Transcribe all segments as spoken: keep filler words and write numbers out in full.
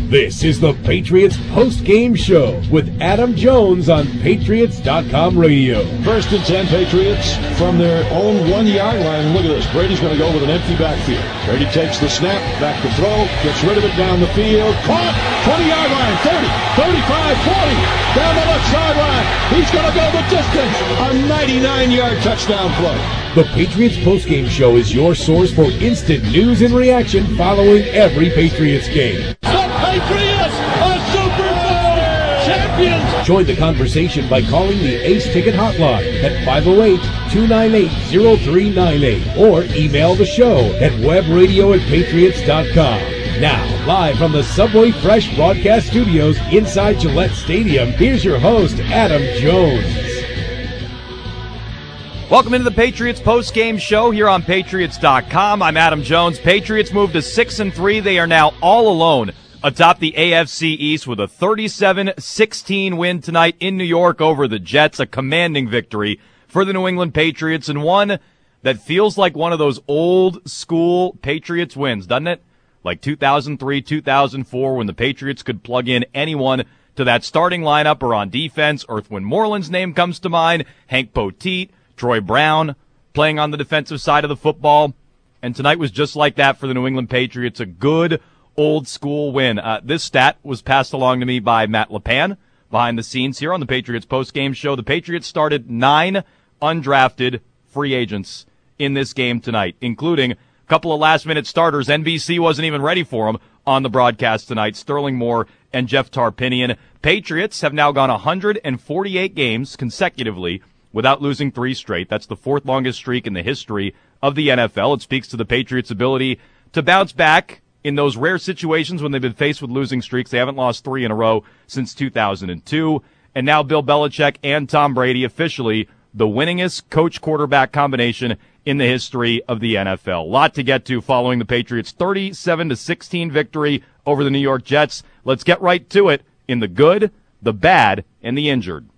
This is the Patriots post-game show with Adam Jones on Patriots dot com radio. First and ten, Patriots from their own one-yard line. Look at this. Brady's going to go with an empty backfield. Brady takes the snap, back to throw, gets rid of it down the field. Caught! twenty-yard line, thirty, thirty-five, forty. Down the left sideline. He's going to go the distance. A ninety-nine-yard touchdown play. The Patriots post-game show is your source for instant news and reaction following every Patriots game. Patriots are Super Bowl champions! Join the conversation by calling the Ace Ticket hotline at five oh eight, two nine eight, oh three nine eight or email the show at webradio at patriots dot com. Now, live from the Subway Fresh broadcast studios inside Gillette Stadium, here's your host, Adam Jones. Welcome into the Patriots post-game show here on patriots dot com. I'm Adam Jones. Patriots moved to six and three. They are now all alone atop the A F C East with a thirty-seven sixteen win tonight in New York over the Jets, a commanding victory for the New England Patriots, and one that feels like one of those old-school Patriots wins, doesn't it? Like two thousand three, two thousand four, when the Patriots could plug in anyone to that starting lineup or on defense. Earthwind Moreland's name comes to mind, Hank Poteet, Troy Brown playing on the defensive side of the football. And tonight was just like that for the New England Patriots, a good old-school win. Uh, this stat was passed along to me by Matt LePan behind the scenes here on the Patriots post-game show. The Patriots started nine undrafted free agents in this game tonight, including a couple of last-minute starters. N B C wasn't even ready for them on the broadcast tonight, Sterling Moore and Jeff Tarpinian. Patriots have now gone one hundred forty-eight games consecutively without losing three straight. That's the fourth longest streak in the history of the N F L. It speaks to the Patriots' ability to bounce back in those rare situations when they've been faced with losing streaks. They haven't lost three in a row since two thousand two. And now Bill Belichick and Tom Brady officially the winningest coach-quarterback combination in the history of the N F L. A lot to get to following the Patriots' thirty-seven to sixteen victory over the New York Jets. Let's get right to it in the good, the bad, and the injured.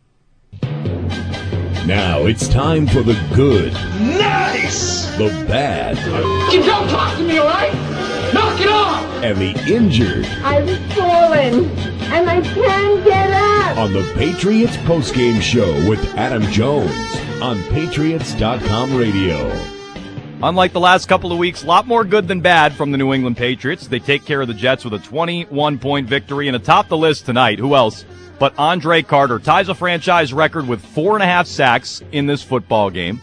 Now it's time for the good, Nice! the bad, You don't talk to me, all right? Knock it off! and the injured I've fallen, and I can't get up. on the Patriots postgame show with Adam Jones on patriots dot com radio. Unlike the last couple of weeks, a lot more good than bad from the New England Patriots. They take care of the Jets with a twenty-one point victory, and atop the list tonight, who else but Andre Carter ties a franchise record with four and a half sacks in this football game.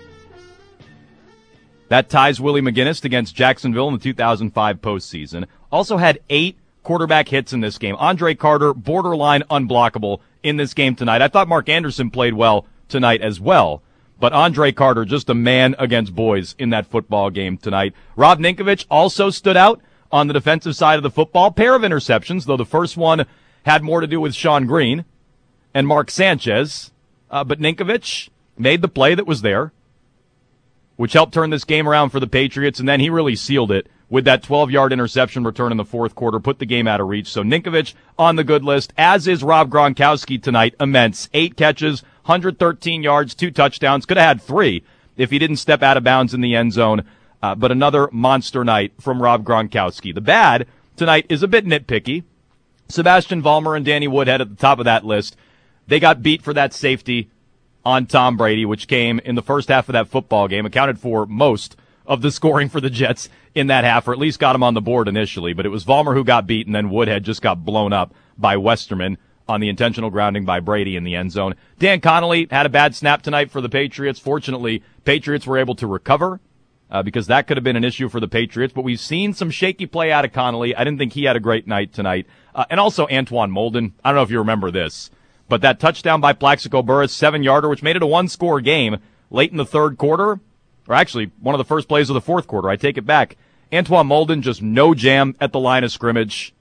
That ties Willie McGinnis against Jacksonville in the two thousand five postseason. Also had eight quarterback hits in this game. Andre Carter, borderline unblockable in this game tonight. I thought Mark Anderson played well tonight as well, but Andre Carter, just a man against boys in that football game tonight. Rob Ninkovich also stood out on the defensive side of the football. Pair of interceptions, though the first one had more to do with Sean Green and Mark Sanchez. Uh, but Ninkovich made the play that was there, which helped turn this game around for the Patriots, and then he really sealed it with that twelve-yard interception return in the fourth quarter, put the game out of reach. So Ninkovich on the good list, as is Rob Gronkowski tonight, immense. Eight catches, one hundred thirteen yards, two touchdowns. Could have had three if he didn't step out of bounds in the end zone. Uh, but another monster night from Rob Gronkowski. The bad tonight is a bit nitpicky. Sebastian Vollmer and Danny Woodhead at the top of that list. They got beat for that safety on Tom Brady, which came in the first half of that football game, accounted for most of the scoring for the Jets in that half, or at least got him on the board initially. But it was Vollmer who got beat, and then Woodhead just got blown up by Westerman on the intentional grounding by Brady in the end zone. Dan Connolly had a bad snap tonight for the Patriots. Fortunately, Patriots were able to recover uh, because that could have been an issue for the Patriots. But we've seen some shaky play out of Connolly. I didn't think he had a great night tonight. Uh, and also Antoine Molden. I don't know if you remember this, but that touchdown by Plaxico Burress, seven-yarder, which made it a one-score game late in the third quarter, or actually one of the first plays of the fourth quarter. I take it back. Antoine Molden just no jam at the line of scrimmage.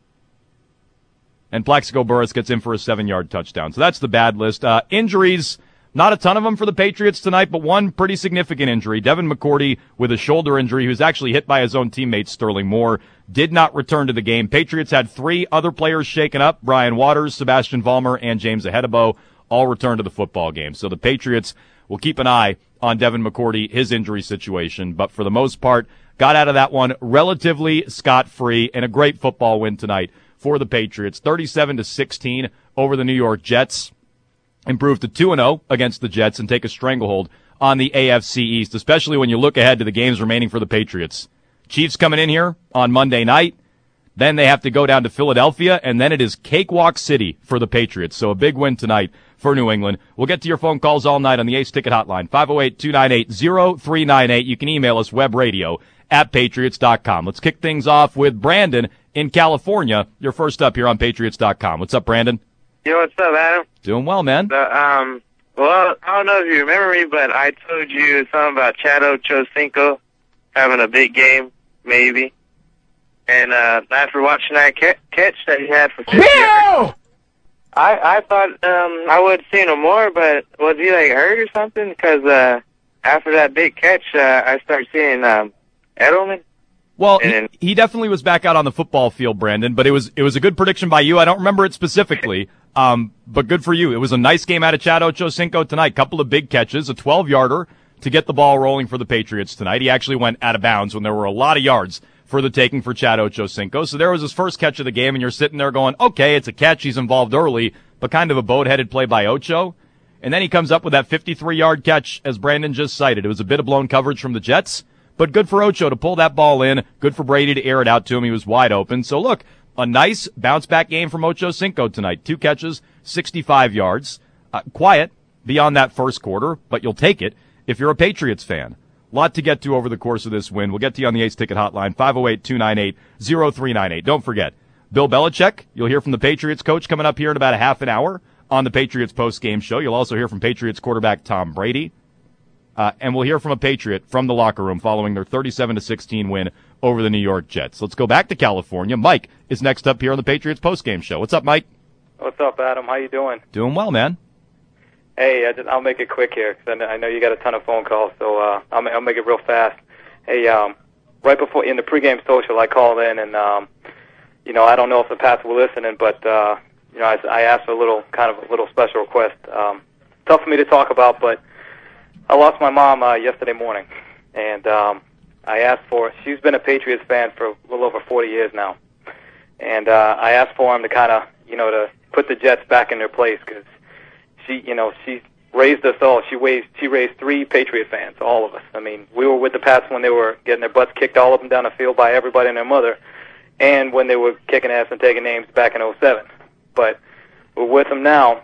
And Plaxico Burress gets in for a seven-yard touchdown. So that's the bad list. Uh, injuries, not a ton of them for the Patriots tonight, but one pretty significant injury. Devin McCourty with a shoulder injury, who was actually hit by his own teammate Sterling Moore, did not return to the game. Patriots had three other players shaken up. Brian Waters, Sebastian Vollmer, and James Ahedebo all returned to the football game. So the Patriots will keep an eye on Devin McCourty, his injury situation. But for the most part, got out of that one relatively scot-free, and a great football win tonight for the Patriots. thirty-seven to sixteen over the New York Jets. Improve to two and oh against the Jets and take a stranglehold on the A F C East, especially when you look ahead to the games remaining for the Patriots. Chiefs coming in here on Monday night. Then they have to go down to Philadelphia, and then it is Cakewalk City for the Patriots. So a big win tonight for New England. We'll get to your phone calls all night on the Ace Ticket Hotline, five oh eight, two nine eight, oh three nine eight. You can email us, webradio at patriots dot com. Let's kick things off with Brandon in California. You're first up here on patriots dot com. What's up, Brandon? Yo, what's up, Adam? Doing well, man. The, um, well, I don't know if you remember me, but I told you something about Chad Ochocinco having a big game, maybe. And uh, after watching that ca- catch that he had for fifty yards, I I thought um, I would have seen him more, but was he like hurt or something? Because uh, after that big catch, uh, I started seeing um, Edelman. Well, he, he definitely was back out on the football field, Brandon, but it was it was a good prediction by you. I don't remember it specifically, um, but good for you. It was a nice game out of Chad Ochocinco tonight. Couple of big catches, a twelve-yarder to get the ball rolling for the Patriots tonight. He actually went out of bounds when there were a lot of yards for the taking for Chad Ochocinco. So there was his first catch of the game, and you're sitting there going, okay, it's a catch. He's involved early, but kind of a boat-headed play by Ocho. And then he comes up with that fifty-three-yard catch, as Brandon just cited. It was a bit of blown coverage from the Jets, but good for Ocho to pull that ball in. Good for Brady to air it out to him. He was wide open. So look, a nice bounce-back game from Ochocinco tonight. Two catches, sixty-five yards. Uh, quiet beyond that first quarter, but you'll take it if you're a Patriots fan. Lot to get to over the course of this win. We'll get to you on the Ace Ticket Hotline, five oh eight, two nine eight, oh three nine eight. Don't forget, Bill Belichick, you'll hear from the Patriots coach coming up here in about a half an hour on the Patriots post-game show. You'll also hear from Patriots quarterback Tom Brady. Uh, and we'll hear from a Patriot from the locker room following their thirty-seven to sixteen win over the New York Jets. Let's go back to California. Mike is next up here on the Patriots post-game show. What's up, Mike? What's up, Adam? How you doing? Doing well, man. Hey, I just, I'll make it quick here because I know you got a ton of phone calls, so uh, I'll, I'll make it real fast. Hey, um, right before in the pregame social, I called in, and um, you know I don't know if the Pats were listening, but uh, you know I, I asked for a little kind of a little special request. Um, tough for me to talk about, but I lost my mom uh, yesterday morning, and um, I asked for. She's been a Patriots fan for a little over forty years now, and uh, I asked for him to kind of you know to put the Jets back in their place because. She, you know, she raised us all. She raised, she raised three Patriot fans, all of us. I mean, we were with the Pats when they were getting their butts kicked all up and down the field by everybody and their mother, and when they were kicking ass and taking names back in oh seven. But we're with them now,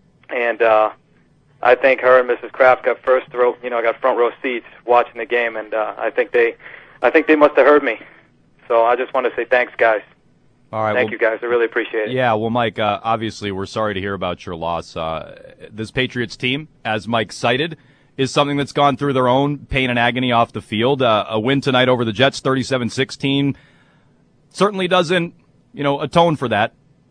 and uh, I think her and Missus Kraft got first row, you know, got front row seats watching the game, and uh, I think they, I think they must have heard me. So I just want to say thanks, guys. All right, Thank well, you, guys. I really appreciate it. Yeah, well, Mike, uh, obviously we're sorry to hear about your loss. Uh, this Patriots team, as Mike cited, is something that's gone through their own pain and agony off the field. Uh, a win tonight over the Jets, thirty-seven sixteen, certainly doesn't, you know, atone for that.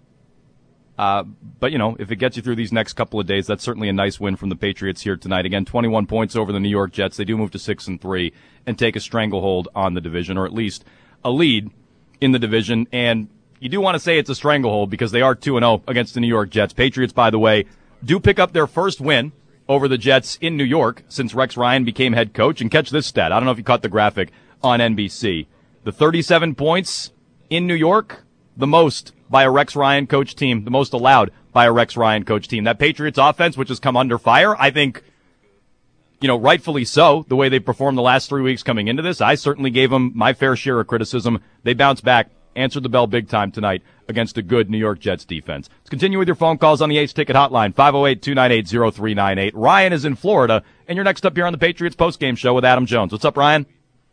Uh, but, you know, if it gets you through these next couple of days, that's certainly a nice win from the Patriots here tonight. Again, twenty-one points over the New York Jets. They do move to six and three and take a stranglehold on the division, or at least a lead in the division. And you do want to say it's a stranglehold because they are two and oh against the New York Jets. Patriots, by the way, do pick up their first win over the Jets in New York since Rex Ryan became head coach. And catch this stat. I don't know if you caught the graphic on N B C. The thirty-seven points in New York, the most by a Rex Ryan coach team, the most allowed by a Rex Ryan coach team. That Patriots offense, which has come under fire, I think, you know, rightfully so, the way they performed the last three weeks coming into this. I certainly gave them my fair share of criticism. They bounced back. Answered the bell big time tonight against a good New York Jets defense. Let's continue with your phone calls on the Ace Ticket Hotline, five oh eight, two nine eight, oh three nine eight. Ryan is in Florida, and you're next up here on the Patriots postgame show with Adam Jones. What's up, Ryan?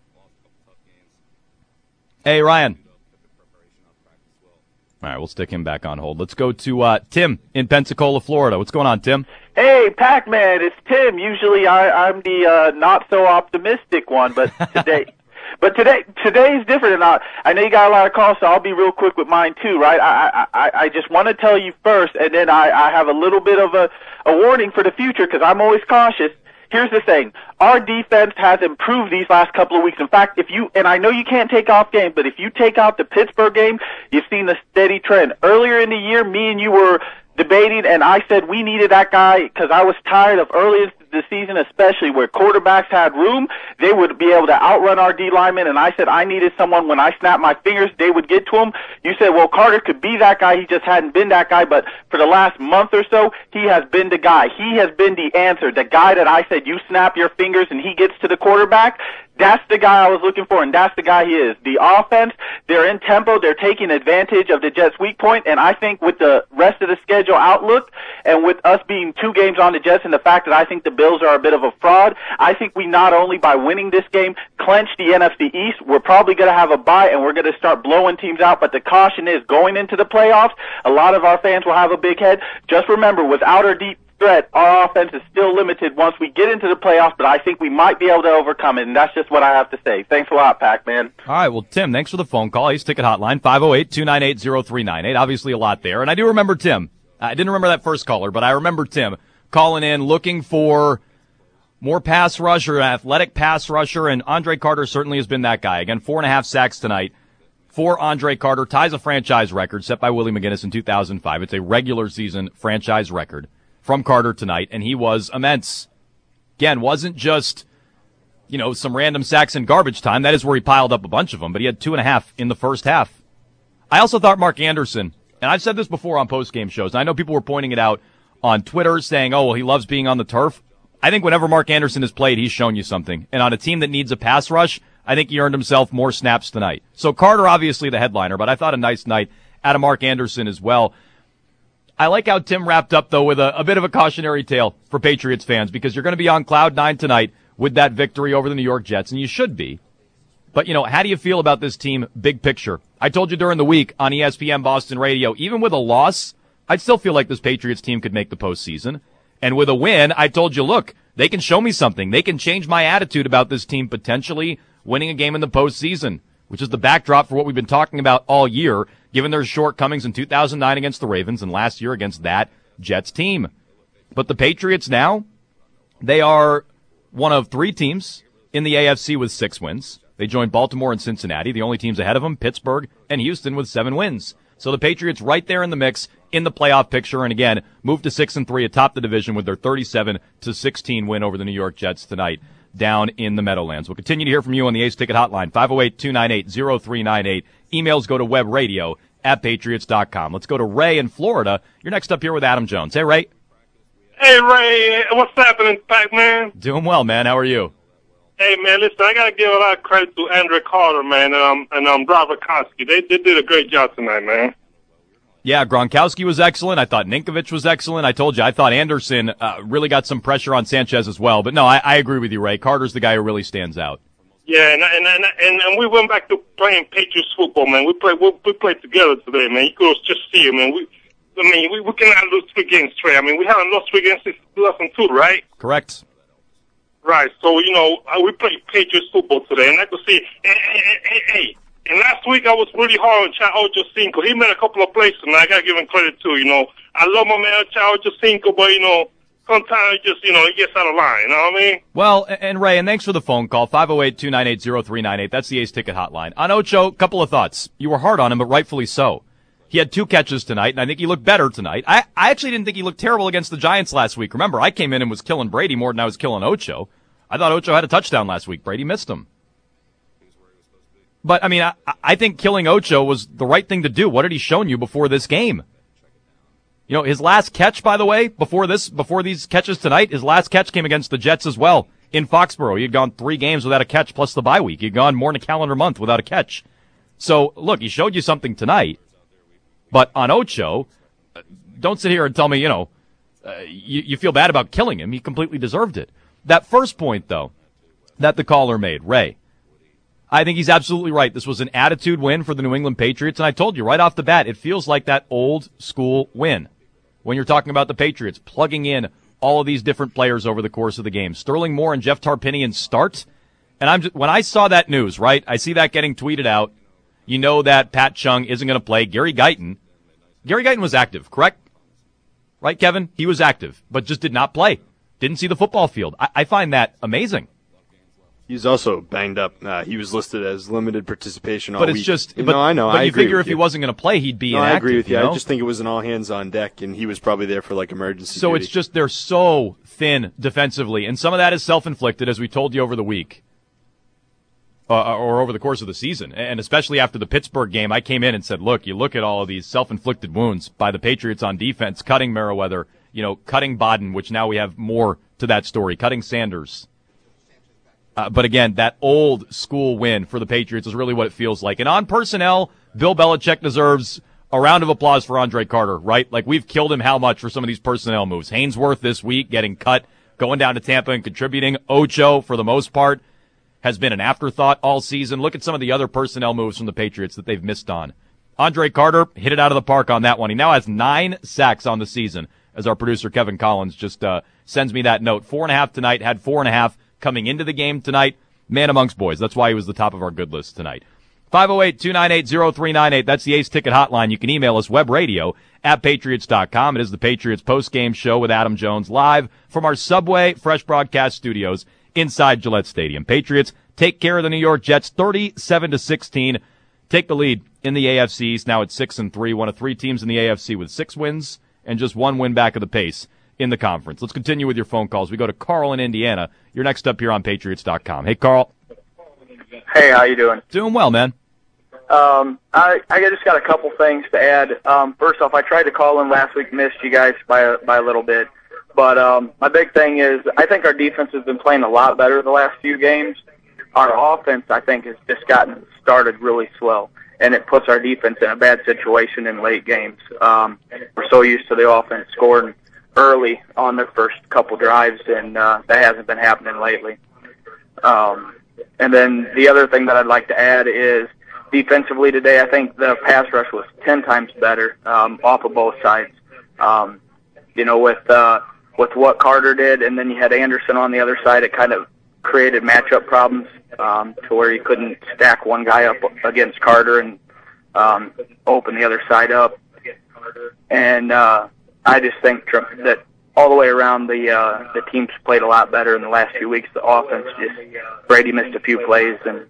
Hey, Ryan. All right, we'll stick him back on hold. Let's go to uh, Tim in Pensacola, Florida. What's going on, Tim? Hey, Pac-Man, it's Tim. Usually I, I'm the uh, not-so-optimistic one, but today... But today, today is different, and I, I know you got a lot of calls, so I'll be real quick with mine too, right? I, I, I just want to tell you first, and then I, I have a little bit of a, a warning for the future because I'm always cautious. Here's the thing: our defense has improved these last couple of weeks. In fact, if you and I know you can't take off games, but if you take out the Pittsburgh game, you've seen the steady trend. Earlier in the year, me and you were debating, and I said we needed that guy because I was tired of early in the season, especially where quarterbacks had room, they would be able to outrun our D linemen, and I said I needed someone when I snapped my fingers, they would get to him. You said, well, Carter could be that guy, he just hadn't been that guy, but for the last month or so, he has been the guy. He has been the answer, the guy that I said you snap your fingers and he gets to the quarterback. That's the guy I was looking for, and that's the guy he is. The offense, they're in tempo, they're taking advantage of the Jets' weak point, and I think with the rest of the schedule outlook, and with us being two games on the Jets and the fact that I think the Bills are a bit of a fraud, I think we not only by winning this game clinch the N F C East, we're probably going to have a bye and we're going to start blowing teams out, but the caution is going into the playoffs, a lot of our fans will have a big head. Just remember, without our deep threat, our offense is still limited once we get into the playoffs, but I think we might be able to overcome it, and that's just what I have to say. Thanks a lot, Pac-Man. All right, well, Tim, thanks for the phone call. Ace Ticket Hotline, five oh eight, two nine eight, oh three nine eight. Obviously a lot there. And I do remember Tim. I didn't remember that first caller, but I remember Tim calling in looking for more pass rush or an athletic pass rusher, and Andre Carter certainly has been that guy. Again, four and a half sacks tonight for Andre Carter. Ties a franchise record set by Willie McGinnis in two thousand five. It's a regular season franchise record from Carter tonight, and he was immense. Again, wasn't just, you know, some random sacks in garbage time. That is where he piled up a bunch of them, but he had two and a half in the first half. I also thought Mark Anderson, and I've said this before on post-game shows, and I know people were pointing it out on Twitter saying, oh, well, he loves being on the turf. I think whenever Mark Anderson has played, he's shown you something. And on a team that needs a pass rush, I think he earned himself more snaps tonight. So Carter, obviously the headliner, but I thought a nice night out of Mark Anderson as well. I like how Tim wrapped up, though, with a, a bit of a cautionary tale for Patriots fans, because you're going to be on cloud nine tonight with that victory over the New York Jets, and you should be. But, you know, how do you feel about this team big picture? I told you during the week on E S P N Boston Radio, even with a loss, I'd still feel like this Patriots team could make the postseason. And with a win, I told you, look, they can show me something. They can change my attitude about this team potentially winning a game in the postseason, which is the backdrop for what we've been talking about all year, given their shortcomings in two thousand nine against the Ravens and last year against that Jets team. But the Patriots now, they are one of three teams in the A F C with six wins. They joined Baltimore and Cincinnati, the only teams ahead of them, Pittsburgh and Houston with seven wins. So the Patriots right there in the mix in the playoff picture, and again, moved to six and three atop the division with their thirty-seven to sixteen win over the New York Jets tonight down in the Meadowlands. We'll continue to hear from you on the Ace Ticket Hotline, five oh eight, two nine eight, oh three nine eight. Emails go to webradio at patriots dot com. Let's go to Ray in Florida. You're next up here with Adam Jones. Hey, Ray. Hey, Ray. What's happening, Pac-Man? Doing well, man. How are you? Hey, man, listen, I got to give a lot of credit to Andre Carter, man, and um, and um, Gronkowski. They, they did a great job tonight, man. Yeah, Gronkowski was excellent. I thought Ninkovich was excellent. I told you, I thought Anderson uh, really got some pressure on Sanchez as well. But no, I, I agree with you, Ray. Carter's the guy who really stands out. Yeah, and and and and, and we went back to playing Patriots football, man. We played we, we played together today, man. You could just see it, man. We, I mean, we, we cannot lose three games straight. I mean, we haven't lost three games since two thousand two, right? Correct. Right. So you know, we played Patriots football today, and I could see. Hey, hey, hey, hey. And last week I was really hard on Chad Ochocinco. He made a couple of plays, and I got to give him credit too. You know, I love my man Chad Ochocinco, but you know, sometimes it just, you know, he gets out of line. You know what I mean? Well, and Ray, and thanks for the phone call, five oh eight, two nine eight, oh three nine eight. That's the Ace Ticket Hotline. On Ocho, couple of thoughts. You were hard on him, but rightfully so. He had two catches tonight, and I think he looked better tonight. I, I actually didn't think he looked terrible against the Giants last week. Remember, I came in and was killing Brady more than I was killing Ocho. I thought Ocho had a touchdown last week. Brady missed him. But, I mean, I, I think killing Ocho was the right thing to do. What had he shown you before this game? You know, his last catch, by the way, before this, before these catches tonight, his last catch came against the Jets as well in Foxborough. He had gone three games without a catch plus the bye week. He had gone more than a calendar month without a catch. So, look, he showed you something tonight. But on Ocho, don't sit here and tell me, you know, uh, you, you feel bad about killing him. He completely deserved it. That first point, though, that the caller made, Ray, I think he's absolutely right. This was an attitude win for the New England Patriots, and I told you right off the bat, it feels like that old school win when you're talking about the Patriots, plugging in all of these different players over the course of the game. Sterling Moore and Jeff Tarpinian start, and I'm just, when I saw that news, right, I see that getting tweeted out. You know that Pat Chung isn't going to play. Gary Guyton, Gary Guyton was active, correct? Right, Kevin? He was active, but just did not play. Didn't see the football field. I, I find that amazing. He's also banged up. Uh, he was listed as limited participation all but it's week. just, you but, know, I know. But I you agree figure with if you. he wasn't going to play, he'd be no, inactive. I agree with you. you know? I just think it was an all hands on deck, and he was probably there for like emergency. So duty. it's just they're so thin defensively, and some of that is self-inflicted, as we told you over the week. Uh, or over the course of the season, and especially after the Pittsburgh game, I came in and said, look, you look at all of these self-inflicted wounds by the Patriots on defense, cutting Merriweather, you know, cutting Bodden, which now we have more to that story, cutting Sanders. Uh, but again, that old school win for the Patriots is really what it feels like. And on personnel, Bill Belichick deserves a round of applause for Andre Carter, right? Like, we've killed him how much for some of these personnel moves. Hainsworth this week getting cut, going down to Tampa and contributing. Ocho, for the most part, has been an afterthought all season. Look at some of the other personnel moves from the Patriots that they've missed on. Andre Carter hit it out of the park on that one. He now has nine sacks on the season, as our producer Kevin Collins just uh, sends me that note. Four and a half tonight, had four and a half coming into the game tonight. Man amongst boys. That's why he was the top of our good list tonight. five oh eight, two nine eight, oh three nine eight. That's the Ace Ticket Hotline. You can email us, webradio at patriots dot com. It is the Patriots post-game show with Adam Jones live from our Subway Fresh Broadcast Studios inside Gillette Stadium. Patriots take care of the New York Jets thirty-seven to sixteen. Take the lead in the A F C East. Now it's six and three. One of three teams in the A F C with six wins and just one win back of the pace in the conference. Let's continue with your phone calls. We go to Carl in Indiana. You're next up here on patriots dot com. Hey, Carl. Hey, how you doing? Doing well, man. Um, I I just got a couple things to add. Um, first off, I tried to call in last week, missed you guys by a, by a little bit. But um, my big thing is I think our defense has been playing a lot better the last few games. Our offense, I think, has just gotten started really slow, and it puts our defense in a bad situation in late games. Um, we're so used to the offense scoring early on their first couple drives, and uh, that hasn't been happening lately. Um, and then the other thing that I'd like to add is defensively today, I think the pass rush was ten times better um, off of both sides. Um, you know, with uh, with what Carter did, and then you had Anderson on the other side, it kind of created matchup problems um, to where you couldn't stack one guy up against Carter and um, open the other side up. And uh, I just think that all the way around, the uh, the team's played a lot better in the last few weeks. The offense just, Brady missed a few plays, and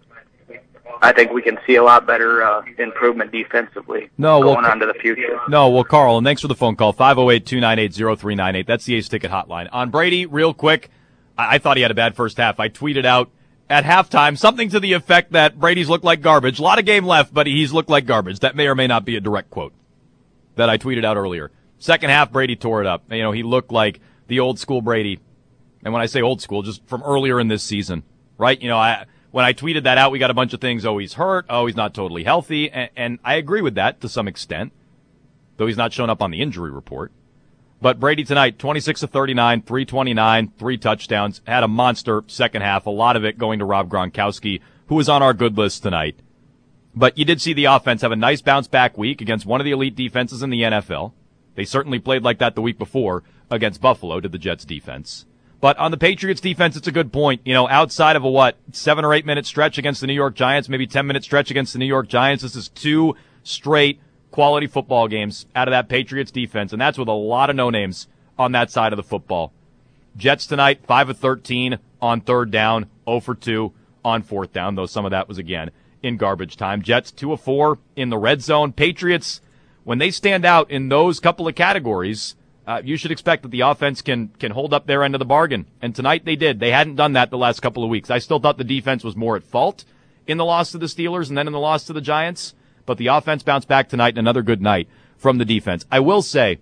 I think we can see a lot better uh, improvement defensively no, going well, on to the future. No, well, Carl, and thanks for the phone call. five oh eight, two nine eight, oh three nine eight. That's the Ace Ticket Hotline. On Brady, real quick, I-, I thought he had a bad first half. I tweeted out at halftime something to the effect that Brady's looked like garbage. A lot of game left, but he's looked like garbage. That may or may not be a direct quote that I tweeted out earlier. Second half, Brady tore it up. You know, he looked like the old school Brady. And when I say old school, just from earlier in this season, right? You know, I... When I tweeted that out, we got a bunch of things. Oh, he's hurt. Oh, he's not totally healthy. And, and I agree with that to some extent, though he's not shown up on the injury report. But Brady tonight, twenty-six of thirty-nine, three twenty-nine, three touchdowns, had a monster second half, a lot of it going to Rob Gronkowski, who was on our good list tonight. But you did see the offense have a nice bounce-back week against one of the elite defenses in the N F L. They certainly played like that the week before against Buffalo, did the Jets defense. But on the Patriots defense, it's a good point. You know, outside of a, what, seven or eight minute stretch against the New York Giants, maybe ten minute stretch against the New York Giants, this is two straight quality football games out of that Patriots defense, and that's with a lot of no-names on that side of the football. Jets tonight, five of thirteen on third down, zero for two on fourth down, though some of that was, again, in garbage time. Jets, two of four in the red zone. Patriots, when they stand out in those couple of categories, Uh, you should expect that the offense can can hold up their end of the bargain. And tonight they did. They hadn't done that the last couple of weeks. I still thought the defense was more at fault in the loss to the Steelers and then in the loss to the Giants. But the offense bounced back tonight, and another good night from the defense. I will say,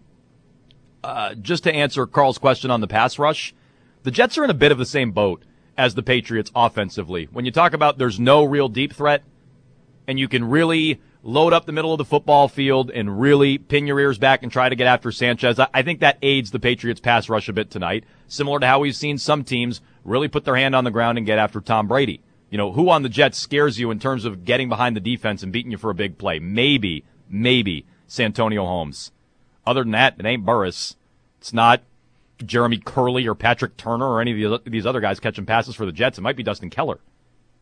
uh, just to answer Carl's question on the pass rush, the Jets are in a bit of the same boat as the Patriots offensively. When you talk about there's no real deep threat, and you can really load up the middle of the football field and really pin your ears back and try to get after Sanchez, I think that aids the Patriots pass rush a bit tonight, similar to how we've seen some teams really put their hand on the ground and get after Tom Brady. You know, who on the Jets scares you in terms of getting behind the defense and beating you for a big play? Maybe, maybe Santonio Holmes. Other than that, it ain't Burris. It's not Jeremy Curley or Patrick Turner or any of these other guys catching passes for the Jets. It might be Dustin Keller.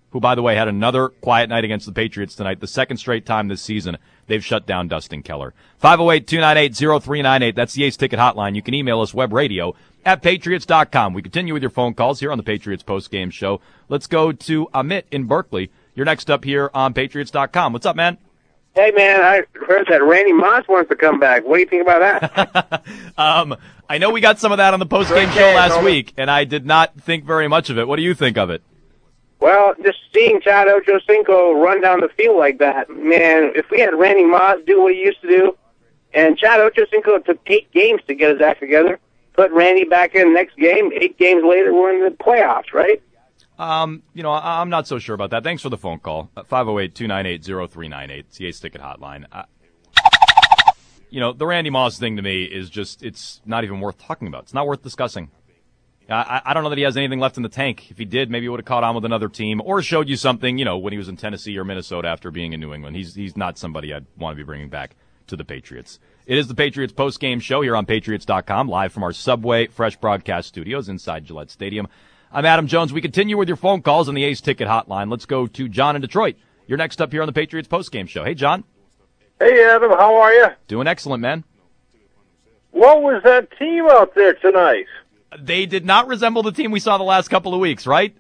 who, by the way, had another quiet night against the Patriots tonight, the second straight time this season they've shut down Dustin Keller. five oh eight, two nine eight, oh three nine eight. That's the Ace Ticket Hotline. You can email us, webradio at patriots dot com. We continue with your phone calls here on the Patriots postgame show. Let's go to Amit in Berkeley. You're next up here on patriots dot com. What's up, man? Hey, man, I heard that Randy Moss wants to come back. What do you think about that? um, I know we got some of that on the postgame show last week, and I did not think very much of it. What do you think of it? Well, just seeing Chad Ochocinco run down the field like that, man, if we had Randy Moss do what he used to do, and Chad Ochocinco took eight games to get his act together, put Randy back in the next game, eight games later, we're in the playoffs, right? Um, you know, I, I'm not so sure about that. Thanks for the phone call. five oh eight, two nine eight, oh three nine eight. It's the Ace Ticket Hotline. Uh, you know, the Randy Moss thing to me is just, it's not even worth talking about. It's not worth discussing. I, I don't know that he has anything left in the tank. If he did, maybe he would have caught on with another team or showed you something, you know, when he was in Tennessee or Minnesota after being in New England. He's he's not somebody I'd want to be bringing back to the Patriots. It is the Patriots post-game show here on patriots dot com, live from our Subway Fresh Broadcast studios inside Gillette Stadium. I'm Adam Jones. We continue with your phone calls on the Ace Ticket Hotline. Let's go to John in Detroit. You're next up here on the Patriots post-game show. Hey, John. Hey, Adam. How are you? Doing excellent, man. What was that team out there tonight? They did not resemble the team we saw the last couple of weeks, right?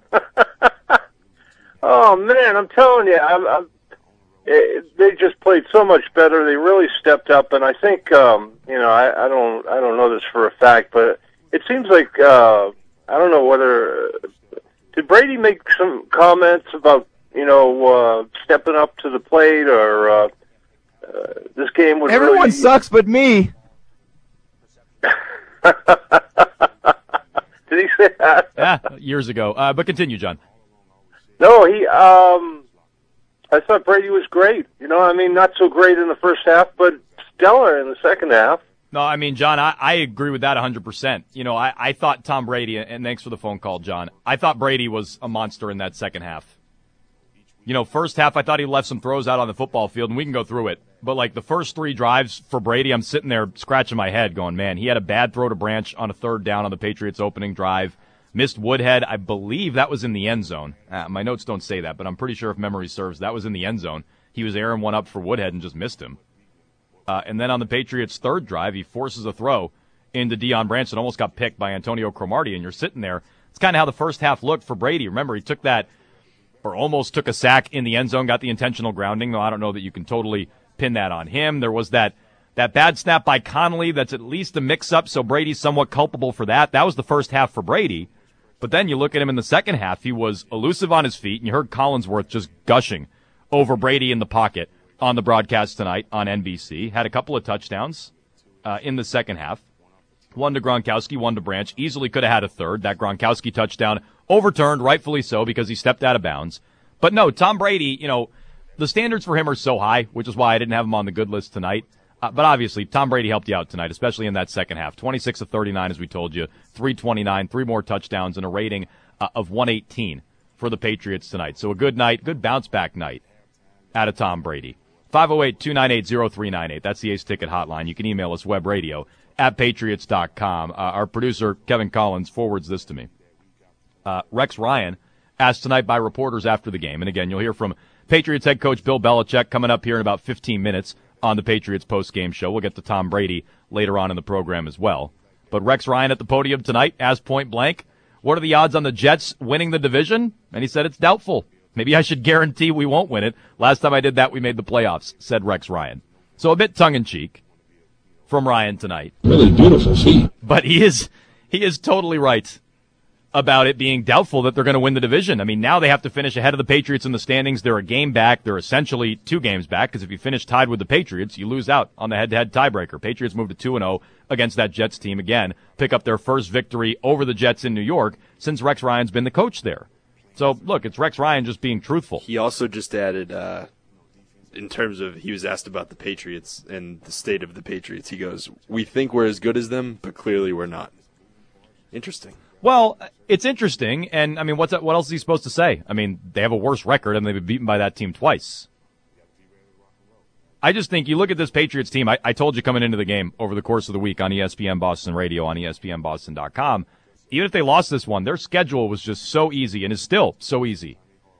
Oh, man, I'm telling you, I'm, I'm, it, they just played so much better. They really stepped up, and I think, um, you know, I, I don't, I don't know this for a fact, but it seems like uh, I don't know whether did Brady make some comments about, you know, uh, stepping up to the plate, or uh, uh, this game would. Everyone really... sucks, but me. Did he say that? Yeah, years ago. Uh, but continue, John. No, he. Um, I thought Brady was great. You know, I mean, not so great in the first half, but stellar in the second half. No, I mean, John, I, I agree with that one hundred percent. You know, I, I thought Tom Brady, and thanks for the phone call, John, I thought Brady was a monster in that second half. You know, first half, I thought he left some throws out on the football field, and we can go through it. But, like, the first three drives for Brady, I'm sitting there scratching my head going, man, he had a bad throw to Branch on a third down on the Patriots' opening drive. Missed Woodhead. I believe that was in the end zone. Uh, my notes don't say that, but I'm pretty sure if memory serves, that was in the end zone. He was airing one up for Woodhead and just missed him. Uh, and then on the Patriots' third drive, he forces a throw into Deion Branch that almost got picked by Antonio Cromartie, and you're sitting there. It's kind of how the first half looked for Brady. Remember, he took that, or almost took a sack in the end zone, got the intentional grounding, though I don't know that you can totally pin that on him. There was that that bad snap by Connolly that's at least a mix-up, so Brady's somewhat culpable for that. That was the first half for Brady. But then you look at him in the second half, he was elusive on his feet, and you heard Collinsworth just gushing over Brady in the pocket on the broadcast tonight on N B C. Had a couple of touchdowns uh, in the second half. One to Gronkowski, one to Branch. Easily could have had a third. That Gronkowski touchdown overturned, rightfully so, because he stepped out of bounds. But no, Tom Brady, you know, the standards for him are so high, which is why I didn't have him on the good list tonight. Uh, but obviously, Tom Brady helped you out tonight, especially in that second half. twenty-six of thirty-nine, as we told you, three twenty-nine, three more touchdowns, and a rating uh, of one eighteen for the Patriots tonight. So a good night, good bounce-back night out of Tom Brady. five oh eight, two nine eight, oh three nine eight. That's the Ace Ticket Hotline. You can email us, webradio at patriots dot com. Uh, our producer, Kevin Collins, forwards this to me. Uh, Rex Ryan asked tonight by reporters after the game. And again, you'll hear from Patriots head coach Bill Belichick coming up here in about fifteen minutes on the Patriots post-game show. We'll get to Tom Brady later on in the program as well. But Rex Ryan at the podium tonight asked point blank, what are the odds on the Jets winning the division? And he said it's doubtful. Maybe I should guarantee we won't win it. Last time I did that, we made the playoffs, said Rex Ryan. So a bit tongue-in-cheek from Ryan tonight. Really beautiful feet. But he is he is totally right about it being doubtful that they're going to win the division. I mean, now they have to finish ahead of the Patriots in the standings. They're a game back. They're essentially two games back, because if you finish tied with the Patriots, you lose out on the head-to-head tiebreaker. Patriots move to two and oh against that Jets team again, pick up their first victory over the Jets in New York since Rex Ryan's been the coach there. So, look, it's Rex Ryan just being truthful. He also just added, uh, in terms of, he was asked about the Patriots and the state of the Patriots. He goes, we think we're as good as them, but clearly we're not. Interesting. Well, it's interesting, and, I mean, what's what else is he supposed to say? I mean, they have a worse record, and they've been beaten by that team twice. I just think you look at this Patriots team, I, I told you coming into the game over the course of the week on E S P N Boston Radio, on E S P N Boston dot com, even if they lost this one, their schedule was just so easy, and is still so easy.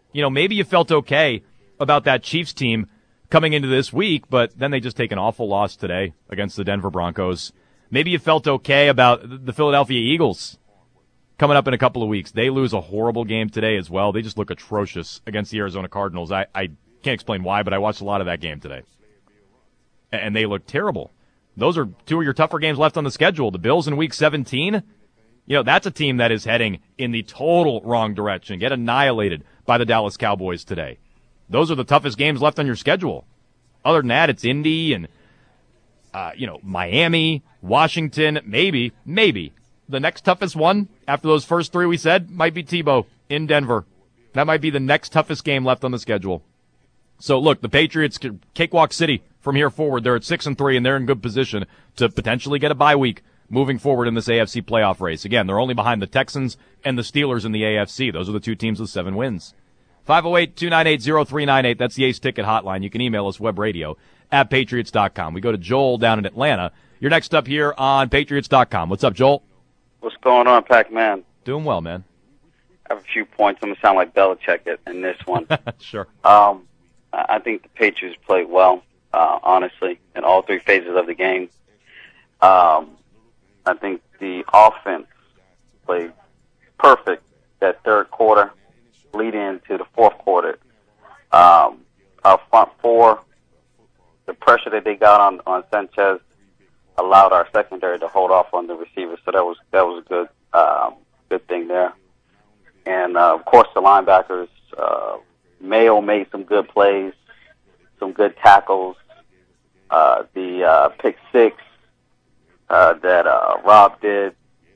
You know, maybe you felt okay about that Chiefs team coming into this week, but then they just take an awful loss today against the Denver Broncos. Maybe you felt okay about the Philadelphia Eagles coming up in a couple of weeks. They lose a horrible game today as well. They just look atrocious against the Arizona Cardinals. I, I can't explain why, but I watched a lot of that game today. And they look terrible. Those are two of your tougher games left on the schedule. The Bills in week seventeen, you know, that's a team that is heading in the total wrong direction. Get annihilated by the Dallas Cowboys today. Those are the toughest games left on your schedule. Other than that, it's Indy and, uh, you know, Miami, Washington, maybe, maybe. The next toughest one after those first three we said might be Tebow in Denver. That might be the next toughest game left on the schedule. So look, the Patriots, cakewalk city from here forward. They're at six and three, and they're in good position to potentially get a bye week moving forward in this A F C playoff race. Again, they're only behind the Texans and the Steelers in the A F C. Those are the two teams with seven wins. five oh eight, two nine eight, oh three nine eight. That's the Ace Ticket hotline. You can email us webradio at patriots dot com. We go to Joel down in Atlanta. You're next up here on patriots dot com. What's up, Joel? What's going on, Pac-Man? Doing well, man. I have a few points. I'm going to sound like Belichick in this one. Sure. Um, I think the Patriots played well, uh, honestly, in all three phases of the game. Um, I think the offense played perfect that third quarter, leading into the fourth quarter. Um, our front four, the pressure that they got on, on Sanchez allowed our secondary to hold off on the receivers, so that was that was a good um, good thing there. And uh, of course, the linebackers, uh, Mayo made some good plays, some good tackles. Uh, the uh, pick six uh, that uh, Rob did.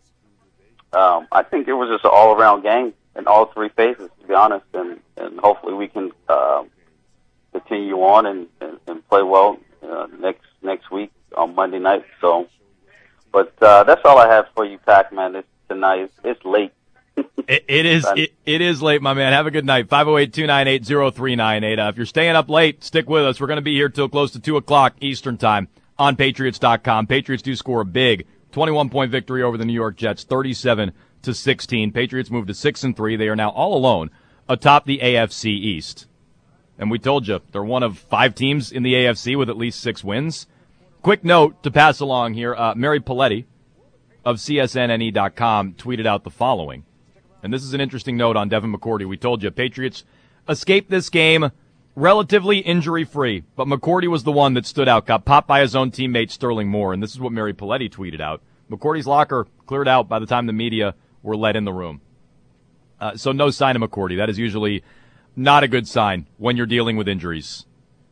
Um, I think it was just an all-around game in all three phases, to be honest, and, and hopefully we can uh, continue on and, and, and play well uh, next next week on Monday night. So, but uh, that's all I have for you, Pac-Man. It's tonight. It's, it's late. it, it is. It, it is late, my man. Have a good night. five oh eight, two nine eight, oh three nine eight. Uh, if you're staying up late, stick with us. We're going to be here till close to two o'clock Eastern time on patriots dot com. Patriots do score a big twenty-one point victory over the New York Jets, thirty-seven to sixteen. Patriots move to six and three. They are now all alone atop the A F C East. And we told you, they're one of five teams in the A F C with at least six wins. Quick note to pass along here. Uh, Mary Paletti of C S N N E dot com tweeted out the following. And this is an interesting note on Devin McCourty. We told you, Patriots escaped this game relatively injury-free, but McCourty was the one that stood out, got popped by his own teammate Sterling Moore, and this is what Mary Paletti tweeted out. McCourty's locker cleared out by the time the media were let in the room. Uh, so no sign of McCourty. That is usually not a good sign when you're dealing with injuries.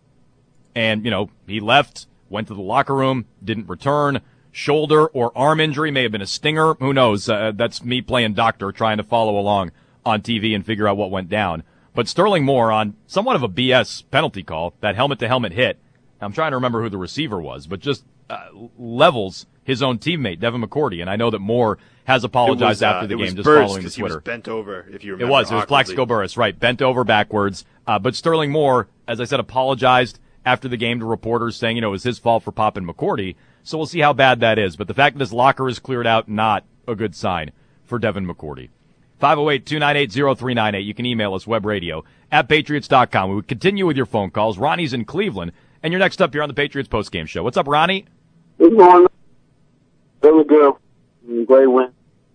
And, you know, he left, went to the locker room, didn't return. Shoulder or arm injury, may have been a stinger. Who knows? Uh, that's me playing doctor, trying to follow along on T V and figure out what went down. But Sterling Moore on somewhat of a B S penalty call, that helmet-to-helmet hit. I'm trying to remember who the receiver was, but just uh, levels his own teammate, Devin McCourty. And I know that Moore has apologized was, uh, after the it game, was just Burris, following the Twitter. He was bent over, if you remember. It was. It was Plaxico Burris, right. Bent over backwards. Uh, but Sterling Moore, as I said, apologized after the game to reporters saying, you know, it was his fault for popping McCourty. So we'll see how bad that is. But the fact that his locker is cleared out, not a good sign for Devin McCourty. five oh eight, two nine eight, oh three nine eight. You can email us, webradio at patriots dot com. We would continue with your phone calls. Ronnie's in Cleveland, and you're next up here on the Patriots postgame show. What's up, Ronnie? Good morning. Really good. Great win.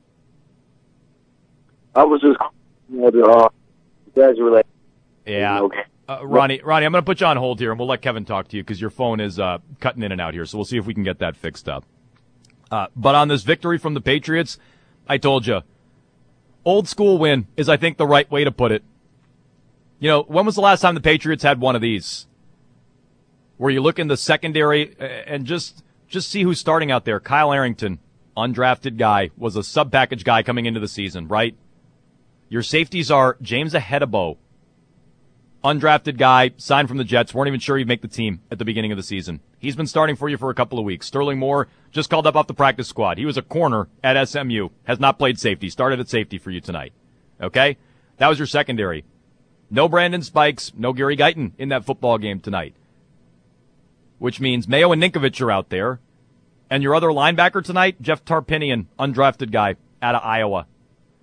I was just uh, congratulate. Yeah. Okay. Uh, Ronnie, Ronnie, I'm going to put you on hold here, and we'll let Kevin talk to you because your phone is uh, cutting in and out here. So we'll see if we can get that fixed up. Uh, but on this victory from the Patriots, I told you, old school win is, I think, the right way to put it. You know, when was the last time the Patriots had one of these? Where you look in the secondary and just just see who's starting out there. Kyle Arrington, undrafted guy, was a sub-package guy coming into the season, right? Your safeties are James Ahedebo, undrafted guy, signed from the Jets, weren't even sure he'd make the team at the beginning of the season. He's been starting for you for a couple of weeks. Sterling Moore just called up off the practice squad. He was a corner at S M U, has not played safety, started at safety for you tonight. Okay? That was your secondary. No Brandon Spikes, no Gary Guyton in that football game tonight. Which means Mayo and Ninkovich are out there. And your other linebacker tonight, Jeff Tarpinian, undrafted guy out of Iowa.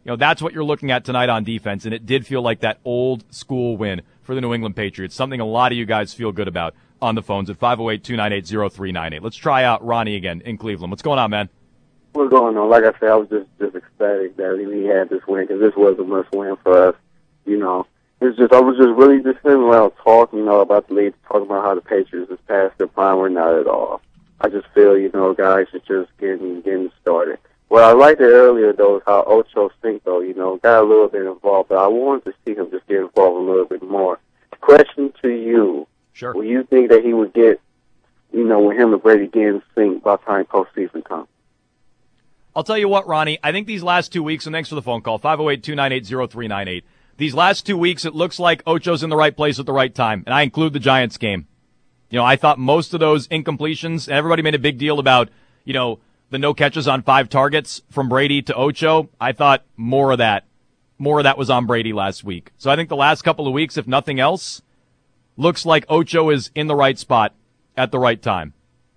You know, that's what you're looking at tonight on defense, and it did feel like that old school win for the New England Patriots, something a lot of you guys feel good about on the phones at five oh eight, two nine eight, oh three nine eight. Let's try out Ronnie again in Cleveland. What's going on, man? What's going on? Like I said, I was just, just ecstatic that we had this win because this was a must-win for us. You know, it's just I was just really just sitting around talking, you know, about the league, talking about how the Patriots is past their prime. We're not at all. I just feel, you know, guys are just getting getting started. What I liked it earlier, though, is how Ocho Cinco, you know, got a little bit involved, but I wanted to see him just get involved a little bit more. Question to you. Sure. Will you think that he would get, you know, when him and Brady get in sync by the time postseason comes? I'll tell you what, Ronnie, I think these last two weeks, and thanks for the phone call, five oh eight, two nine eight, oh three nine eight. These last two weeks, it looks like Ocho's in the right place at the right time, and I include the Giants game. You know, I thought most of those incompletions, and everybody made a big deal about, you know, the no catches on five targets from Brady to Ocho. I thought more of that, more of that was on Brady last week. So I think the last couple of weeks, if nothing else, looks like Ocho is in the right spot at the right time.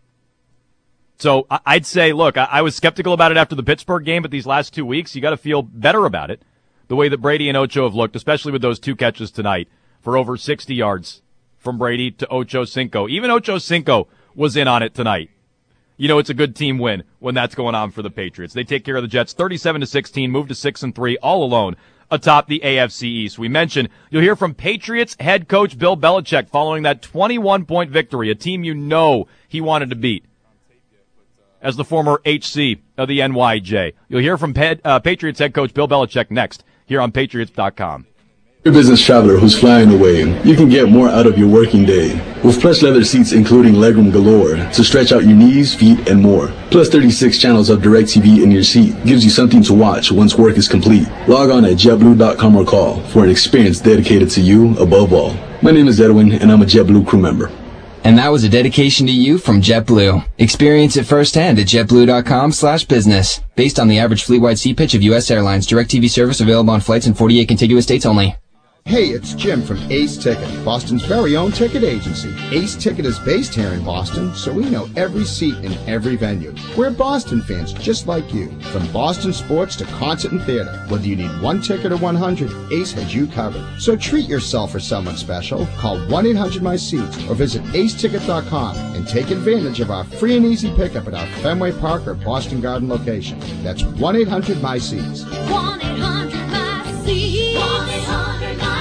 So I'd say, look, I was skeptical about it after the Pittsburgh game, but these last two weeks, you got to feel better about it. The way that Brady and Ocho have looked, especially with those two catches tonight for over sixty yards from Brady to Ocho Cinco. Even Ocho Cinco was in on it tonight. You know, it's a good team win when that's going on for the Patriots. They take care of the Jets thirty-seven to sixteen, move to six and three all alone atop the A F C East. We mentioned you'll hear from Patriots head coach Bill Belichick following that twenty-one point victory, a team you know he wanted to beat as the former H C of the N Y J. You'll hear from uh, Patriots head coach Bill Belichick next here on Patriots dot com. You're a business traveler who's flying away. You can get more out of your working day with plush leather seats including legroom galore to stretch out your knees, feet, and more. Plus thirty-six channels of DirecTV in your seat gives you something to watch once work is complete. Log on at jet blue dot com or call for an experience dedicated to you above all. My name is Edwin, and I'm a JetBlue crew member. And that was a dedication to you from JetBlue. Experience it firsthand at jet blue dot com slash business. Based on the average fleet-wide seat pitch of U S Airlines. DirecTV service available on flights in forty-eight contiguous states only. Hey, it's Jim from Ace Ticket, Boston's very own ticket agency. Ace Ticket is based here in Boston, so we know every seat in every venue. We're Boston fans just like you. From Boston sports to concert and theater, whether you need one ticket or one hundred, Ace has you covered. So treat yourself or someone special. Call one eight hundred my seats or visit ace ticket dot com and take advantage of our free and easy pickup at our Fenway Park or Boston Garden location. That's one eight hundred my seats. one eight hundred my seats. one eight hundred my seats.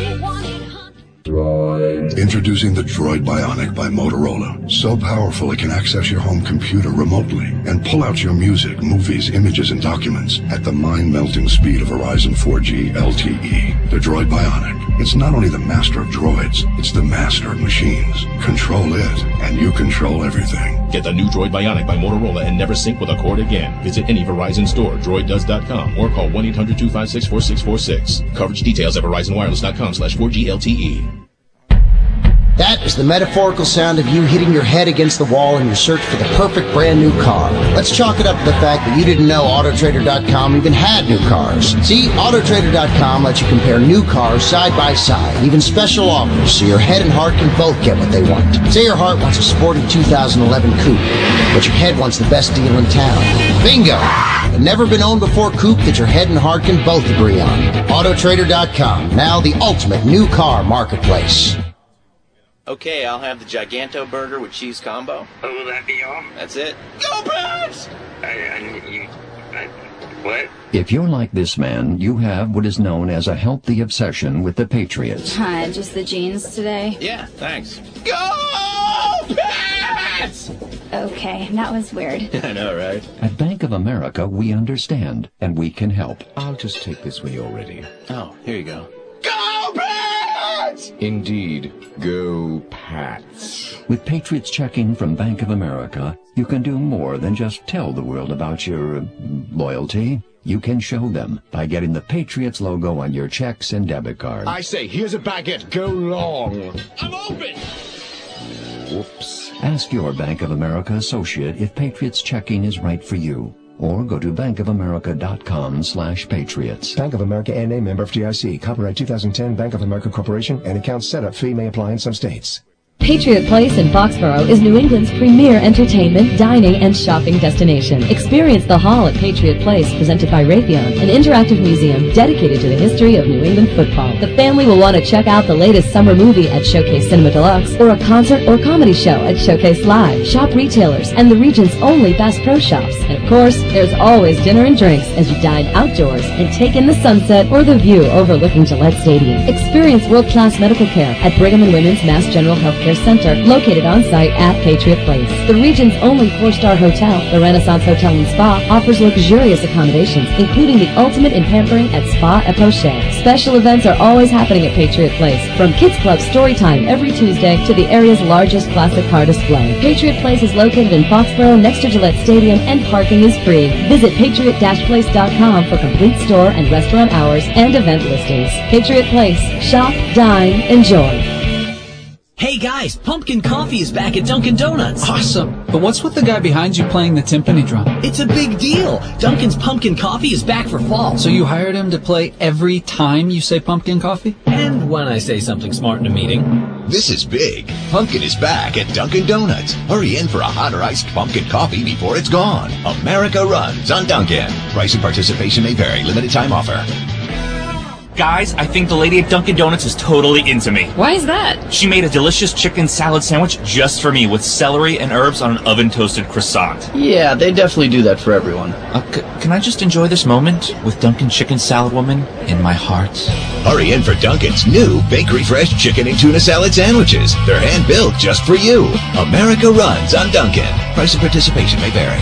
Droid. Introducing the Droid Bionic by Motorola. So powerful it can access your home computer remotely and pull out your music, movies, images, and documents at the mind-melting speed of Verizon four G L T E. The Droid Bionic. It's not only the master of droids, it's the master of machines. Control it, and you control everything. Get the new Droid Bionic by Motorola and never sync with a cord again. Visit any Verizon store, droid does dot com, or call one eight hundred two five six four six four six. Coverage details at verizon wireless dot com slash four G L T E. That is the metaphorical sound of you hitting your head against the wall in your search for the perfect brand new car. Let's chalk it up to the fact that you didn't know Auto Trader dot com even had new cars. See, Auto Trader dot com lets you compare new cars side by side, even special offers, so your head and heart can both get what they want. Say your heart wants a sporty two thousand eleven coupe, but your head wants the best deal in town. Bingo! A never been owned before coupe that your head and heart can both agree on. Auto Trader dot com, now the ultimate new car marketplace. Okay, I'll have the Giganto burger with cheese combo. Oh, will that be all? That's it. Go Pats! I, I, you, I, what? If you're like this man, you have what is known as a healthy obsession with the Patriots. Hi, just the jeans today? Yeah, thanks. Go Pats! Okay, that was weird. I know, right? At Bank of America, we understand, and we can help. I'll just take this when you're ready. Oh, here you go. Go Pats! Indeed, go Pats. With Patriots Checking from Bank of America, you can do more than just tell the world about your uh, loyalty. You can show them by getting the Patriots logo on your checks and debit cards. I say, here's a baguette. Go long. I'm open! Whoops. Ask your Bank of America associate if Patriots Checking is right for you. Or go to bank of america dot com slash patriots. Bank of America N A member F D I C. Copyright two thousand ten Bank of America Corporation and account setup fee may apply in some states. Patriot Place in Foxborough is New England's premier entertainment, dining, and shopping destination. Experience the Hall at Patriot Place, presented by Raytheon, an interactive museum dedicated to the history of New England football. The family will want to check out the latest summer movie at Showcase Cinema Deluxe, or a concert or comedy show at Showcase Live. Shop retailers and the region's only Bass Pro Shops. And of course, there's always dinner and drinks as you dine outdoors and take in the sunset or the view overlooking Gillette Stadium. Experience world-class medical care at Brigham and Women's Mass General Healthcare Center, located on-site at Patriot Place. The region's only four-star hotel, the Renaissance Hotel and Spa, offers luxurious accommodations, including the ultimate in pampering at Spa et Poche. Special events are always happening at Patriot Place, from Kids Club Story Time every Tuesday to the area's largest classic car display. Patriot Place is located in Foxborough next to Gillette Stadium, and parking is free. Visit patriot dash place dot com for complete store and restaurant hours and event listings. Patriot Place. Shop, dine, enjoy. Hey guys, pumpkin coffee is back at Dunkin' Donuts. Awesome. But what's with the guy behind you playing the timpani drum? It's a big deal. Dunkin's pumpkin coffee is back for fall. So you hired him to play every time you say pumpkin coffee? And when I say something smart in a meeting. This is big. Pumpkin is back at Dunkin' Donuts. Hurry in for a hot or iced pumpkin coffee before it's gone. America runs on Dunkin'. Price and participation may vary. Limited time offer. Guys, I think the lady at Dunkin' Donuts is totally into me. Why is that? She made a delicious chicken salad sandwich just for me with celery and herbs on an oven-toasted croissant. Yeah, they definitely do that for everyone. Uh, c- can I just enjoy this moment with Dunkin' Chicken Salad Woman in my heart? Hurry in for Dunkin's new Bakery Fresh Chicken and Tuna Salad Sandwiches. They're hand-built just for you. America runs on Dunkin'. Price and participation may vary.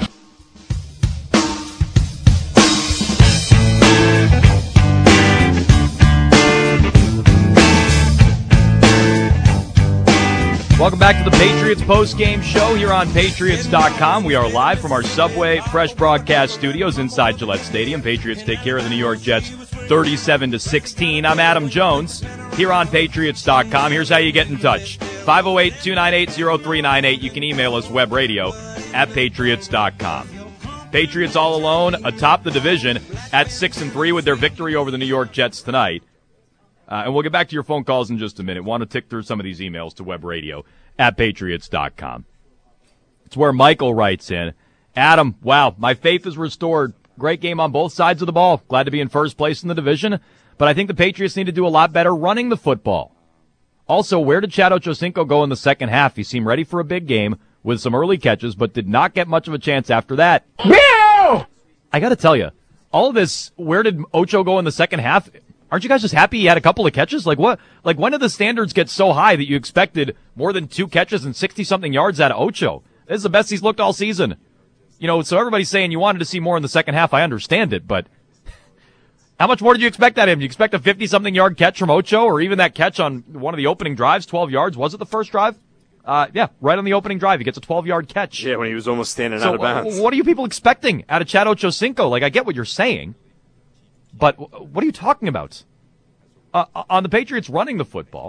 Welcome back to the Patriots post-game show here on Patriots dot com. We are live from our Subway Fresh Broadcast studios inside Gillette Stadium. Patriots take care of the New York Jets thirty-seven to sixteen. I'm Adam Jones here on Patriots dot com. Here's how you get in touch. five oh eight, two nine eight, oh three nine eight. You can email us webradio at Patriots dot com. Patriots all alone atop the division at six and three with their victory over the New York Jets tonight. Uh, and we'll get back to your phone calls in just a minute. Want to tick through some of these emails to webradio at Patriots dot com. It's where Michael writes in, Adam, wow, my faith is restored. Great game on both sides of the ball. Glad to be in first place in the division. But I think the Patriots need to do a lot better running the football. Also, where did Chad Ochocinco go in the second half? He seemed ready for a big game with some early catches, but did not get much of a chance after that. Meow! I got to tell you, all of this, where did Ocho go in the second half? Aren't you guys just happy he had a couple of catches? Like what? Like when did the standards get so high that you expected more than two catches and sixty-something yards out of Ocho? This is the best he's looked all season. You know, so everybody's saying you wanted to see more in the second half. I understand it, but how much more did you expect out of him? Did you expect a fifty-something yard catch from Ocho, or even that catch on one of the opening drives, twelve yards? Was it the first drive? Uh, yeah, right on the opening drive. He gets a twelve-yard catch. Yeah, when he was almost standing so, out of bounds. Uh, what are you people expecting out of Chad Ochocinco? Like, I get what you're saying, but what are you talking about? Uh, on the Patriots running the football,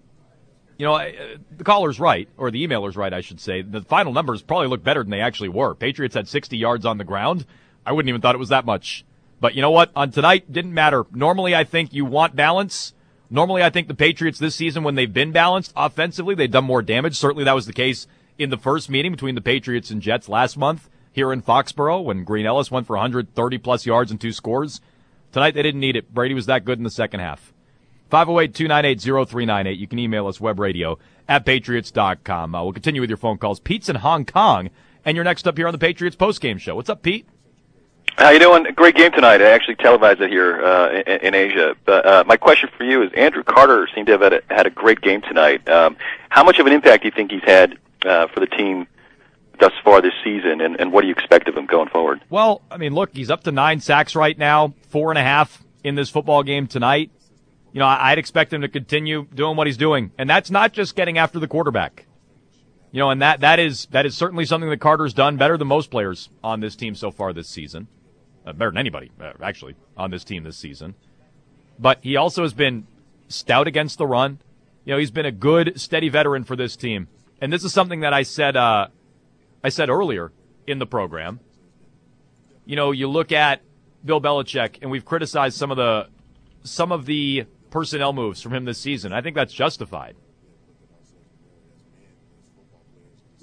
you know, uh, the caller's right, or the emailer's right, I should say. The final numbers probably look better than they actually were. Patriots had sixty yards on the ground. I wouldn't even thought it was that much. But you know what? On tonight, didn't matter. Normally, I think you want balance. Normally, I think the Patriots this season, when they've been balanced offensively, they've done more damage. Certainly, that was the case in the first meeting between the Patriots and Jets last month here in Foxborough when Green Ellis went for one hundred thirty plus yards and two scores. Tonight, they didn't need it. Brady was that good in the second half. five oh eight, two nine eight, oh three nine eight. You can email us webradio at Patriots dot com. Uh, we'll continue with your phone calls. Pete's in Hong Kong, and you're next up here on the Patriots postgame show. What's up, Pete? How you doing? Great game tonight. I actually televised it here uh, in, in Asia. But uh, my question for you is, Andrew Carter seemed to have had a, had a great game tonight. Um, how much of an impact do you think he's had uh, for the team thus far this season, and, and what do you expect of him going forward? Well, I mean, look, he's up to nine sacks right now, four and a half in this football game tonight. You know, I'd expect him to continue doing what he's doing, and that's not just getting after the quarterback. You know, and that that is that is certainly something that Carter's done better than most players on this team so far this season. Uh, better than anybody, uh, actually, on this team this season. But he also has been stout against the run. You know, he's been a good, steady veteran for this team. And this is something that I said uh, I said earlier in the program. You know, you look at Bill Belichick, and we've criticized some of the some of the personnel moves from him this season. I think that's justified.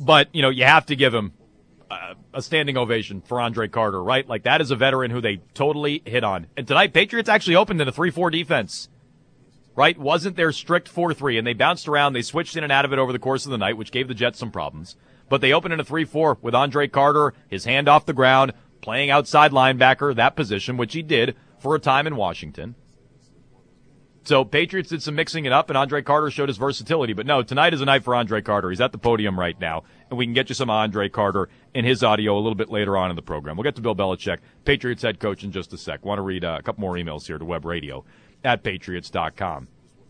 But, you know, you have to give him uh, a standing ovation for Andre Carter, right? Like, that is a veteran who they totally hit on. And tonight, Patriots actually opened in a three four defense, right? Wasn't their strict four three, and they bounced around. They switched in and out of it over the course of the night, which gave the Jets some problems. But they opened in a three four with Andre Carter, his hand off the ground, playing outside linebacker, that position, which he did for a time in Washington. So Patriots did some mixing it up, and Andre Carter showed his versatility. But no, tonight is a night for Andre Carter. He's at the podium right now, and we can get you some Andre Carter in his audio a little bit later on in the program. We'll get to Bill Belichick, Patriots head coach, in just a sec. Want to read uh, a couple more emails here to web radio at patriots dot com.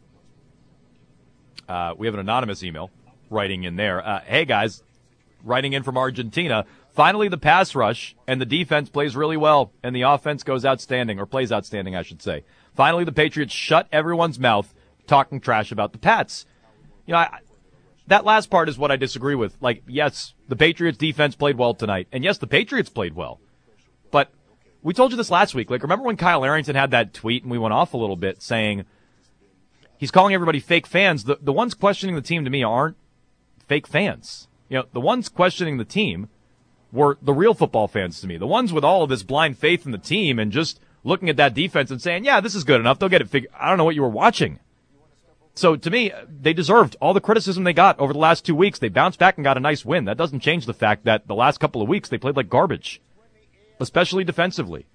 Uh, we have an anonymous email writing in there. Uh, hey, guys, writing in from Argentina. Finally, the pass rush and the defense plays really well, and the offense goes outstanding, or plays outstanding, I should say. Finally, the Patriots shut everyone's mouth talking trash about the Pats. You know, I, that last part is what I disagree with. Like, yes, the Patriots defense played well tonight, and yes, the Patriots played well. But we told you this last week. Like, remember when Kyle Arrington had that tweet, and we went off a little bit, saying he's calling everybody fake fans. The, the ones questioning the team to me aren't fake fans. You know, the ones questioning the team were the real football fans to me. The ones with all of this blind faith in the team and just looking at that defense and saying, yeah, this is good enough. They'll get it figured. I don't know what you were watching. So to me, they deserved all the criticism they got over the last two weeks. They bounced back and got a nice win. That doesn't change the fact that the last couple of weeks they played like garbage, especially defensively.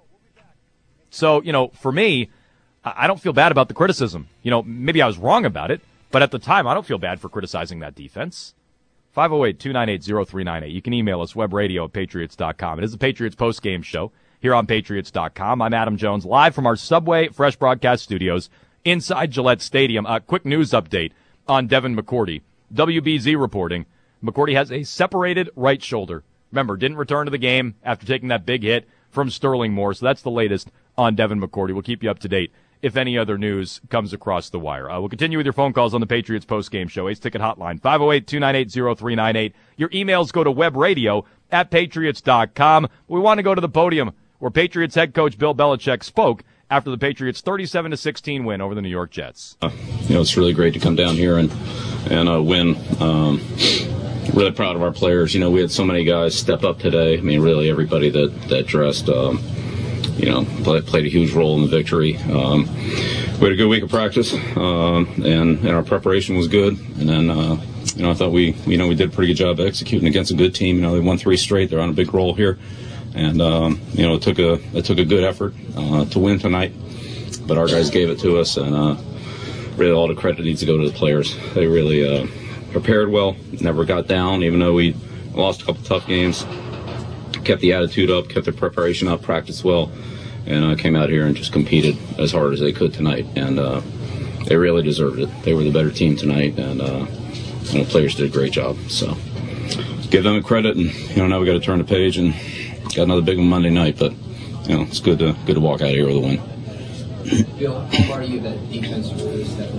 So, you know, for me, I don't feel bad about the criticism. You know, maybe I was wrong about it, but at the time, I don't feel bad for criticizing that defense. five oh eight, two nine eight, oh three nine eight. You can email us, webradio at patriots dot com. It is the Patriots post-game show here on patriots dot com. I'm Adam Jones, live from our Subway Fresh Broadcast Studios inside Gillette Stadium. A quick news update on Devin McCourty. W B Z reporting, McCourty has a separated right shoulder. Remember, didn't return to the game after taking that big hit from Sterling Moore. So that's the latest on Devin McCourty. We'll keep you up to date if any other news comes across the wire. Uh, we'll continue with your phone calls on the Patriots post-game show. Ace Ticket Hotline, five oh eight, two nine eight, oh three nine eight. Your emails go to webradio at patriots dot com. We want to go to the podium where Patriots head coach Bill Belichick spoke after the Patriots' thirty-seven to sixteen win over the New York Jets. Uh, you know, it's really great to come down here and, and uh, win. Um, really proud of our players. You know, we had so many guys step up today. I mean, really everybody that, that dressed, um, you know, play, played a huge role in the victory. Um, we had a good week of practice, um, and, and our preparation was good. And then, uh, you know, I thought we, you know, we did a pretty good job executing against a good team. You know, they won three straight. They're on a big roll here. And, um, you know, it took a it took a good effort uh, to win tonight. But our guys gave it to us, and uh, really all the credit needs to go to the players. They really uh, prepared well, never got down, even though we lost a couple tough games. Kept the attitude up, kept the preparation up, practiced well, and uh, came out here and just competed as hard as they could tonight. And uh, they really deserved it. They were the better team tonight, and uh, you know, players did a great job. So give them the credit, and you know, now we got to turn the page and got another big one Monday night. But you know, it's good to good to walk out of here with a win. Bill, how far are you that defense really stepped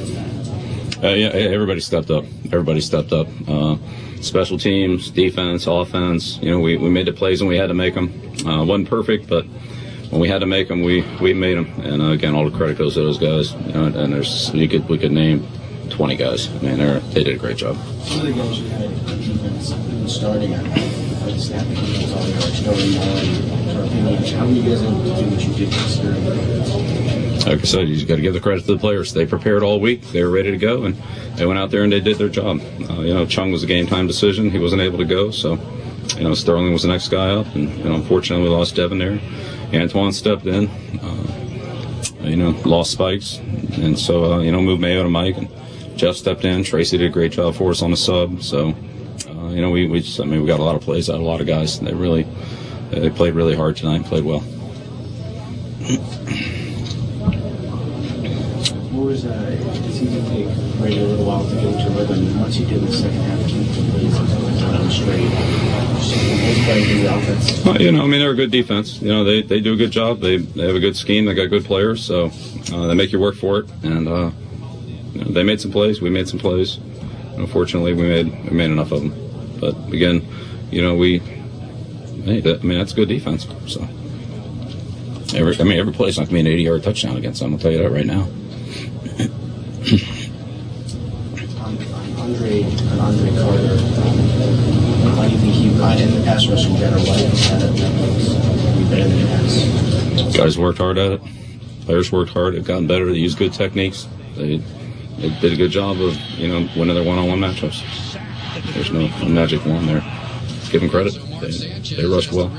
up? Uh, yeah, everybody stepped up. Everybody stepped up. Uh, special teams, defense, offense. You know, we, we made the plays when we had to make them. Uh, wasn't perfect, but when we had to make them, we, we made them. And uh, again, all the credit goes to those guys. You know, and there's you could we could name twenty guys. I mean, they they did a great job. Some of the guys you had defense starting at like snapping games all year, Sterling Moore, how many guys able to do what you did during the defense? Like I said, you just got to give the credit to the players. They prepared all week. They were ready to go, and they went out there and they did their job. Uh, you know, Chung was a game time decision. He wasn't able to go, so you know Sterling was the next guy up, and you know, unfortunately we lost Devin there. Antoine stepped in. Uh, you know, lost Spikes, and so uh, you know moved Mayo to Mike, and Jeff stepped in. Tracy did a great job for us on the sub. So uh, you know, we we just I mean we got a lot of plays out of a lot of guys. They really they played really hard tonight and played well. What was, uh, it seemed to take Brady a little while to get into rhythm. Once he did in the second half, he plays on straight. Just playing the offense. Well, you know, I mean, they're a good defense. You know, they, they do a good job. They they have a good scheme. They got good players, so uh, they make you work for it. And uh, you know, they made some plays. We made some plays. Unfortunately, we made we made enough of them. But again, you know, we. Hey, that, I mean, that's good defense. So. Every, I mean, every play's not going to be an eighty-yard touchdown against them. I'll tell you that right now. Andre, Andre Carter, in the pass rush in general, why is that be better than it has? Guys worked hard at it. Players worked hard. They've gotten better. They use good techniques. They, they did a good job of, you know, winning their one-on-one matchups. There's no, no magic wand there. Give them credit. They, they rushed well.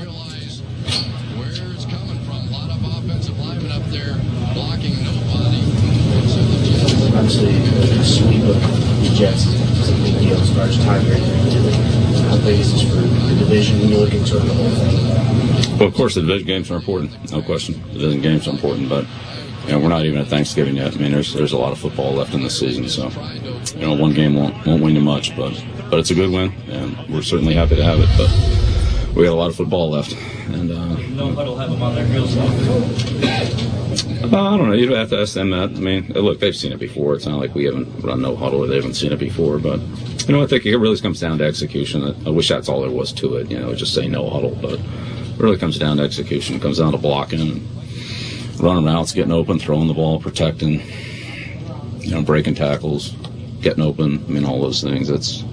Obviously, the sweep of the Jets is a big deal as far as tiebreaker. How big is this for the division when you look at sort of the whole thing? Well, of course, the division games are important. No question. The division games are important, but you know, we're not even at Thanksgiving yet. I mean, there's there's a lot of football left in this season, so you know, one game won't won't win you much, but but it's a good win, and we're certainly happy to have it. But we got a lot of football left, and uh, no huddle have them on their heels. Uh, I don't know. You'd have to ask them that. I mean, look, they've seen it before. It's not like we haven't run no huddle or they haven't seen it before. But, you know, I think it really comes down to execution. I wish that's all there was to it, you know, just say no huddle. But it really comes down to execution. It comes down to blocking, running routes, getting open, throwing the ball, protecting, you know, breaking tackles, getting open. I mean, all those things. It's...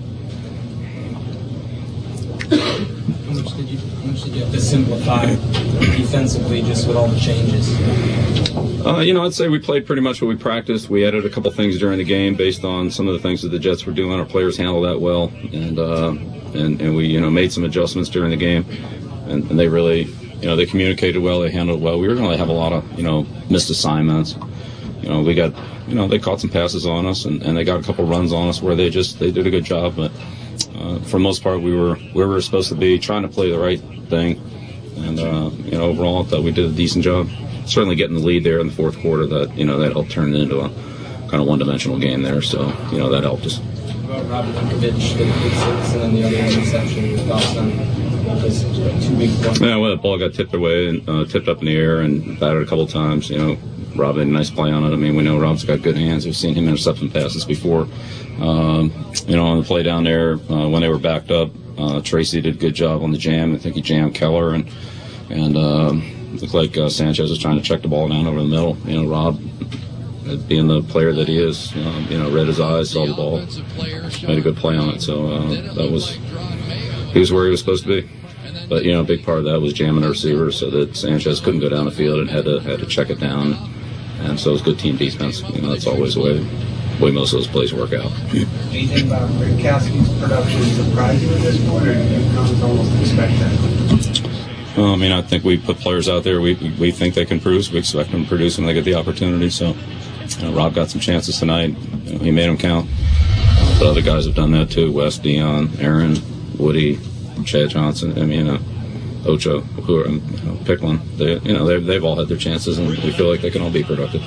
How much did you, how much did you have to simplify defensively just with all the changes? Uh, you know, I'd say we played pretty much what we practiced. We added a couple things during the game based on some of the things that the Jets were doing. Our players handled that well, and uh, and and we, you know, made some adjustments during the game, and, and they really, you know, they communicated well, they handled it well. We were going to have a lot of, you know, missed assignments. You know, we got, you know, they caught some passes on us, and, and they got a couple runs on us where they just they did a good job, but uh, for the most part, we were where we were supposed to be, trying to play the right thing, and uh, you know, overall, I thought we did a decent job. Certainly getting the lead there in the fourth quarter, that, you know, that helped turn it into a kind of one-dimensional game there. So, you know, that helped us. About Robbie Linkovic, the big six, and then the other interception was awesome. Just two big points. Yeah, well, the ball got tipped away and uh, tipped up in the air and batted a couple times. You know, Rob had a nice play on it. I mean, we know Rob's got good hands. We've seen him intercept some passes before. Um, you know, on the play down there, uh, when they were backed up, uh, Tracy did a good job on the jam. I think he jammed Keller and and. Um, Looked like uh, Sanchez was trying to check the ball down over the middle. You know, Rob, being the player that he is, um, you know, read his eyes, saw the ball, made a good play on it. So uh, that was, he was where he was supposed to be. But, you know, a big part of that was jamming the receivers so that Sanchez couldn't go down the field and had to had to check it down. And so it was good team defense. You know, that's always the way, the way most of those plays work out. Anything about Gronkowski's production surprise you at this point, or do you almost expect that? Well, I mean, I think we put players out there we we think they can produce. We expect them to produce when they get the opportunity. So, you know, Rob got some chances tonight. You know, he made them count. Uh, but other guys have done that too. Wes, Dion, Aaron, Woody, Chad Johnson. I mean, uh, Ocho, who are, you know, pick one. They, you know, they've they've all had their chances, and we feel like they can all be productive.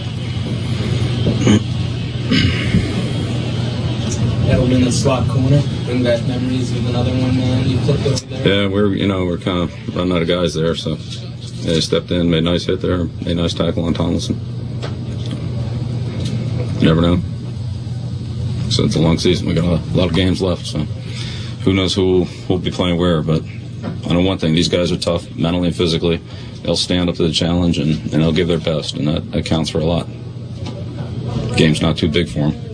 Edelman, the slot corner, bring back memories of another one, man. You flipped over there. Yeah, we're you know we're kind of running out of guys there, so yeah, they stepped in, made a nice hit there, made a nice tackle on Tomlinson. You never know. So it's a long season. We got a lot of games left, so who knows who will be playing where. But I know one thing: these guys are tough, mentally and physically. They'll stand up to the challenge and, and they'll give their best, and that, that counts for a lot. The game's not too big for them.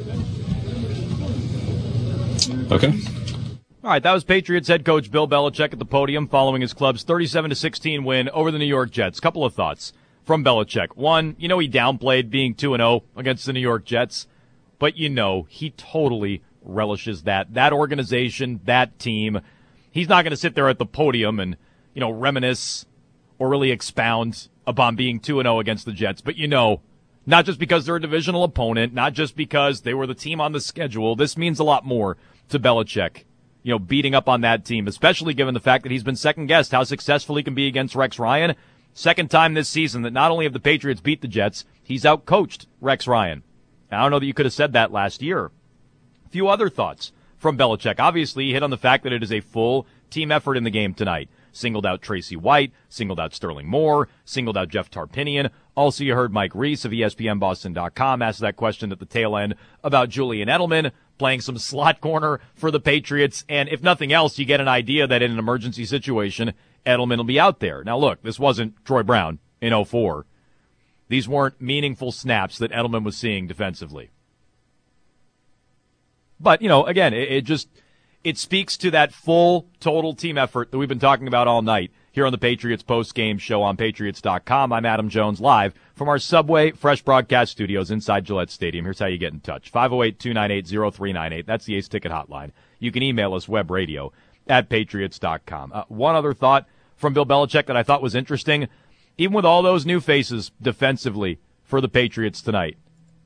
Okay. All right, that was Patriots head coach Bill Belichick at the podium following his club's thirty-seven to sixteen win over the New York Jets. Couple of thoughts from Belichick. One, you know he downplayed being two and oh against the New York Jets, but you know he totally relishes that. That organization, that team. He's not going to sit there at the podium and, you know, reminisce or really expound upon being two and oh against the Jets, but you know, not just because they're a divisional opponent, not just because they were the team on the schedule. This means a lot more to Belichick, you know, beating up on that team, especially given the fact that he's been second-guessed how successful he can be against Rex Ryan. Second time this season that not only have the Patriots beat the Jets, he's out-coached Rex Ryan. I don't know that you could have said that last year. A few other thoughts from Belichick. Obviously, he hit on the fact that it is a full team effort in the game tonight. Singled out Tracy White, singled out Sterling Moore, singled out Jeff Tarpinian. Also, you heard Mike Reese of E S P N Boston dot com ask that question at the tail end about Julian Edelman playing some slot corner for the Patriots. And if nothing else, you get an idea that in an emergency situation, Edelman will be out there. Now, look, this wasn't Troy Brown in oh four. These weren't meaningful snaps that Edelman was seeing defensively. But, you know, again, it, it just it speaks to that full, total team effort that we've been talking about all night here on the Patriots post-game show on Patriots dot com. I'm Adam Jones, live from our Subway Fresh Broadcast Studios inside Gillette Stadium. Here's how you get in touch. five oh eight, two nine eight, oh three nine eight. That's the Ace Ticket hotline. You can email us, webradio at Patriots dot com. Uh, one other thought from Bill Belichick that I thought was interesting. Even with all those new faces defensively for the Patriots tonight,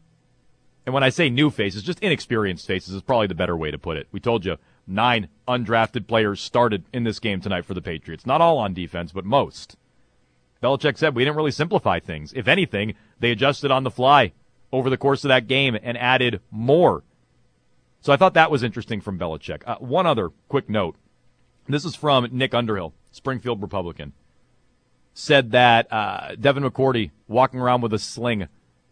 and when I say new faces, just inexperienced faces is probably the better way to put it. We told you nine undrafted players started in this game tonight for the Patriots. Not all on defense, but most. Belichick said we didn't really simplify things. If anything, they adjusted on the fly over the course of that game and added more. So I thought that was interesting from Belichick. Uh, one other quick note. This is from Nick Underhill, Springfield Republican. Said that uh, Devin McCourty walking around with a sling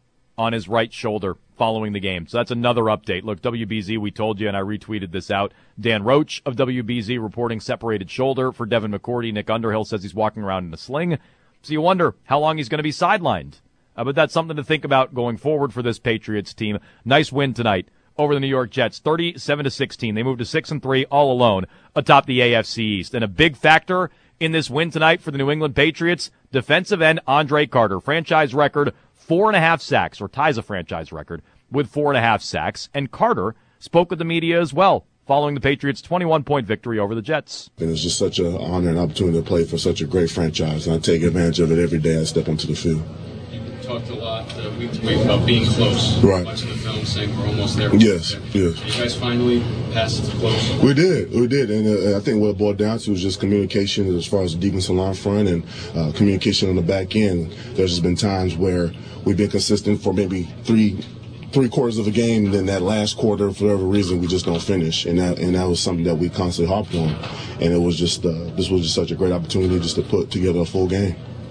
on his right shoulder following the game. So that's another update. Look, W B Z, we told you, and I retweeted this out. Dan Roach of W B Z reporting separated shoulder for Devin McCourty. Nick Underhill says he's walking around in a sling. So you wonder how long he's going to be sidelined. Uh, but that's something to think about going forward for this Patriots team. Nice win tonight over the New York Jets, thirty-seven to sixteen. They moved to six and three all alone atop the A F C East. And a big factor in this win tonight for the New England Patriots, defensive end Andre Carter, franchise record, four and a half sacks, or ties a franchise record with four and a half sacks. And Carter spoke with the media as well following the Patriots' twenty-one point victory over the Jets. And it's just such an honor and opportunity to play for such a great franchise, and I take advantage of it every day I step onto the field. Talked a lot uh, week to week about being close. Right. Watching the film, saying we're almost there. Yes, yes. You guys finally passed it close. We did, we did, and uh, I think what it boiled down to was just communication as far as the defensive line front and uh, communication on the back end. There's just been times where we've been consistent for maybe three, three quarters of a game, and then that last quarter, for whatever reason, we just don't finish, and that and that was something that we constantly harped on, and it was just uh, this was just such a great opportunity just to put together a full game.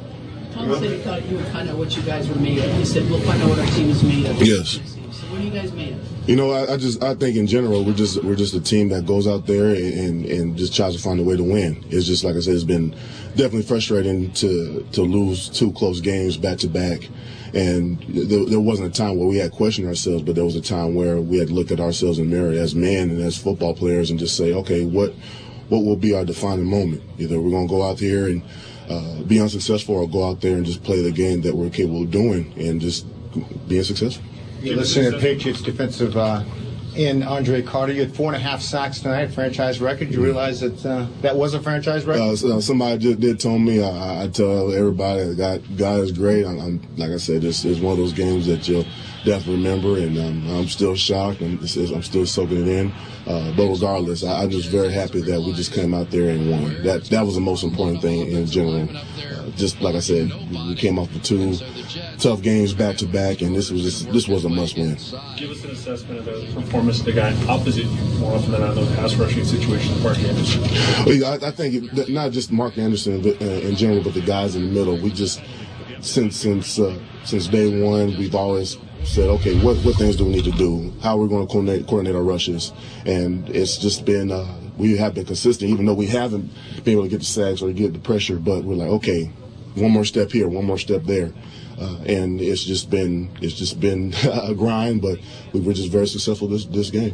Tom said he thought you would find out what you guys were made of. He said, we'll find out what our team is made of. Yes. So what are you guys made of? You know, I, I just I think in general we're just we're just a team that goes out there and, and just tries to find a way to win. It's just like I said, it's been definitely frustrating to to lose two close games back to back. And there, there wasn't a time where we had questioned ourselves, but there was a time where we had to look at ourselves in the mirror as men and as football players and just say, okay, what what will be our defining moment? Either we're going to go out here and Uh, be unsuccessful or go out there and just play the game that we're capable of doing and just being successful. You're listening to Patriots defensive uh, end Andre Carter. You had four and a half sacks tonight, franchise record. You realize that uh, that was a franchise record? Uh, so, uh, somebody just did tell me. I, I tell everybody that God, God is great. I'm, I'm like I said, this is one of those games that you'll definitely remember, and um, I'm still shocked, and this is, I'm still soaking it in. Uh, but regardless, I, I'm just very happy that we just came out there and won. That that was the most important thing in general. Uh, just like I said, we came off the two tough games back to back, and this was just, this was a must win. Give us an assessment of the performance of the guy opposite you more often than not in those pass rushing situations, Mark Anderson. I, I think it, not just Mark Anderson but, uh, in general, but the guys in the middle. We just since since uh, since day one, we've always said, okay, what, what things do we need to do? How are we going to coordinate, coordinate our rushes? And it's just been, uh, we have been consistent, even though we haven't been able to get the sacks or get the pressure, but we're like, okay, one more step here, one more step there. Uh, and it's just been, it's just been a grind, but we were just very successful this, this game.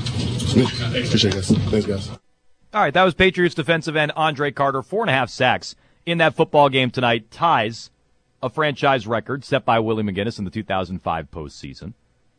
Appreciate it, guys. Thanks, guys. All right, that was Patriots defensive end Andre Carter, four and a half sacks in that football game tonight, ties a franchise record set by Willie McGinnis in the two thousand five postseason.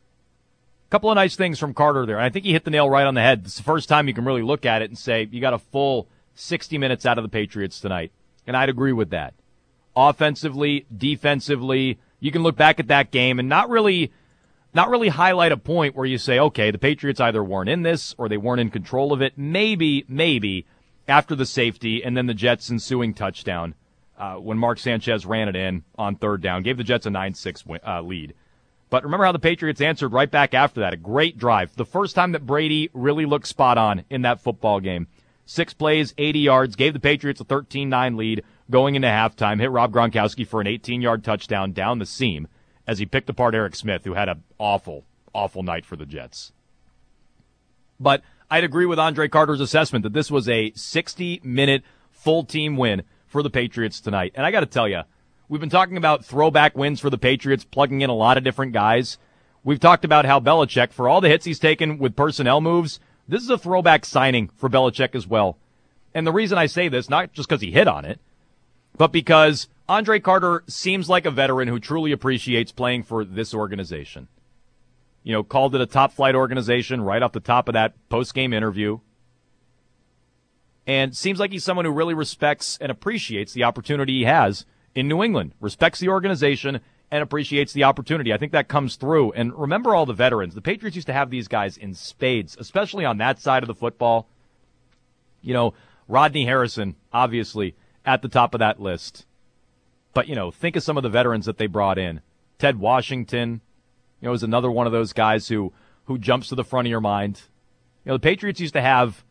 Couple of nice things from Carter there, and I think he hit the nail right on the head. It's the first time you can really look at it and say you got a full sixty minutes out of the Patriots tonight, and I'd agree with that. Offensively, defensively, you can look back at that game and not really, not really highlight a point where you say, okay, the Patriots either weren't in this or they weren't in control of it. Maybe, maybe after the safety and then the Jets' ensuing touchdown. Uh, when Mark Sanchez ran it in on third down, gave the Jets a nine six uh, lead. But remember how the Patriots answered right back after that. A great drive. The first time that Brady really looked spot on in that football game. Six plays, eighty yards, gave the Patriots a thirteen nine lead going into halftime, hit Rob Gronkowski for an eighteen-yard touchdown down the seam as he picked apart Eric Smith, who had an awful, awful night for the Jets. But I'd agree with Andre Carter's assessment that this was a sixty-minute full-team win for the Patriots tonight. And I got to tell you, we've been talking about throwback wins for the Patriots, plugging in a lot of different guys. We've talked about how Belichick, for all the hits he's taken with personnel moves, This is a throwback signing for Belichick as well. And the reason I say this, not just because he hit on it, but because Andre Carter seems like a veteran who truly appreciates playing for this organization. You know, called it a top-flight organization right off the top of that post-game interview. And seems like he's someone who really respects and appreciates the opportunity he has in New England, respects the organization, and appreciates the opportunity. I think that comes through. And remember all the veterans. The Patriots used to have these guys in spades, especially on that side of the football. You know, Rodney Harrison, obviously, at the top of that list. But, you know, think of some of the veterans that they brought in. Ted Washington, you know, is another one of those guys who, who jumps to the front of your mind. You know, the Patriots used to have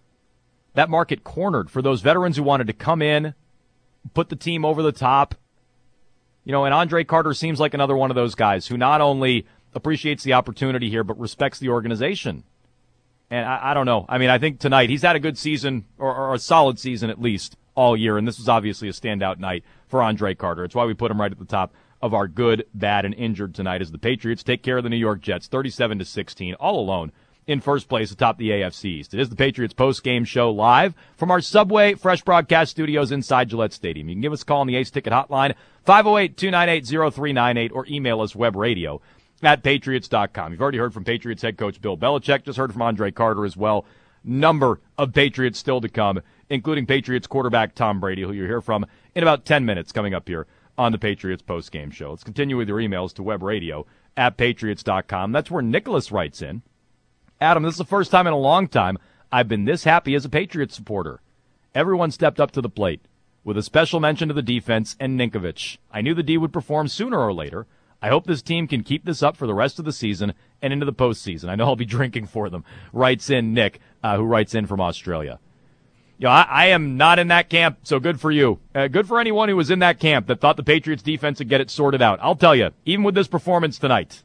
that market cornered for those veterans who wanted to come in, put the team over the top. You know, and Andre Carter seems like another one of those guys who not only appreciates the opportunity here, but respects the organization. And I, I don't know. I mean, I think tonight he's had a good season, or, or a solid season at least, all year. And this was obviously a standout night for Andre Carter. It's why we put him right at the top of our good, bad, and injured tonight as the Patriots take care of the New York Jets, thirty-seven to sixteen, all alone in first place atop the A F C East. It is the Patriots post-game show live from our Subway Fresh Broadcast Studios inside Gillette Stadium. You can give us a call on the Ace Ticket Hotline, five oh eight, two nine eight, oh three nine eight, or email us webradio at patriots dot com. You've already heard from Patriots head coach Bill Belichick, just heard from Andre Carter as well. Number of Patriots still to come, including Patriots quarterback Tom Brady, who you'll hear from in about ten minutes coming up here on the Patriots post-game show. Let's continue with your emails to webradio at patriots dot com. That's where Nicholas writes in. Adam, this is the first time in a long time I've been this happy as a Patriots supporter. Everyone stepped up to the plate, with a special mention to the defense and Ninkovich. I knew the D would perform sooner or later. I hope this team can keep this up for the rest of the season and into the postseason. I know I'll be drinking for them, writes in Nick, uh, who writes in from Australia. You know, I, I am not in that camp, so good for you. Uh, good for anyone who was in that camp that thought the Patriots defense would get it sorted out. I'll tell you, even with this performance tonight,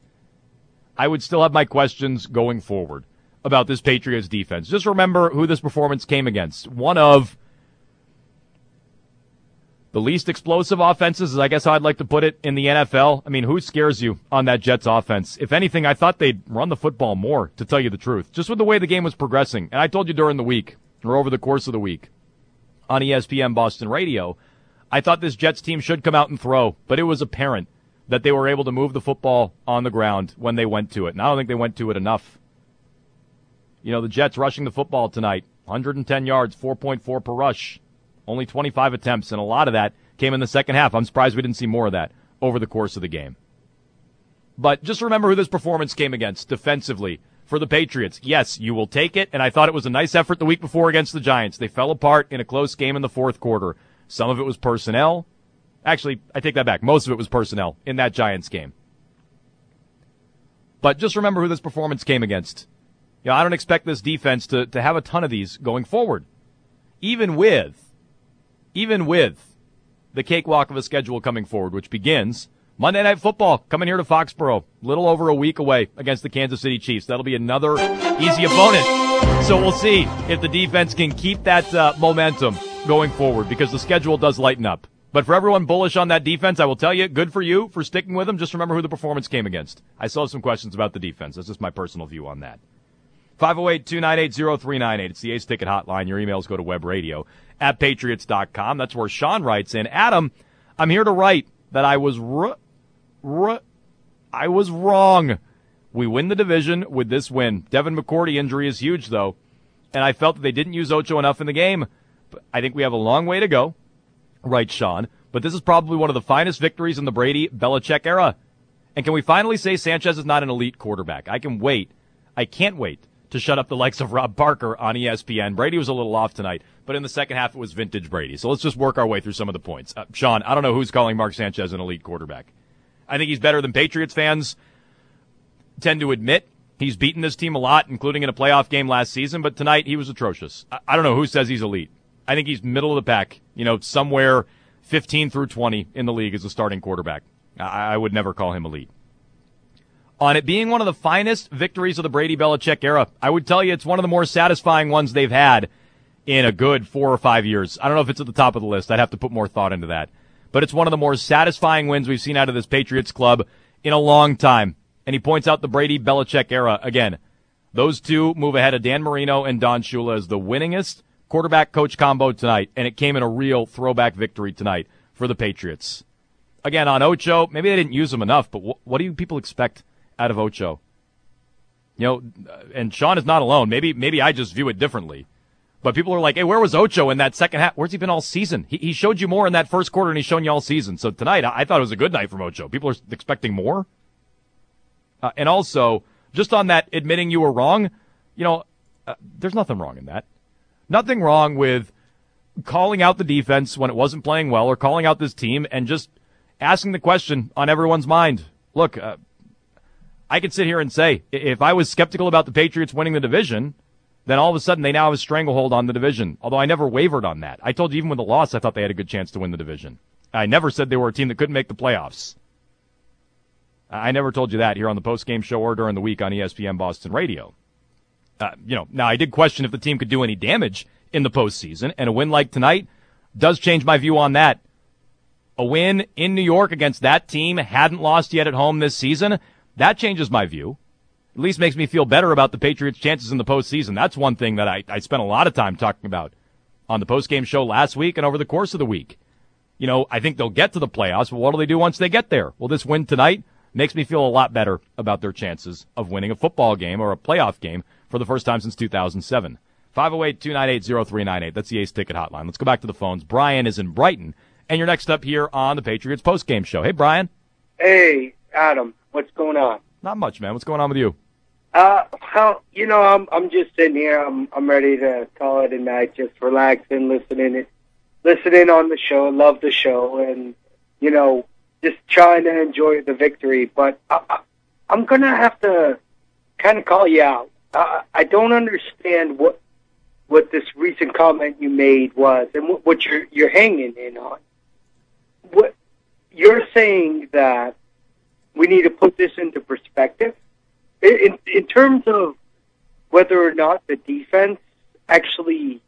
I would still have my questions going forward about this Patriots defense. Just remember who this performance came against. One of the least explosive offenses, is I guess how I'd like to put it, in the N F L. I mean, who scares you on that Jets offense? If anything, I thought they'd run the football more, to tell you the truth, just with the way the game was progressing. And I told you during the week, or over the course of the week, on E S P N Boston Radio, I thought this Jets team should come out and throw, but it was apparent that they were able to move the football on the ground when they went to it. And I don't think they went to it enough. You know, the Jets rushing the football tonight, one hundred ten yards, four point four per rush, only twenty-five attempts, and a lot of that came in the second half. I'm surprised we didn't see more of that over the course of the game. But just remember who this performance came against defensively for the Patriots. Yes, you will take it, and I thought it was a nice effort the week before against the Giants. They fell apart in a close game in the fourth quarter. Some of it was personnel. Actually, I take that back. Most of it was personnel in that Giants game. But just remember who this performance came against. You know, I don't expect this defense to, to have a ton of these going forward. Even with, even with the cakewalk of a schedule coming forward, which begins Monday Night Football coming here to Foxborough, a little over a week away against the Kansas City Chiefs. That'll be another easy opponent. So we'll see if the defense can keep that uh, momentum going forward, because the schedule does lighten up. But for everyone bullish on that defense, I will tell you, good for you for sticking with them. Just remember who the performance came against. I still have some questions about the defense. That's just my personal view on that. five oh eight, two nine eight, oh three nine eight. It's the Ace Ticket Hotline. Your emails go to webradio at patriots dot com. That's where Sean writes in. Adam, I'm here to write that I was r- r- I was wrong. We win the division with this win. Devin McCourty injury is huge, though, and I felt that they didn't use Ocho enough in the game. But I think we have a long way to go, writes Sean. But this is probably one of the finest victories in the Brady-Belichick era. And can we finally say Sanchez is not an elite quarterback? I can wait. I can't wait to shut up the likes of Rob Parker on E S P N. Brady was a little off tonight, but in the second half it was vintage Brady. So let's just work our way through some of the points. Uh, Sean, I don't know who's calling Mark Sanchez an elite quarterback. I think he's better than Patriots fans tend to admit. He's beaten this team a lot, including in a playoff game last season, but tonight he was atrocious. I, I don't know who says he's elite. I think he's middle of the pack, you know, somewhere fifteen through twenty in the league as a starting quarterback. I, I would never call him elite. On it being one of the finest victories of the Brady-Belichick era, I would tell you it's one of the more satisfying ones they've had in a good four or five years. I don't know if it's at the top of the list. I'd have to put more thought into that. But it's one of the more satisfying wins we've seen out of this Patriots club in a long time. And he points out the Brady-Belichick era again. Those two move ahead of Dan Marino and Don Shula as the winningest quarterback-coach combo tonight, and it came in a real throwback victory tonight for the Patriots. Again, on Ocho, maybe they didn't use him enough, but wh- what do you people expect out of Ocho? You know, and Sean is not alone. Maybe maybe I just view it differently. But people are like, hey, where was Ocho in that second half? Where's he been all season? He, he showed you more in that first quarter than he's shown you all season. So tonight, I, I thought it was a good night from Ocho. People are expecting more. Uh, and also, just on that admitting you were wrong, you know, uh, there's nothing wrong in that. Nothing wrong with calling out the defense when it wasn't playing well or calling out this team and just asking the question on everyone's mind. Look, uh, I could sit here and say, if I was skeptical about the Patriots winning the division, then all of a sudden they now have a stranglehold on the division. Although I never wavered on that. I told you even with the loss, I thought they had a good chance to win the division. I never said they were a team that couldn't make the playoffs. I never told you that here on the postgame show or during the week on E S P N Boston Radio. Uh, you know, now I did question if the team could do any damage in the postseason, and a win like tonight does change my view on that. A win in New York against that team, hadn't lost yet at home this season, that changes my view. At least makes me feel better about the Patriots' chances in the postseason. That's one thing that I, I spent a lot of time talking about on the postgame show last week and over the course of the week. You know, I think they'll get to the playoffs, but what do they do once they get there? Well, this win tonight makes me feel a lot better about their chances of winning a football game or a playoff game for the first time since two thousand seven. five oh eight, two nine eight, oh three nine eight. That's the Ace Ticket Hotline. Let's go back to the phones. Brian is in Brighton, and you're next up here on the Patriots postgame show. Hey, Brian. Hey, Adam. What's going on? Not much, man. What's going on with you? Uh, well, you know, I'm I'm just sitting here. I'm I'm ready to call it a night, just relaxing, listening, listening on the show. Love the show, and you know, just trying to enjoy the victory. But I, I, I'm gonna have to kind of call you out. Uh, I don't understand what what this recent comment you made was, and what, what you're you're hanging in on. What you're saying that we need to put this into perspective. In, in terms of whether or not the defense actually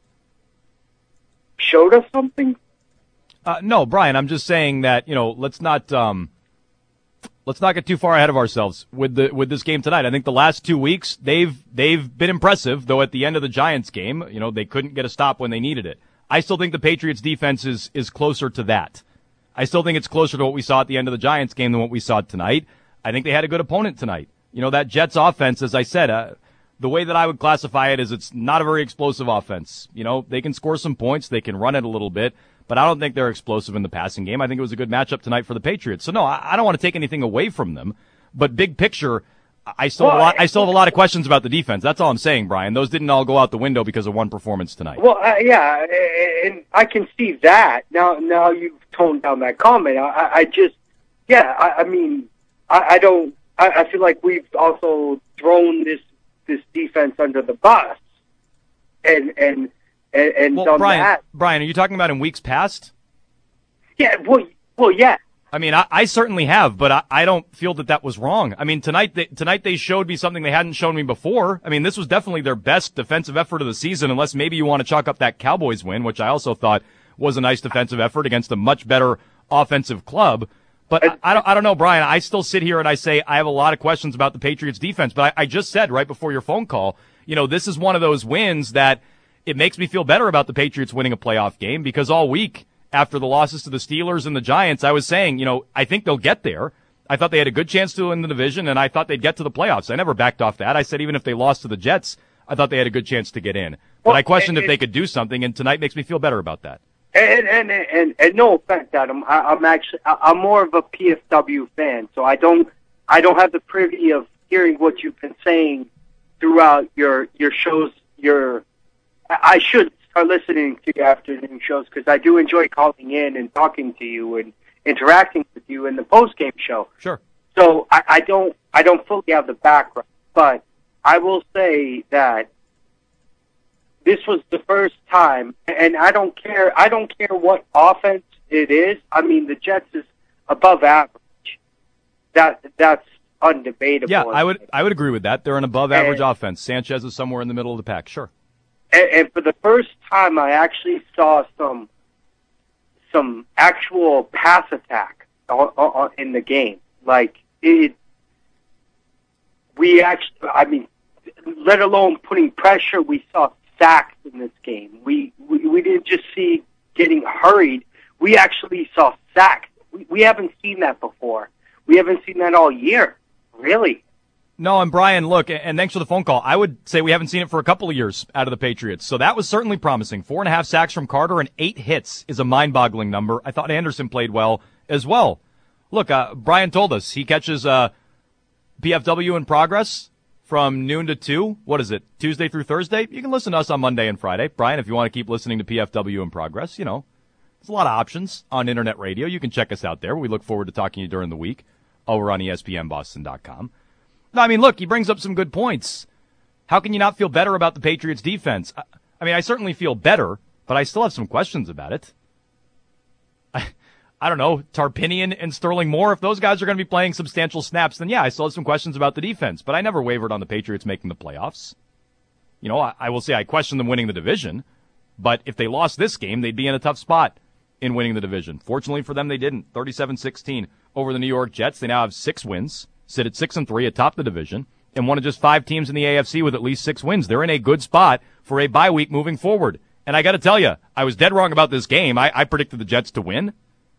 showed us something? Uh, no, Brian, I'm just saying that, you know, let's not um, let's not get too far ahead of ourselves with the with this game tonight. I think the last two weeks they've they've been impressive, though at the end of the Giants game, you know, they couldn't get a stop when they needed it. I still think the Patriots defense is is closer to that. I still think it's closer to what we saw at the end of the Giants game than what we saw tonight. I think they had a good opponent tonight. You know, that Jets offense, as I said, uh, the way that I would classify it is it's not a very explosive offense. You know, they can score some points, they can run it a little bit, but I don't think they're explosive in the passing game. I think it was a good matchup tonight for the Patriots. So, no, I, I don't want to take anything away from them, but big picture, I still, well, have a lot, I still have a lot of questions about the defense. That's all I'm saying, Brian. Those didn't all go out the window because of one performance tonight. Well, uh, yeah, and I can see that. Now, now you've toned down that comment. I, I just, yeah, I, I mean, I, I don't, I, I feel like we've also thrown this this defense under the bus, and and and, and well, done Brian, that. Brian, are you talking about in weeks past? Yeah, well, well, yeah. I mean, I, I certainly have, but I, I don't feel that that was wrong. I mean, tonight they, tonight they showed me something they hadn't shown me before. I mean, this was definitely their best defensive effort of the season, unless maybe you want to chalk up that Cowboys win, which I also thought was a nice defensive effort against a much better offensive club. But I, I don't, I don't know, Brian. I still sit here and I say I have a lot of questions about the Patriots defense. But I, I just said right before your phone call, you know, this is one of those wins that it makes me feel better about the Patriots winning a playoff game, because all week after the losses to the Steelers and the Giants, I was saying, you know, I think they'll get there. I thought they had a good chance to win the division, and I thought they'd get to the playoffs. I never backed off that. I said even if they lost to the Jets, I thought they had a good chance to get in. But well, I questioned and, if they could do something, and tonight makes me feel better about that. And and and, and no offense, Adam. I, I'm actually I'm more of a P F W fan, so I don't I don't have the privy of hearing what you've been saying throughout your your shows. Your I should start listening to your afternoon shows, because I do enjoy calling in and talking to you and interacting with you in the post game show. Sure. So I, I don't I don't fully have the background, but I will say that this was the first time, and I don't care. I don't care what offense it is. I mean, the Jets is above average. That that's undebatable. Yeah, I would I would agree with that. They're an above average and, offense. Sanchez is somewhere in the middle of the pack. Sure. And, and for the first time, I actually saw some some actual pass attack on, on, in the game. Like it, we actually. I mean, let alone putting pressure. We saw sacks in this game. We, we, we didn't just see getting hurried. We actually saw sacks. We, we haven't seen that before. We haven't seen that all year, really. No, and Brian, look, and thanks for the phone call. I would say we haven't seen it for a couple of years out of the Patriots. So that was certainly promising. Four and a half sacks from Carter and eight hits is a mind-boggling number. I thought Anderson played well as well. Look, uh, Brian told us he catches uh, P F W in progress from noon to two. What is it, Tuesday through Thursday? You can listen to us on Monday and Friday. Brian, if you want to keep listening to P F W in progress, you know, there's a lot of options on internet radio. You can check us out there. We look forward to talking to you during the week over on E S P N Boston dot com. No, I mean, look, he brings up some good points. How can you not feel better about the Patriots' defense? I, I mean, I certainly feel better, but I still have some questions about it. I, I don't know, Tarpinian and Sterling Moore, if those guys are going to be playing substantial snaps, then yeah, I still have some questions about the defense, but I never wavered on the Patriots making the playoffs. You know, I, I will say I question them winning the division, but if they lost this game, they'd be in a tough spot in winning the division. Fortunately for them, they didn't. thirty-seven sixteen over the New York Jets. They now have six wins. Sit at six and three atop the division, and one of just five teams in the A F C with at least six wins. They're in a good spot for a bye week moving forward. And I got to tell you, I was dead wrong about this game. I, I predicted the Jets to win.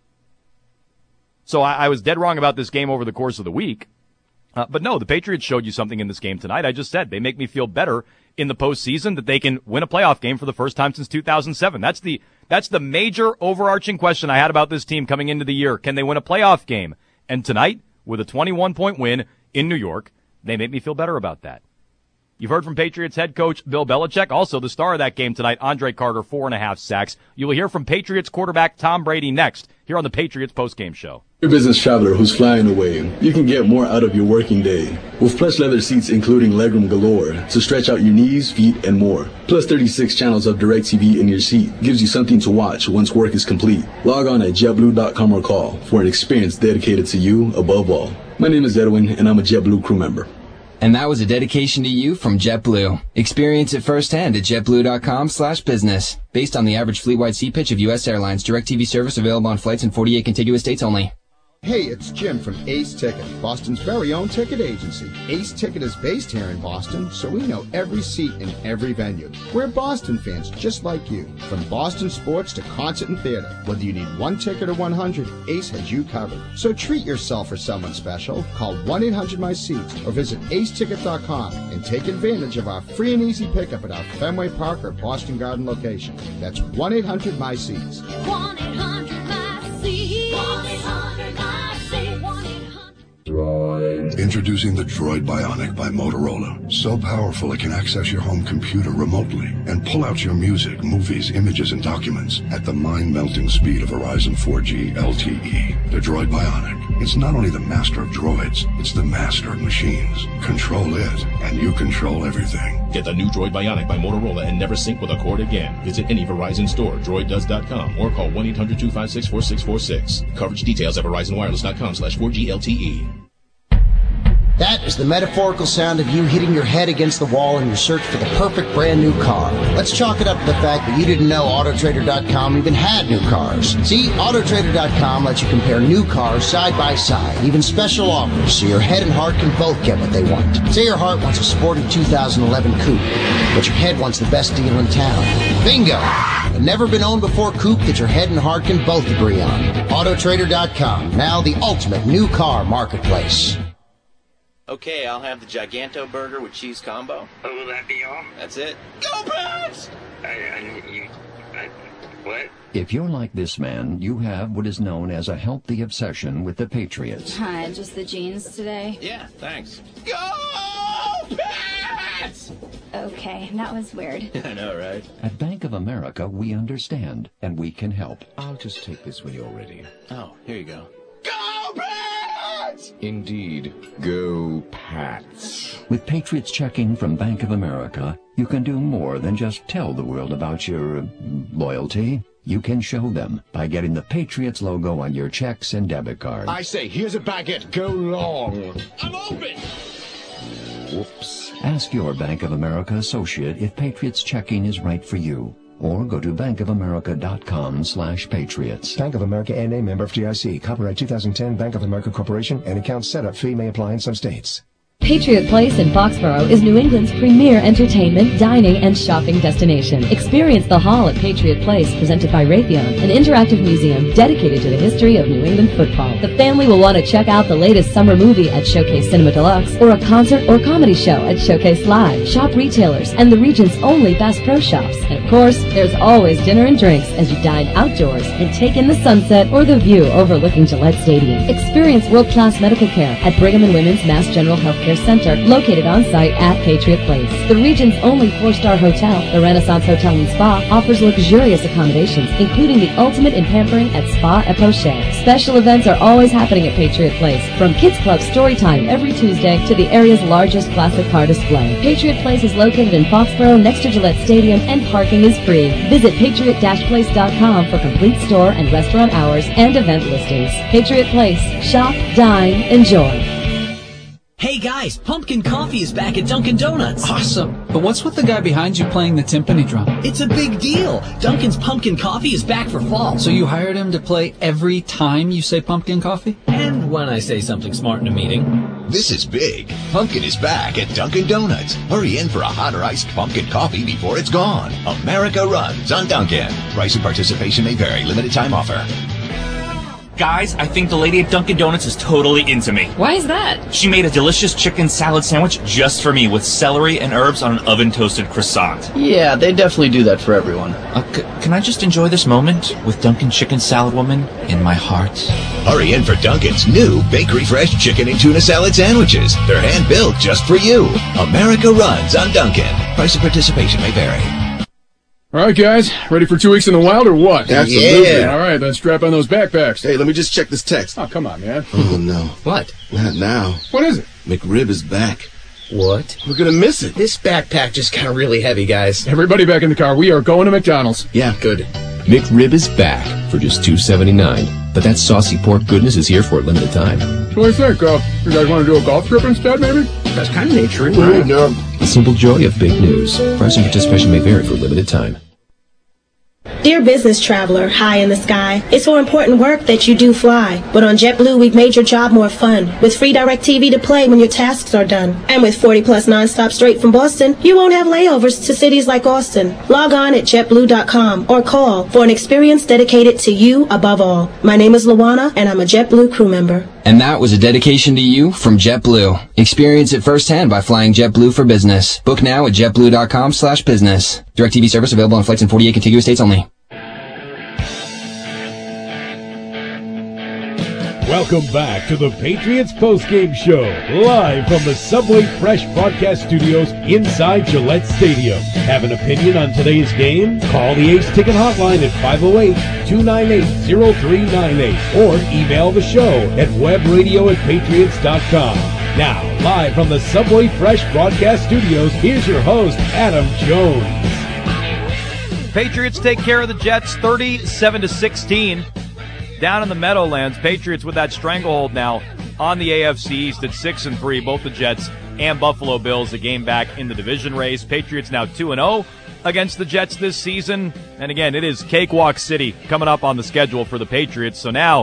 So I, I was dead wrong about this game over the course of the week. Uh, but no, the Patriots showed you something in this game tonight. I just said they make me feel better in the postseason that they can win a playoff game for the first time since two thousand seven. That's the that's the major overarching question I had about this team coming into the year. Can they win a playoff game? And tonight, with a twenty-one point win in New York, they make me feel better about that. You've heard from Patriots head coach Bill Belichick, also the star of that game tonight, Andre Carter, four and a half sacks. You will hear from Patriots quarterback Tom Brady next here on the Patriots postgame show. You're a business traveler who's flying away. You can get more out of your working day with plush leather seats including legroom galore to stretch out your knees, feet, and more. Plus thirty-six channels of DirecTV in your seat gives you something to watch once work is complete. Log on at jet blue dot com or call for an experience dedicated to you above all. My name is Edwin, and I'm a JetBlue crew member. And that was a dedication to you from JetBlue. Experience it firsthand at jet blue dot com slash business. Based on the average fleet-wide seat pitch of U S Airlines, DirecTV service available on flights in forty-eight contiguous states only. Hey, it's Jim from Ace Ticket, Boston's very own ticket agency. Ace Ticket is based here in Boston, so we know every seat in every venue. We're Boston fans just like you. From Boston sports to concert and theater, whether you need one ticket or one hundred, Ace has you covered. So treat yourself or someone special. Call one eight hundred my seats or visit ace ticket dot com and take advantage of our free and easy pickup at our Fenway Park or Boston Garden location. That's one eight hundred my seats. one eight hundred my seats. one eight hundred my seats. Droid. Introducing the Droid Bionic by Motorola. So powerful it can access your home computer remotely and pull out your music, movies, images, and documents at the mind-melting speed of Verizon four G L T E. The Droid Bionic. It's not only the master of droids, it's the master of machines. Control it, and you control everything. Get the new Droid Bionic by Motorola and never sync with a cord again. Visit any Verizon store, droid does dot com, or call one eight hundred two five six four six four six. Coverage details at verizon wireless dot com slash four G L T E. That is the metaphorical sound of you hitting your head against the wall in your search for the perfect brand new car. Let's chalk it up to the fact that you didn't know Auto Trader dot com even had new cars. See, Auto Trader dot com lets you compare new cars side by side, even special offers, so your head and heart can both get what they want. Say your heart wants a sporty two thousand eleven coupe, but your head wants the best deal in town. Bingo! A never been owned before coupe that your head and heart can both agree on. Auto Trader dot com, now the ultimate new car marketplace. Okay, I'll have the Giganto burger with cheese combo. Oh, will that be all? That's it. Go Pats! I, I, you, I, what? If you're like this man, you have what is known as a healthy obsession with the Patriots. Hi, just the jeans today? Yeah, thanks. Go Pats! Okay, that was weird. I know, right? At Bank of America, we understand, and we can help. I'll just take this when you're ready. Oh, here you go. Go Pats! Indeed. Go Pats. With Patriots checking from Bank of America, you can do more than just tell the world about your uh, loyalty. You can show them by getting the Patriots logo on your checks and debit cards. I say, here's a baguette. Go long. I'm open! Whoops. Ask your Bank of America associate if Patriots checking is right for you. Or go to bankofamerica.com slash patriots. Bank of America N A member F D I C. Copyright two thousand ten Bank of America Corporation and account setup fee may apply in some states. Patriot Place in Foxborough is New England's premier entertainment, dining, and shopping destination. Experience the Hall at Patriot Place, presented by Raytheon, an interactive museum dedicated to the history of New England football. The family will want to check out the latest summer movie at Showcase Cinema Deluxe, or a concert or comedy show at Showcase Live. Shop retailers and the region's only Bass Pro Shops. And of course, there's always dinner and drinks as you dine outdoors and take in the sunset or the view overlooking Gillette Stadium. Experience world-class medical care at Brigham and Women's Mass General Healthcare Center, located on site at Patriot Place. The region's only four-star hotel, the Renaissance Hotel and Spa, offers luxurious accommodations, including the ultimate in pampering at Spa et Poche. Special events are always happening at Patriot Place, from Kids Club Story Time every Tuesday to the area's largest classic car display. Patriot Place is located in Foxborough next to Gillette Stadium, and parking is free. Visit patriot place dot com for complete store and restaurant hours and event listings. Patriot Place. Shop, dine, enjoy. Hey guys, Pumpkin Coffee is back at Dunkin' Donuts. Awesome. But what's with the guy behind you playing the timpani drum? It's a big deal. Dunkin's Pumpkin Coffee is back for fall. So you hired him to play every time you say pumpkin coffee? And when I say something smart in a meeting. This is big. Pumpkin is back at Dunkin' Donuts. Hurry in for a hot or iced pumpkin coffee before it's gone. America runs on Dunkin'. Price and participation may vary. Limited time offer. Guys, I think the lady at Dunkin' Donuts is totally into me. Why is that? She made a delicious chicken salad sandwich just for me with celery and herbs on an oven-toasted croissant. Yeah, they definitely do that for everyone. Uh, c- can I just enjoy this moment with Dunkin' Chicken Salad Woman in my heart? Hurry in for Dunkin's new Bakery Fresh chicken and tuna salad sandwiches. They're hand-built just for you. America runs on Dunkin'. Price and participation may vary. All right, guys, ready for two weeks in the wild or what? Absolutely. Yeah. All right, then strap on those backpacks. Hey, let me just check this text. Oh, come on, man. Oh, no. What? Not now. What is it? McRib is back. What? We're going to miss it. This backpack just got really heavy, guys. Everybody back in the car. We are going to McDonald's. Yeah. Good. McRib is back for just two seventy-nine. But that saucy pork goodness is here for a limited time. What do you think? Uh, you guys want to do a golf trip instead, maybe? That's kind of nature, right? No. The simple joy of big news. Price and participation may vary for a limited time. Dear business traveler, high in the sky, it's for important work that you do fly. But on JetBlue, we've made your job more fun, with free DirecTV to play when your tasks are done. And with forty plus nonstop straight from Boston, you won't have layovers to cities like Austin. Log on at jet blue dot com or call for an experience dedicated to you above all. My name is Luana, and I'm a JetBlue crew member. And that was a dedication to you from JetBlue. Experience it firsthand by flying JetBlue for business. Book now at jet blue dot com slash business. DirecTV service available on flights in forty-eight contiguous states only. Welcome back to the Patriots postgame show, live from the Subway Fresh broadcast studios inside Gillette Stadium. Have an opinion on today's game? Call the Ace Ticket hotline at five oh eight, two nine eight, oh three nine eight or email the show at webradio at patriots dot com. Now, live from the Subway Fresh broadcast studios, here's your host, Adam Jones. Patriots take care of the Jets thirty-seven to sixteen. Down in the Meadowlands, Patriots with that stranglehold now on the A F C East at six and three. Both the Jets and Buffalo Bills a game back in the division race. Patriots now two and oh against the Jets this season. And again, it is Cakewalk City coming up on the schedule for the Patriots. So now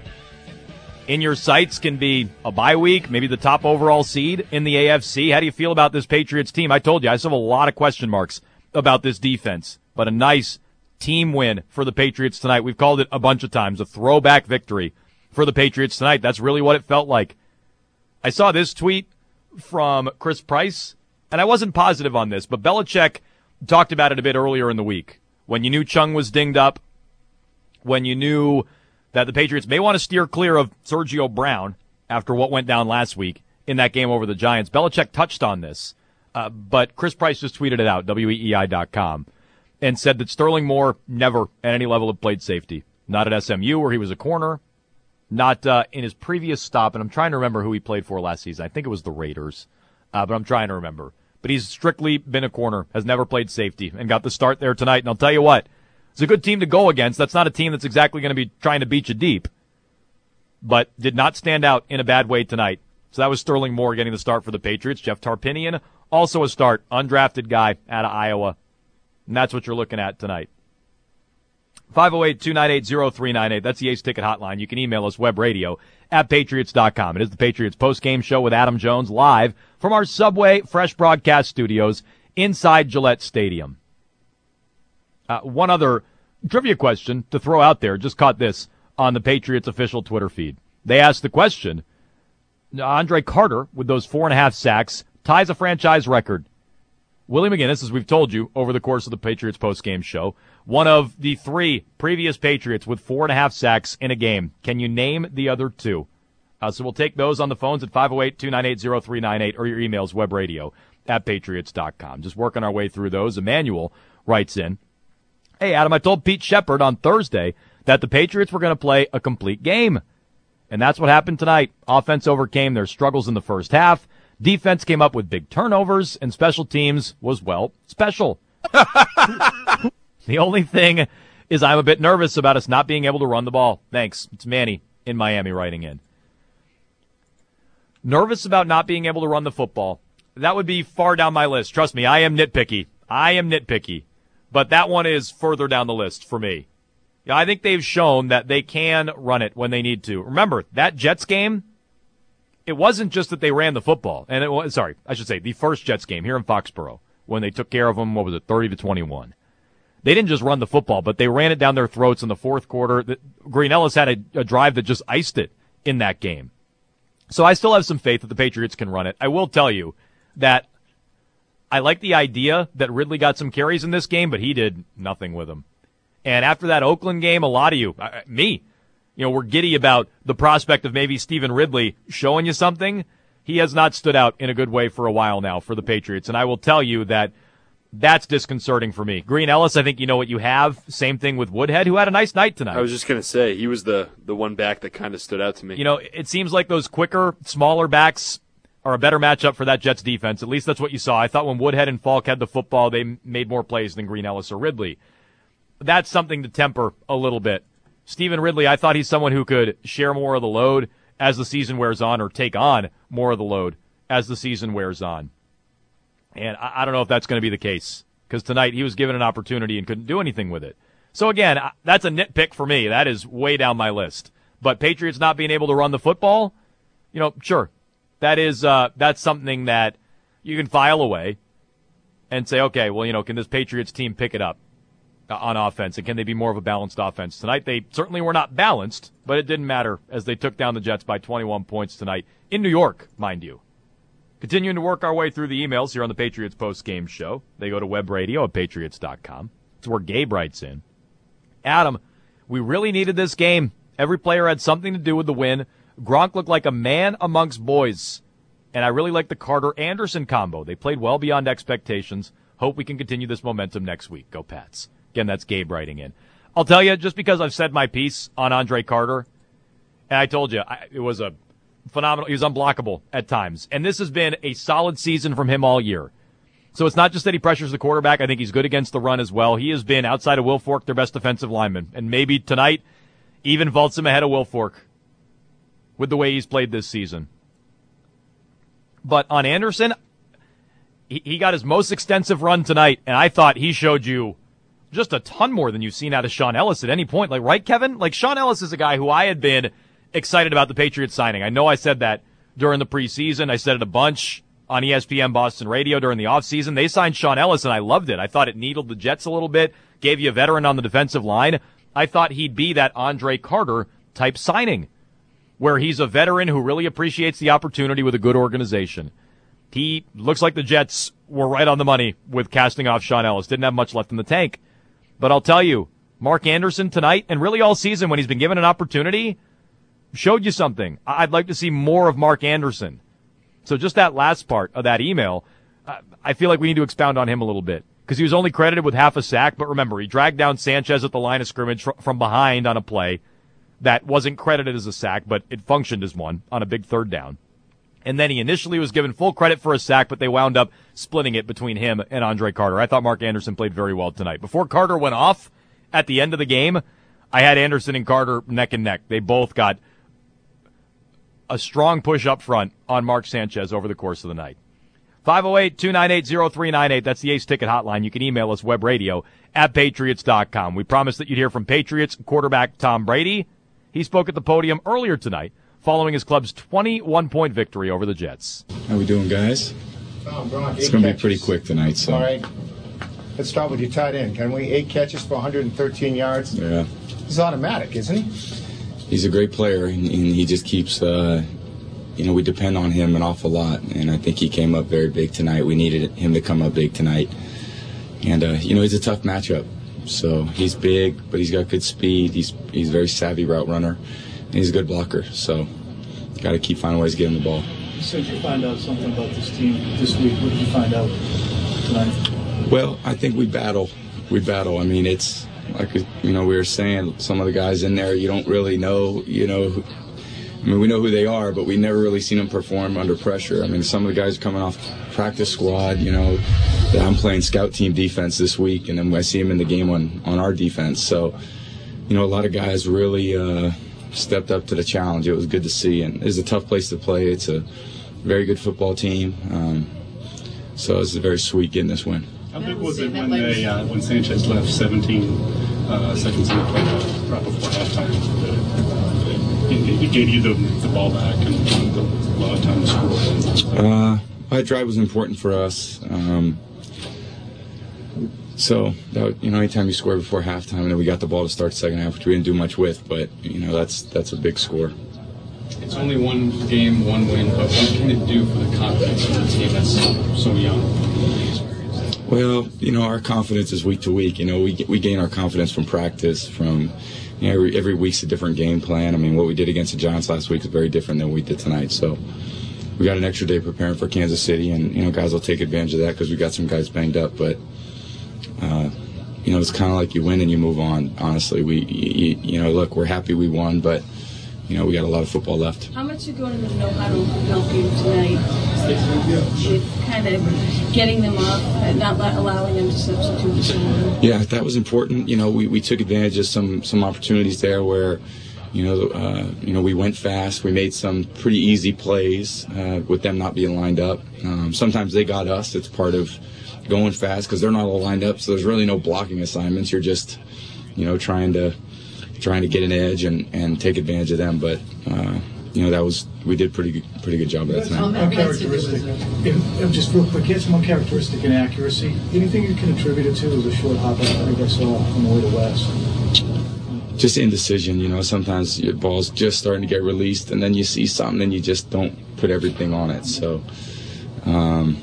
in your sights can be a bye week, maybe the top overall seed in the A F C. How do you feel about this Patriots team? I told you, I still have a lot of question marks about this defense, but a nice team win for the Patriots tonight. We've called it a bunch of times, a throwback victory for the Patriots tonight. That's really what it felt like. I saw this tweet from Chris Price, and I wasn't positive on this, but Belichick talked about it a bit earlier in the week. When you knew Chung was dinged up, when you knew that the Patriots may want to steer clear of Sergio Brown after what went down last week in that game over the Giants, Belichick touched on this, uh, but Chris Price just tweeted it out, W E E I dot com. And said that Sterling Moore never at any level had played safety. Not at S M U where he was a corner. Not uh, in his previous stop. And I'm trying to remember who he played for last season. I think it was the Raiders. Uh, but I'm trying to remember. But he's strictly been a corner. Has never played safety. And got the start there tonight. And I'll tell you what. It's a good team to go against. That's not a team that's exactly going to be trying to beat you deep. But did not stand out in a bad way tonight. So that was Sterling Moore getting the start for the Patriots. Jeff Tarpinian, also a start. Undrafted guy out of Iowa. And that's what you're looking at tonight. five oh eight, two nine eight, oh three nine eight. That's the Ace Ticket Hotline. You can email us webradio at patriots dot com. It is the Patriots post-game show with Adam Jones live from our Subway Fresh Broadcast Studios inside Gillette Stadium. Uh, one other trivia question to throw out there. Just caught this on the Patriots official Twitter feed. They asked the question, Andre Carter, with those four and a half sacks, ties a franchise record. Willie McGinnis, as we've told you over the course of the Patriots post-game show, one of the three previous Patriots with four and a half sacks in a game. Can you name the other two? Uh, so we'll take those on the phones at five oh eight, two nine eight, oh three nine eight or your emails, webradio at patriots dot com. Just working our way through those. Emmanuel writes in, hey, Adam, I told Pete Shepard on Thursday that the Patriots were going to play a complete game. And that's what happened tonight. Offense overcame their struggles in the first half. Defense came up with big turnovers, and special teams was, well, special. The only thing is I'm a bit nervous about us not being able to run the ball. Thanks. It's Manny in Miami writing in. Nervous about not being able to run the football. That would be far down my list. Trust me, I am nitpicky. I am nitpicky. But that one is further down the list for me. Yeah, I think they've shown that they can run it when they need to. Remember, that Jets game, it wasn't just that they ran the football. And it was, sorry, I should say, the first Jets game here in Foxborough, when they took care of them, what was it, thirty to twenty-one. They didn't just run the football, but they ran it down their throats in the fourth quarter. Green Ellis had a, a drive that just iced it in that game. So I still have some faith that the Patriots can run it. I will tell you that I like the idea that Ridley got some carries in this game, but he did nothing with them. And after that Oakland game, a lot of you, uh, me, you know, were giddy about the prospect of maybe Stephen Ridley showing you something. He has not stood out in a good way for a while now for the Patriots. And I will tell you that that's disconcerting for me. Green Ellis, I think you know what you have. Same thing with Woodhead, who had a nice night tonight. I was just going to say, he was the, the one back that kind of stood out to me. You know, it seems like those quicker, smaller backs are a better matchup for that Jets defense. At least that's what you saw. I thought when Woodhead and Falk had the football, they made more plays than Green Ellis or Ridley. That's something to temper a little bit. Stephen Ridley, I thought he's someone who could share more of the load as the season wears on or take on more of the load as the season wears on. And I, I don't know if that's going to be the case because tonight he was given an opportunity and couldn't do anything with it. So, again, that's a nitpick for me. That is way down my list. But Patriots not being able to run the football, you know, sure. That is uh, that's something that you can file away and say, okay, well, you know, can this Patriots team pick it up on offense, and can they be more of a balanced offense? Tonight they certainly were not balanced, but it didn't matter as they took down the Jets by twenty-one points tonight in New York, mind you. Continuing to work our way through the emails here on the Patriots post-game show. They go to webradio at patriots dot com. It's where Gabe writes in. Adam, we really needed this game. Every player had something to do with the win. Gronk looked like a man amongst boys, and I really like the Carter-Anderson combo. They played well beyond expectations. Hope we can continue this momentum next week. Go Pats. Again, that's Gabe writing in. I'll tell you, just because I've said my piece on Andre Carter, and I told you, I, it was a phenomenal, he was unblockable at times. And this has been a solid season from him all year. So it's not just that he pressures the quarterback. I think he's good against the run as well. He has been, outside of Will Fork, their best defensive lineman. And maybe tonight even vaults him ahead of Will Fork with the way he's played this season. But on Anderson, he, he got his most extensive run tonight, and I thought he showed you just a ton more than you've seen out of Sean Ellis at any point. Like, right, Kevin? Like, Sean Ellis is a guy who I had been excited about the Patriots signing. I know I said that during the preseason. I said it a bunch on E S P N Boston Radio during the offseason. They signed Sean Ellis, and I loved it. I thought it needled the Jets a little bit, gave you a veteran on the defensive line. I thought he'd be that Andre Carter-type signing, where he's a veteran who really appreciates the opportunity with a good organization. He looks like the Jets were right on the money with casting off Sean Ellis. Didn't have much left in the tank. But I'll tell you, Mark Anderson tonight, and really all season when he's been given an opportunity, showed you something. I'd like to see more of Mark Anderson. So just that last part of that email, I feel like we need to expound on him a little bit. Because he was only credited with half a sack, but remember, he dragged down Sanchez at the line of scrimmage from behind on a play that wasn't credited as a sack, but it functioned as one on a big third down. And then he initially was given full credit for a sack, but they wound up splitting it between him and Andre Carter. I thought Mark Anderson played very well tonight. Before Carter went off at the end of the game, I had Anderson and Carter neck and neck. They both got a strong push up front on Mark Sanchez over the course of the night. five oh eight, two nine eight, oh three nine eight. That's the Ace Ticket hotline. You can email us webradio at patriots dot com. We promised that you'd hear from Patriots quarterback Tom Brady. He spoke at the podium earlier tonight following his club's twenty-one point victory over the Jets. How we doing, guys? It's going to be pretty quick tonight. So. All right. Let's start with your tight end. Can we? Eight catches for one hundred thirteen yards. Yeah. He's automatic, isn't he? He's a great player, and, and he just keeps, uh, you know, we depend on him an awful lot, and I think he came up very big tonight. We needed him to come up big tonight. And, uh, you know, he's a tough matchup. So he's big, but he's got good speed. He's he's a very savvy route runner, and he's a good blocker. So got to keep finding ways to get him the ball. You said you find out something about this team this week. What did you find out tonight? Well, I think we battle. We battle. I mean, it's like, you know, we were saying, some of the guys in there, you don't really know, you know, who, I mean, we know who they are, but we never really seen them perform under pressure. I mean, some of the guys coming off practice squad, you know, I'm playing scout team defense this week, and then I see them in the game on, on our defense. So, you know, a lot of guys really uh, stepped up to the challenge. It was good to see, and it's a tough place to play. It's a very good football team. Um, so it's very sweet getting this win. How big was it when they uh, when Sanchez left seventeen uh, seconds in the play right before halftime? Uh, it, it gave you the, the ball back and the, a lot of time to score. Uh, that drive was important for us. Um, so that, you know, anytime you score before halftime, and then we got the ball to start the second half, which we didn't do much with, but you know, that's that's a big score. It's only one game, one win, but what can it do for the confidence of the team that's so young? Well, you know, our confidence is week to week. You know, we we gain our confidence from practice, from, you know, every, every week's a different game plan. I mean, what we did against the Giants last week is very different than what we did tonight. So we got an extra day preparing for Kansas City, and, you know, guys will take advantage of that because we got some guys banged up. But, uh, you know, it's kind of like you win and you move on, honestly. We, you, you know, look, we're happy we won, but, you know, we got a lot of football left. How much are going to know how to help you tonight with kind of getting them off and not allowing them to substitute? Yeah, that was important. You know, we, we took advantage of some, some opportunities there where, you know, uh, you know, we went fast. We made some pretty easy plays uh, with them not being lined up. Um, sometimes they got us. It's part of going fast because they're not all lined up, so there's really no blocking assignments. You're just, you know, trying to trying to get an edge and, and take advantage of them. But, uh, you know, that was, we did pretty good, pretty good job of that tonight. One characteristic, if, just real quick, here's one characteristic in accuracy. Anything you can attribute it to was a short hop, I think I saw on the way to West. Just indecision, you know, sometimes your ball's just starting to get released, and then you see something and you just don't put everything on it. So, um,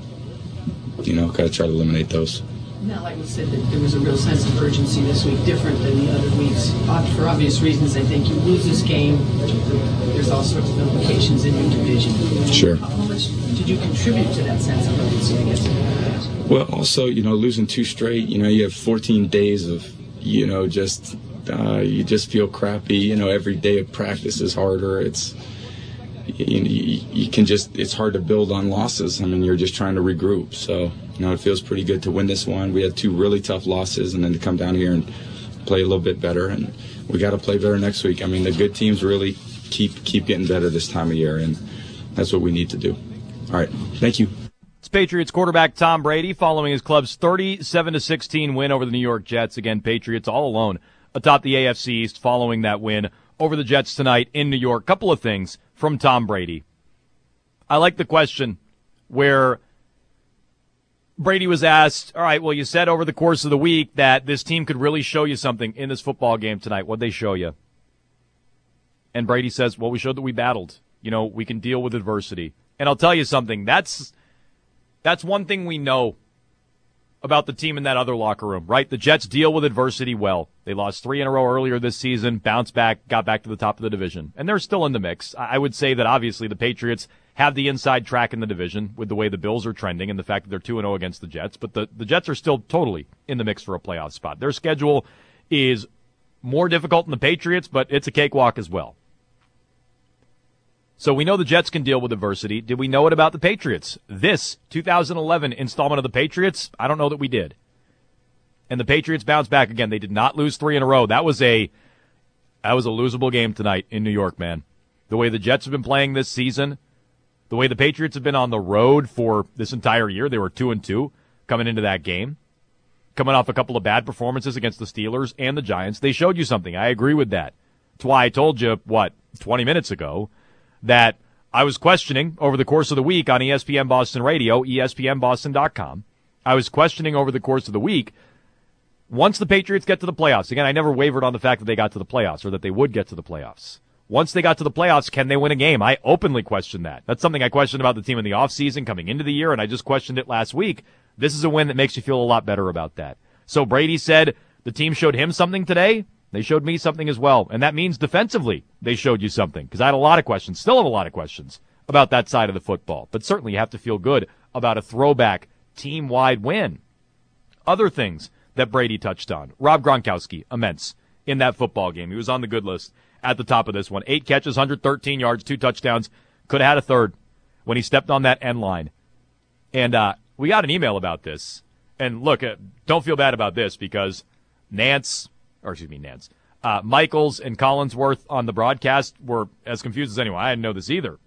you know, got to try to eliminate those. Not like we said that there was a real sense of urgency this week, different than the other weeks. For obvious reasons, I think you lose this game, there's all sorts of implications in your division. Sure. How much did you contribute to that sense of urgency, I guess? Well, also, you know, losing two straight, you know, you have fourteen days of, you know, just, uh, you just feel crappy. You know, every day of practice is harder. It's, you, you, you can just, it's hard to build on losses. I mean, you're just trying to regroup. So, you know, it feels pretty good to win this one. We had two really tough losses, and then to come down here and play a little bit better. And we got to play better next week. I mean, the good teams really keep keep getting better this time of year, and that's what we need to do. All right. Thank you. It's Patriots quarterback Tom Brady following his club's thirty-seven to sixteen win over the New York Jets. Again, Patriots all alone atop the A F C East following that win over the Jets tonight in New York. Couple of things from Tom Brady. I like the question where Brady was asked, all right, well, you said over the course of the week that this team could really show you something in this football game tonight. What'd they show you? And Brady says, well, we showed that we battled. You know, we can deal with adversity. And I'll tell you something, that's that's one thing we know about the team in that other locker room, right? The Jets deal with adversity well. They lost three in a row earlier this season, bounced back, got back to the top of the division. And they're still in the mix. I would say that obviously the Patriots have the inside track in the division with the way the Bills are trending and the fact that they're two and oh against the Jets. But the, the Jets are still totally in the mix for a playoff spot. Their schedule is more difficult than the Patriots, but it's a cakewalk as well. So we know the Jets can deal with adversity. Did we know it about the Patriots? This two thousand eleven installment of the Patriots, I don't know that we did. And the Patriots bounced back again. They did not lose three in a row. That was a that was a losable game tonight in New York, man. The way the Jets have been playing this season, The way the Patriots have been on the road for this entire year, they were two and two coming into that game. Coming off a couple of bad performances against the Steelers and the Giants, they showed you something. I agree with that. That's why I told you, what, twenty minutes ago, that I was questioning over the course of the week on E S P N Boston Radio, E S P N Boston dot com. I was questioning over the course of the week, once the Patriots get to the playoffs, again, I never wavered on the fact that they got to the playoffs or that they would get to the playoffs. Once they got to the playoffs, can they win a game? I openly questioned that. That's something I questioned about the team in the offseason coming into the year, and I just questioned it last week. This is a win that makes you feel a lot better about that. So Brady said the team showed him something today. They showed me something as well. And that means defensively they showed you something, because I had a lot of questions, still have a lot of questions about that side of the football. But certainly you have to feel good about a throwback team-wide win. Other things that Brady touched on. Rob Gronkowski, immense in that football game. He was on the good list at the top of this one. Eight catches, one hundred thirteen yards, two touchdowns. Could have had a third when he stepped on that end line. And uh, we got an email about this. And look, uh, don't feel bad about this, because Nance, or excuse me, Nance, uh, Michaels and Collinsworth on the broadcast were as confused as anyone. I didn't know this either.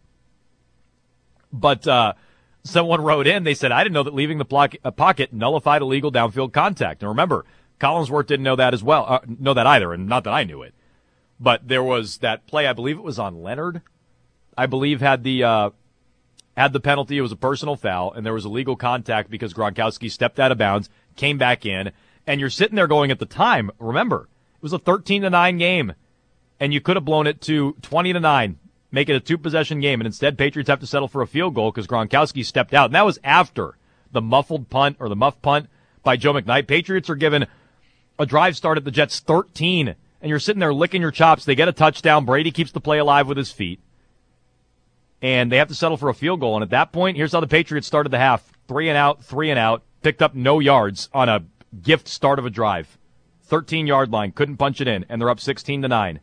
But uh, someone wrote in, they said, I didn't know that leaving the block, uh, pocket nullified illegal downfield contact. And remember, Collinsworth didn't know that as well, uh, know that either, and not that I knew it. But there was that play, I believe it was on Leonard, I believe had the uh, had the penalty. It was a personal foul, and there was illegal contact because Gronkowski stepped out of bounds, came back in, and you're sitting there going at the time, remember, it was a thirteen to nine game, and you could have blown it to twenty to nine, make it a two-possession game, and instead Patriots have to settle for a field goal because Gronkowski stepped out. And that was after the muffled punt, or the muff punt by Joe McKnight. Patriots are given a drive start at the Jets' thirteen, and you're sitting there licking your chops. They get a touchdown. Brady keeps the play alive with his feet. And they have to settle for a field goal. And at that point, here's how the Patriots started the half. Three and out, three and out. Picked up no yards on a gift start of a drive. thirteen-yard line. Couldn't punch it in. And they're up sixteen to nine.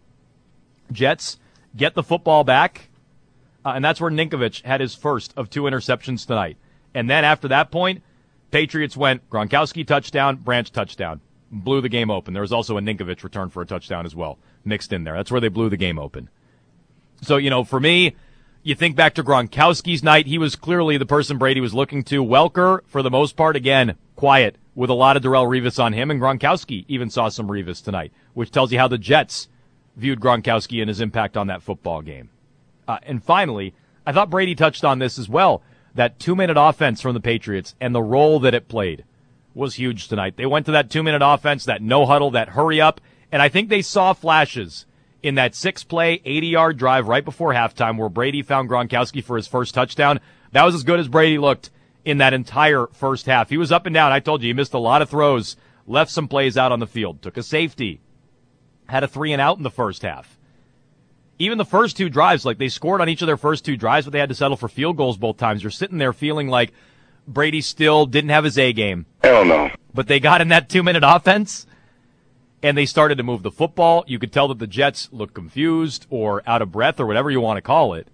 Jets get the football back. Uh, and that's where Ninkovich had his first of two interceptions tonight. And then after that point, Patriots went Gronkowski touchdown, Branch touchdown. Blew the game open. There was also a Ninkovich return for a touchdown as well, mixed in there. That's where they blew the game open. So, you know, for me, you think back to Gronkowski's night, he was clearly the person Brady was looking to. Welker, for the most part, again, quiet, with a lot of Darrelle Revis on him, and Gronkowski even saw some Revis tonight, which tells you how the Jets viewed Gronkowski and his impact on that football game. Uh, and finally, I thought Brady touched on this as well, that two-minute offense from the Patriots and the role that it played was huge tonight. They went to that two-minute offense, that no-huddle, that hurry-up, and I think they saw flashes in that six-play, eighty-yard drive right before halftime where Brady found Gronkowski for his first touchdown. That was as good as Brady looked in that entire first half. He was up and down. I told you, he missed a lot of throws, left some plays out on the field, took a safety, had a three and out in the first half. Even the first two drives, like they scored on each of their first two drives, but they had to settle for field goals both times. You're sitting there feeling like Brady still didn't have his A game. Hell no. But they got in that two-minute offense, and they started to move the football. You could tell that the Jets looked confused or out of breath or whatever you want to call it.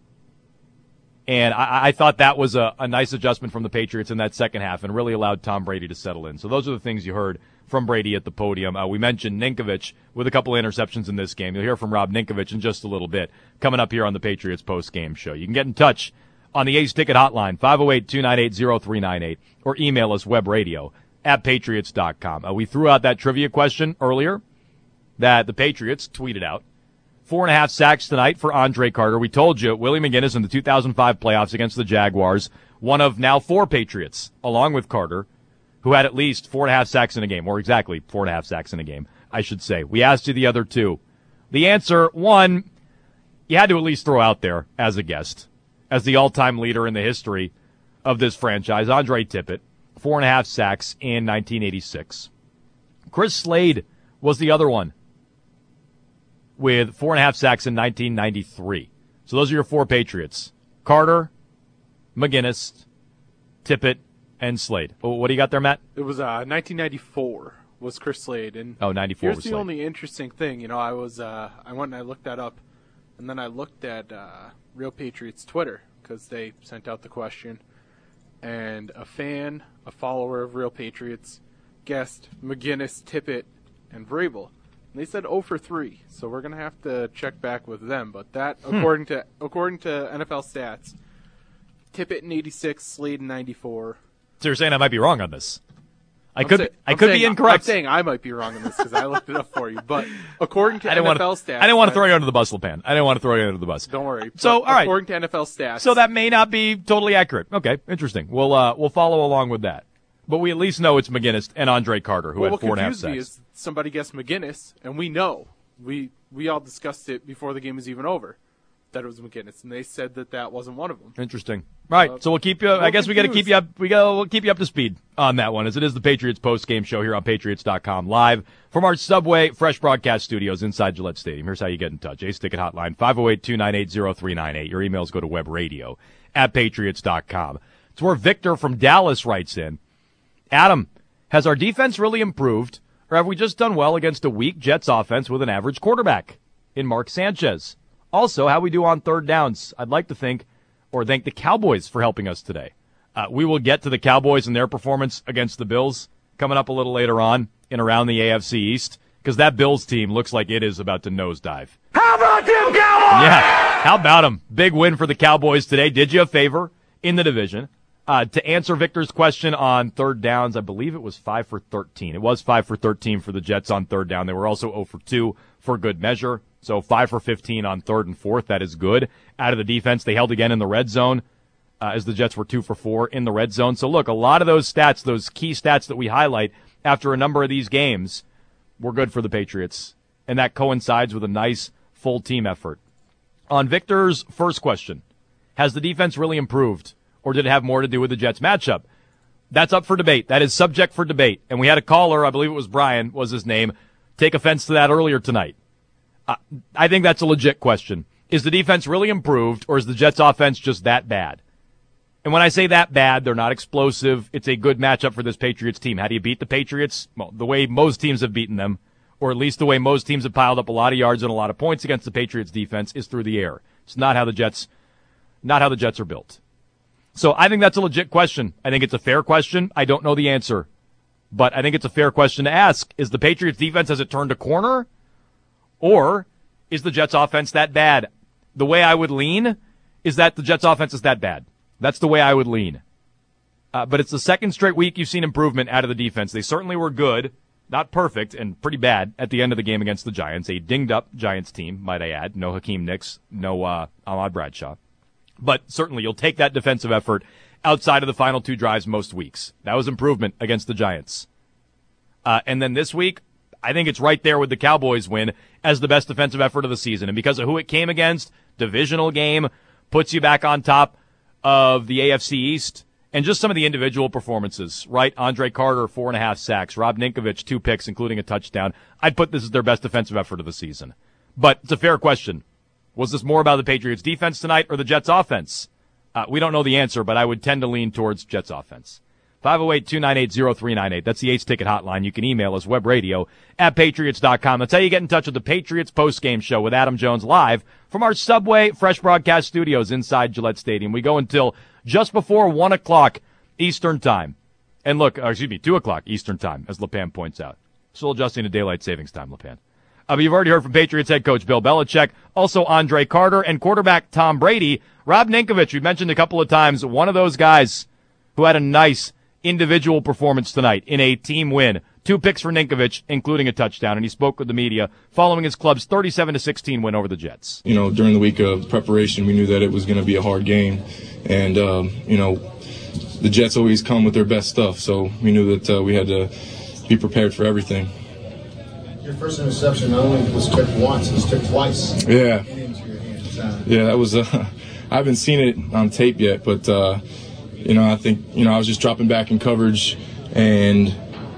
And I, I thought that was a, a nice adjustment from the Patriots in that second half and really allowed Tom Brady to settle in. So those are the things you heard from Brady at the podium. Uh, we mentioned Ninkovich with a couple of interceptions in this game. You'll hear from Rob Ninkovich in just a little bit coming up here on the Patriots post-game show. You can get in touch on the A's Ticket Hotline, five oh eight, two nine eight, oh three nine eight, or email us webradio at patriots dot com. Uh, we threw out that trivia question earlier that the Patriots tweeted out. Four and a half sacks tonight for Andre Carter. We told you, Willie McGinnis in the two thousand five playoffs against the Jaguars, one of now four Patriots, along with Carter, who had at least four and a half sacks in a game, or exactly four and a half sacks in a game, I should say. We asked you the other two. The answer, one, you had to at least throw out there as a guest, as the all-time leader in the history of this franchise, Andre Tippett, four and a half sacks in nineteen eighty-six. Chris Slade was the other one, with four and a half sacks in nineteen ninety-three. So those are your four Patriots. Carter, McGinnis, Tippett, and Slade. What do you got there, Matt? It was uh, nineteen ninety-four was Chris Slade. And oh, ninety-four here's was the Slade. Only interesting thing. You know, I was uh, I went and I looked that up, and then I looked at uh, Real Patriots Twitter because they sent out the question, and a fan, a follower of Real Patriots, guessed McGinnis, Tippett, and Vrabel. And they said oh for three, so we're gonna have to check back with them. But that, Hmm. according to according to N F L Stats, Tippett in eighty-six, Slade in ninety-four. So you're saying I might be wrong on this? I I'm could say, I I'm could saying, be incorrect. I'm saying I might be wrong on this because I looked it up for you. But according to I didn't N F L want to, stats... I didn't want to throw you under the bus, LePan. I didn't want to throw you under the bus. Don't worry. So, all right. According to N F L stats... So that may not be totally accurate. Okay, interesting. We'll uh, we'll follow along with that. But we at least know it's McGinnis and Andre Carter, who well, had four and a half what confused me sacks. is somebody guessed McGinnis, and we know. We, we all discussed it before the game was even over. That it was McGinnis, and they said that that wasn't one of them. Interesting. All right, uh, so we'll keep you. I guess we got to keep you up. We go. We'll keep you up to speed on that one, as it is the Patriots post game show here on Patriots dot com live from our Subway Fresh Broadcast Studios inside Gillette Stadium. Here's how you get in touch: Ace Ticket Hotline five oh eight, two nine eight, oh three nine eight. Your emails go to webradio at patriots dot com. It's where Victor from Dallas writes in. Adam, has our defense really improved, or have we just done well against a weak Jets offense with an average quarterback in Mark Sanchez? Also, how we do on third downs. I'd like to think or thank the Cowboys for helping us today. Uh, we will get to the Cowboys and their performance against the Bills coming up a little later on in around the A F C East, because that Bills team looks like it is about to nosedive. How about them Cowboys? Yeah, how about them? Big win for the Cowboys today. Did you a favor in the division. Uh, to answer Victor's question on third downs, I believe it was five for thirteen. It was five for thirteen for the Jets on third down. They were also zero for two for good measure. So five for fifteen on third and fourth. That is good. Out of the defense, they held again in the red zone, uh, as the Jets were two for four in the red zone. So look, a lot of those stats, those key stats that we highlight after a number of these games, were good for the Patriots. And that coincides with a nice full team effort. On Victor's first question, has the defense really improved, or did it have more to do with the Jets matchup? That's up for debate. That is subject for debate. And we had a caller, I believe it was Brian, was his name, take offense to that earlier tonight. Uh, I think that's a legit question. Is the defense really improved, or is the Jets offense just that bad? And when I say that bad, they're not explosive. It's a good matchup for this Patriots team. How do you beat the Patriots? Well, the way most teams have beaten them, or at least the way most teams have piled up a lot of yards and a lot of points against the Patriots defense, is through the air. It's not how the Jets, not how the Jets are built. So I think that's a legit question. I think it's a fair question. I don't know the answer, but I think it's a fair question to ask. Is the Patriots defense, has it turned a corner? Or is the Jets offense that bad? The way I would lean is that the Jets offense is that bad. That's the way I would lean. Uh, but it's the second straight week you've seen improvement out of the defense. They certainly were good, not perfect, and pretty bad at the end of the game against the Giants. A dinged-up Giants team, might I add. No Hakeem Nicks, no uh, Ahmad Bradshaw. But certainly you'll take that defensive effort outside of the final two drives most weeks. That was improvement against the Giants. Uh, and then this week, I think it's right there with the Cowboys win as the best defensive effort of the season. And because of who it came against, divisional game, puts you back on top of the A F C East. And just some of the individual performances, right? Andre Carter, four and a half sacks. Rob Ninkovich, two picks, including a touchdown. I'd put this as their best defensive effort of the season. But it's a fair question. Was this more about the Patriots defense tonight or the Jets offense? Uh, we don't know the answer, but I would tend to lean towards Jets offense. five oh eight, two nine eight, oh three nine eight. That's the Ace Ticket Hotline. You can email us, webradio at patriots dot com. That's how you get in touch with the Patriots postgame show with Adam Jones live from our Subway Fresh Broadcast Studios inside Gillette Stadium. We go until just before one o'clock Eastern Time. And look, uh, excuse me, two o'clock Eastern Time, as LePan points out. Still adjusting to daylight savings time, LePan. Uh, but you've already heard from Patriots head coach Bill Belichick, also Andre Carter, and quarterback Tom Brady. Rob Ninkovich, we mentioned a couple of times, one of those guys who had a nice individual performance tonight in a team win. Two picks for Ninkovich, including a touchdown, and he spoke with the media following his club's thirty-seven to sixteen win over the Jets. You know, during the week of preparation, we knew that it was going to be a hard game, and, um, you know, the Jets always come with their best stuff, so we knew that uh, we had to be prepared for everything. Your first interception not only was tipped once, it was tipped twice. Yeah. Yeah, that was, uh, I haven't seen it on tape yet, but, uh, you know, I think, you know, I was just dropping back in coverage, and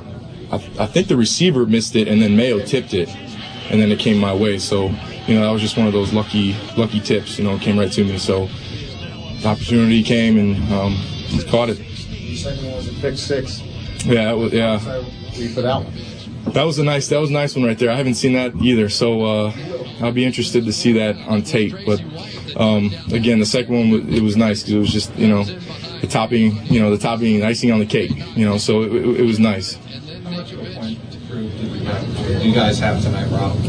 I, I think the receiver missed it, and then Mayo tipped it, and then it came my way. So, you know, that was just one of those lucky, lucky tips, you know, it came right to me. So the opportunity came, and um, caught it. The second one was a pick six. Yeah, it was, yeah. We put that one. That was a nice, that was a nice one right there. I haven't seen that either, so uh, I'll be interested to see that on tape. But um, again, the second one, it was nice because it was just, you know, the topping, you know, the topping and icing on the cake, you know, so it, it, it was nice. How much of a point to prove did you guys have tonight, Rob?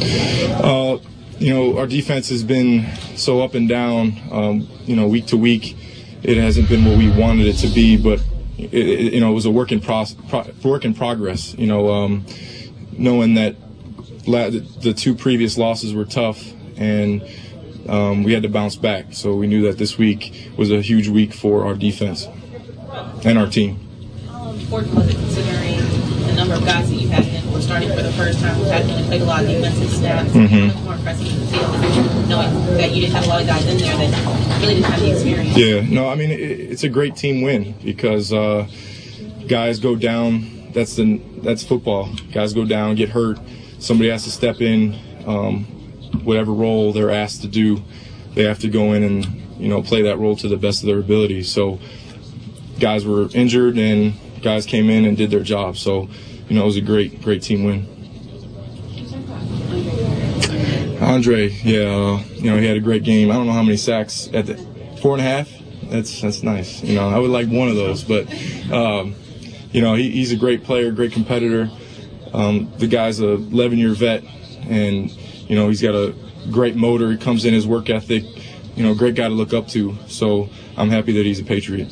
Uh, you know, our defense has been so up and down, um, you know, week to week, it hasn't been what we wanted it to be, but it, it, you know, it was a work in pro, pro, work in progress. You know, um, knowing that la- the two previous losses were tough, and um, we had to bounce back. So we knew that this week was a huge week for our defense and our team. How important was it, considering the number of guys that you had in were starting for the first time, who hadn't really played a lot of defensive snaps? Mm-hmm. Much more impressive in the field, knowing that you didn't have a lot of guys in there that really didn't have the experience. Yeah, no, I mean, it, it's a great team win because uh, guys go down. That's the that's football. Guys go down, get hurt. Somebody has to step in. Um, whatever role they're asked to do, they have to go in and, you know, play that role to the best of their ability. So guys were injured and guys came in and did their job. So, you know, it was a great, great team win. Andre, yeah, uh, you know, he had a great game. I don't know how many sacks at the four and a half. That's that's nice. You know, I would like one of those, but um, you know, he, he's a great player, great competitor. Um, the guy's a eleven-year vet, and you know, he's got a great motor. He comes in, his work ethic. You know, great guy to look up to. So I'm happy that he's a Patriot.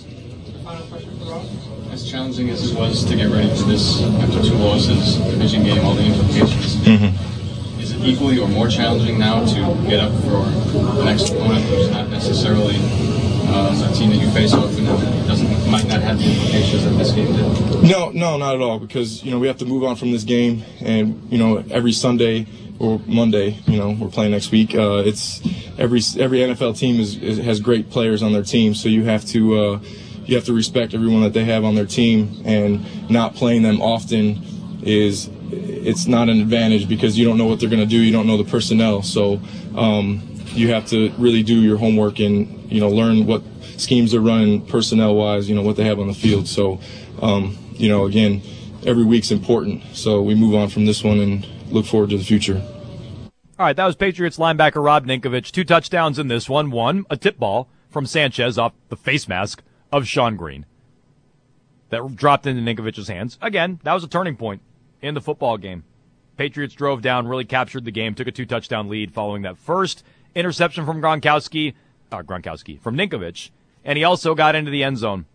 As challenging as it was to get ready for this after two losses, division game, all the implications. Mm-hmm. Is it equally or more challenging now to get up for the next opponent who's not necessarily uh, a team that you face often and doesn't might not have the implications that this game did? No, no, not at all. Because you know we have to move on from this game, and you know every Sunday or Monday, you know we're playing next week. Uh, it's every every N F L team is, is has great players on their team, so you have to uh, you have to respect everyone that they have on their team, and not playing them often is. It's not an advantage because you don't know what they're going to do. You don't know the personnel. So um, you have to really do your homework and, you know, learn what schemes are running personnel-wise, you know, what they have on the field. So, um, you know, again, every week's important. So we move on from this one and look forward to the future. All right, that was Patriots linebacker Rob Ninkovich. Two touchdowns in this one. One, a tip ball from Sanchez off the face mask of Sean Green that dropped into Ninkovich's hands. Again, that was a turning point in the football game. Patriots drove down, really captured the game, took a two-touchdown lead following that first interception from Gronkowski, uh, Gronkowski, from Ninkovich, and he also got into the end zone.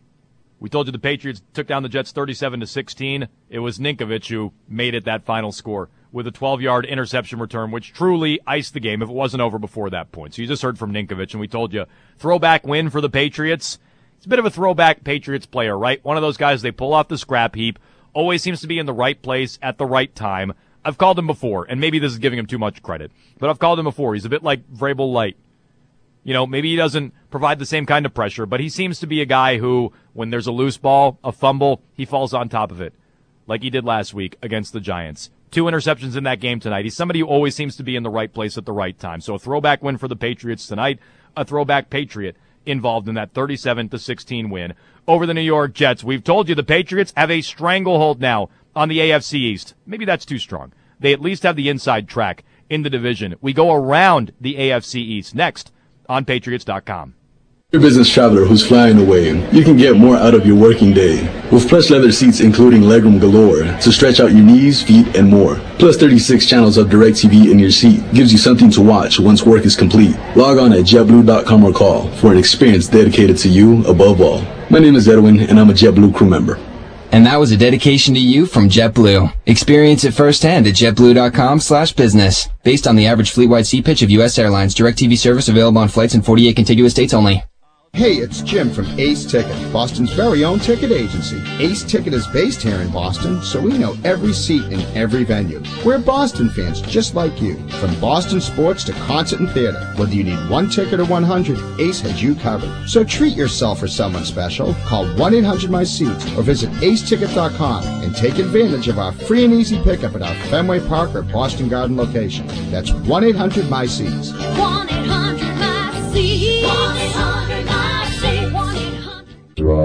We told you the Patriots took down the Jets thirty-seven to sixteen. It was Ninkovich who made it that final score with a twelve-yard interception return, which truly iced the game if it wasn't over before that point. So you just heard from Ninkovich, and we told you, throwback win for the Patriots. It's a bit of a throwback Patriots player, right? One of those guys they pull off the scrap heap, always seems to be in the right place at the right time. I've called him before, and maybe this is giving him too much credit, but I've called him before. He's a bit like Vrabel Light. You know, maybe he doesn't provide the same kind of pressure, but he seems to be a guy who, when there's a loose ball, a fumble, he falls on top of it, like he did last week against the Giants. Two interceptions in that game tonight. He's somebody who always seems to be in the right place at the right time. So a throwback win for the Patriots tonight, a throwback Patriot involved in that thirty-seven to sixteen win over the New York Jets. We've told you the Patriots have a stranglehold now on the A F C East. Maybe that's too strong. They at least have the inside track in the division. We go around the A F C East next on Patriots dot com. You're a business traveler who's flying away. You can get more out of your working day with plush leather seats including legroom galore to stretch out your knees, feet, and more. Plus thirty-six channels of DirecTV in your seat gives you something to watch once work is complete. Log on at jet blue dot com or call for an experience dedicated to you above all. My name is Edwin, and I'm a JetBlue crew member. And that was a dedication to you from JetBlue. Experience it firsthand at jet blue dot com slash business. Based on the average fleet-wide seat pitch of U S Airlines, DirecTV service available on flights in forty-eight contiguous states only. Hey, it's Jim from Ace Ticket, Boston's very own ticket agency. Ace Ticket is based here in Boston, so we know every seat in every venue. We're Boston fans just like you. From Boston sports to concert and theater, whether you need one ticket or one hundred, Ace has you covered. So treat yourself or someone special. Call one eight hundred my seats or visit ace ticket dot com and take advantage of our free and easy pickup at our Fenway Park or Boston Garden location. That's one eight hundred my seats. one eight hundred my seats. one eight hundred my seats. one eight hundred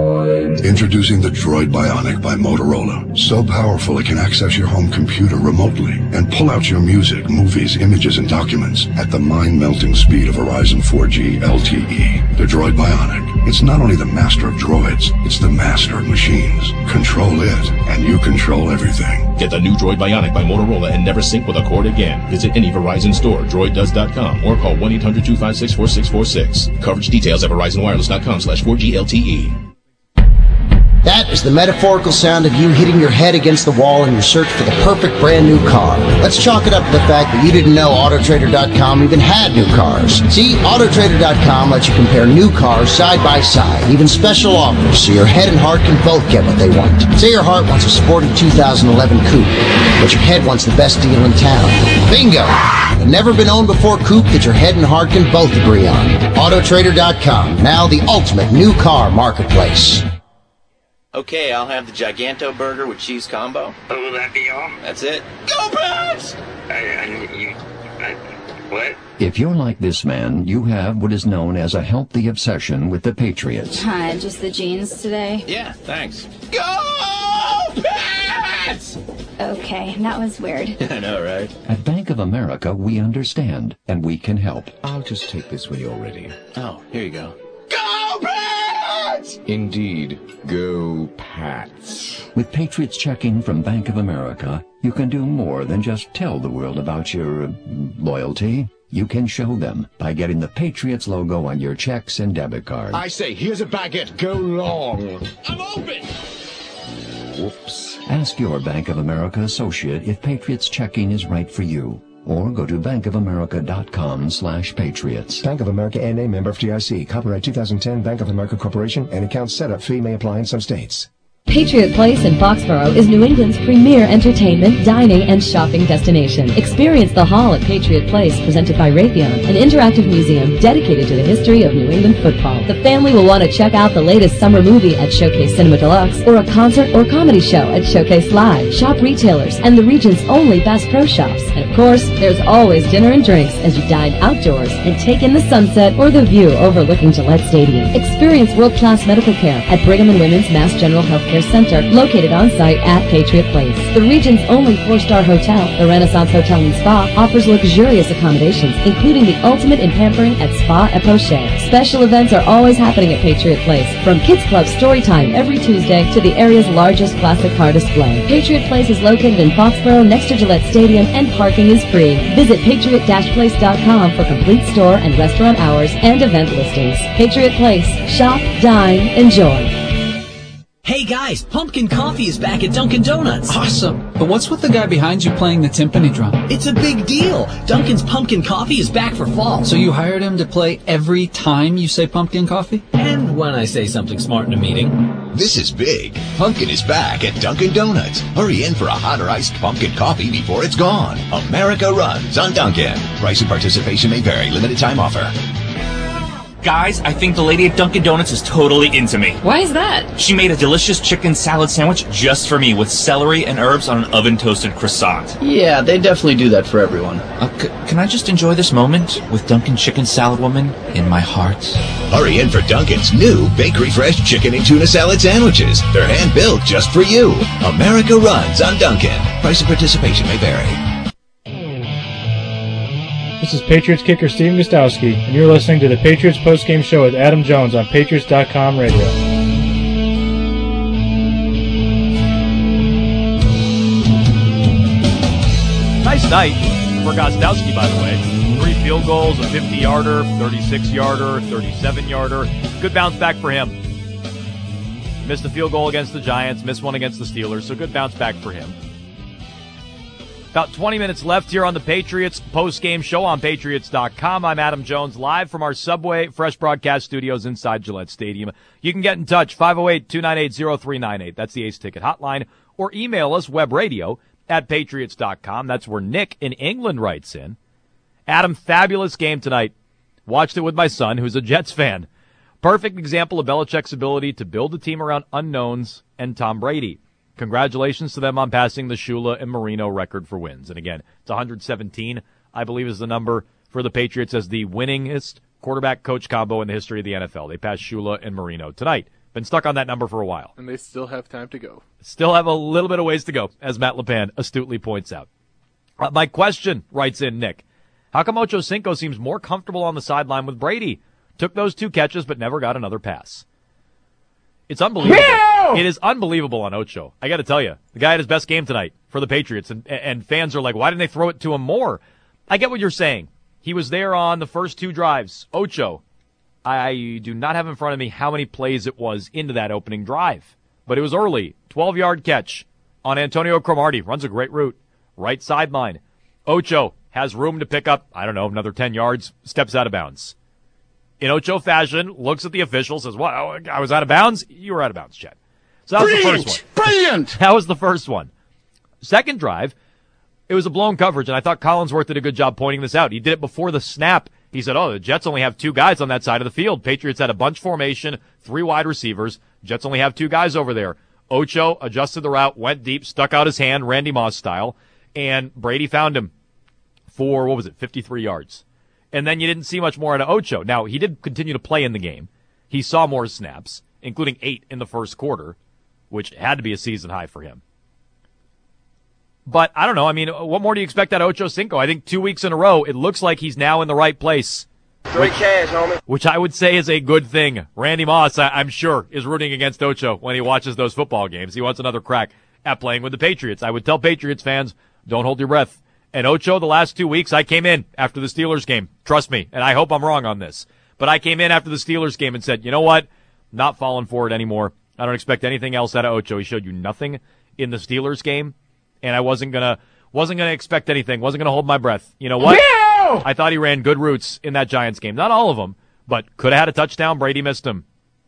Introducing the Droid Bionic by Motorola. So powerful it can access your home computer remotely and pull out your music, movies, images, and documents at the mind-melting speed of Verizon four G L T E. The Droid Bionic. It's not only the master of droids, it's the master of machines. Control it, and you control everything. Get the new Droid Bionic by Motorola and never sync with a cord again. Visit any Verizon store, droid does dot com, or call one eight hundred two five six four six four six. Coverage details at verizon wireless dot com slash four G L T E. That is the metaphorical sound of you hitting your head against the wall in your search for the perfect brand new car. Let's chalk it up to the fact that you didn't know Auto Trader dot com even had new cars. See, Auto Trader dot com lets you compare new cars side by side, even special offers, so your head and heart can both get what they want. Say your heart wants a sporty two thousand eleven coupe, but your head wants the best deal in town. Bingo! A never been owned before coupe that your head and heart can both agree on. Auto Trader dot com, now the ultimate new car marketplace. Okay, I'll have the Giganto burger with cheese combo. Oh, will that be all? That's it. Go Pats! I, I, you, I, what? If you're like this man, you have what is known as a healthy obsession with the Patriots. Hi, just the jeans today? Yeah, thanks. Go Pats! Okay, that was weird. I know, right? At Bank of America, we understand, and we can help. I'll just take this when you're ready. Oh, here you go. Go Pats! Indeed, go Pats. With Patriots checking from Bank of America, you can do more than just tell the world about your uh, loyalty. You can show them by getting the Patriots logo on your checks and debit cards. I say, here's a baguette. Go long. I'm open! Whoops. Ask your Bank of America associate if Patriots checking is right for you. Or go to bankofamerica.com slash patriots. Bank of America N A member F D I C. Copyright two thousand ten Bank of America Corporation. And account setup fee may apply in some states. Patriot Place in Foxborough is New England's premier entertainment, dining, and shopping destination. Experience the Hall at Patriot Place, presented by Raytheon, an interactive museum dedicated to the history of New England football. The family will want to check out the latest summer movie at Showcase Cinema Deluxe, or a concert or comedy show at Showcase Live. Shop retailers and the region's only Bass Pro Shops. And of course, there's always dinner and drinks as you dine outdoors and take in the sunset or the view overlooking Gillette Stadium. Experience world-class medical care at Brigham and Women's Mass General Healthcare Center, located on site at Patriot Place. The region's only four-star hotel, the Renaissance Hotel and Spa, offers luxurious accommodations, including the ultimate in pampering at Spa et Poche. Special events are always happening at Patriot Place, from Kids Club Story Time every Tuesday to the area's largest classic car display. Patriot Place is located in Foxborough next to Gillette Stadium, and parking is free. Visit patriot dash place dot com for complete store and restaurant hours and event listings. Patriot Place. Shop, dine, enjoy. Hey guys, Pumpkin Coffee is back at Dunkin' Donuts. Awesome. But what's with the guy behind you playing the timpani drum? It's a big deal. Dunkin's Pumpkin Coffee is back for fall. So you hired him to play every time you say pumpkin coffee? And when I say something smart in a meeting. This is big. Pumpkin is back at Dunkin' Donuts. Hurry in for a hot or iced pumpkin coffee before it's gone. America runs on Dunkin'. Price and participation may vary. Limited time offer. Guys, I think the lady at Dunkin' Donuts is totally into me. Why is that? She made a delicious chicken salad sandwich just for me with celery and herbs on an oven-toasted croissant. Yeah, they definitely do that for everyone. Uh, c- can I just enjoy this moment with Dunkin' Chicken Salad Woman in my heart? Hurry in for Dunkin's new Bakery Fresh chicken and tuna salad sandwiches. They're hand-built just for you. America runs on Dunkin'. Price and participation may vary. This is Patriots kicker Steve Gostowski, and you're listening to the Patriots postgame show with Adam Jones on Patriots dot com radio. Nice night for Gostowski, by the way. Three field goals, a fifty-yarder, thirty-six-yarder, thirty-seven-yarder. Good bounce back for him. Missed a field goal against the Giants, missed one against the Steelers, so good bounce back for him. About twenty minutes left here on the Patriots post-game show on Patriots dot com. I'm Adam Jones, live from our Subway Fresh Broadcast Studios inside Gillette Stadium. You can get in touch, five oh eight, two nine eight, oh three nine eight. That's the Ace Ticket hotline. Or email us, webradio at Patriots dot com. That's where Nick in England writes in. Adam, fabulous game tonight. Watched it with my son, who's a Jets fan. Perfect example of Belichick's ability to build a team around unknowns and Tom Brady. Congratulations to them on passing the Shula and Marino record for wins. And again, it's one hundred seventeen, I believe, is the number for the Patriots as the winningest quarterback-coach combo in the history of the N F L. They passed Shula and Marino tonight. Been stuck on that number for a while. And they still have time to go. Still have a little bit of ways to go, as Matt LePan astutely points out. Uh, my question, writes in Nick, how come Ocho Cinco seems more comfortable on the sideline with Brady? Took those two catches but never got another pass. It's unbelievable. Meow! It is unbelievable on Ocho. I got to tell you, the guy had his best game tonight for the Patriots, and, and fans are like, why didn't they throw it to him more? I get what you're saying. He was there on the first two drives. Ocho, I do not have in front of me how many plays it was into that opening drive, but it was early. twelve-yard catch on Antonio Cromartie. Runs a great route. Right sideline. Ocho has room to pick up, I don't know, another ten yards, steps out of bounds. In Ocho fashion, looks at the official, says, what, I was out of bounds? You were out of bounds, Chet. So that was Brilliant! the first one. Brilliant! That was the first one. Second drive, it was a blown coverage, and I thought Collinsworth did a good job pointing this out. He did it before the snap. He said, oh, the Jets only have two guys on that side of the field. Patriots had a bunch formation, three wide receivers. Jets only have two guys over there. Ocho adjusted the route, went deep, stuck out his hand, Randy Moss style, and Brady found him for, what was it, fifty-three yards. And then you didn't see much more out of Ocho. Now, he did continue to play in the game. He saw more snaps, including eight in the first quarter, which had to be a season high for him. But I don't know. I mean, what more do you expect out of Ocho Cinco? I think two weeks in a row, it looks like he's now in the right place. Straight cash, homie. Which I would say is a good thing. Randy Moss, I, I'm sure, is rooting against Ocho when he watches those football games. He wants another crack at playing with the Patriots. I would tell Patriots fans, don't hold your breath. And Ocho, the last two weeks, I came in after the Steelers game. Trust me, and I hope I'm wrong on this. But I came in after the Steelers game and said, you know what? Not falling for it anymore. I don't expect anything else out of Ocho. He showed you nothing in the Steelers game, and I wasn't gonna wasn't gonna expect anything. Wasn't gonna hold my breath. You know what? Meow! I thought he ran good routes in that Giants game. Not all of them, but could have had a touchdown. Brady missed him.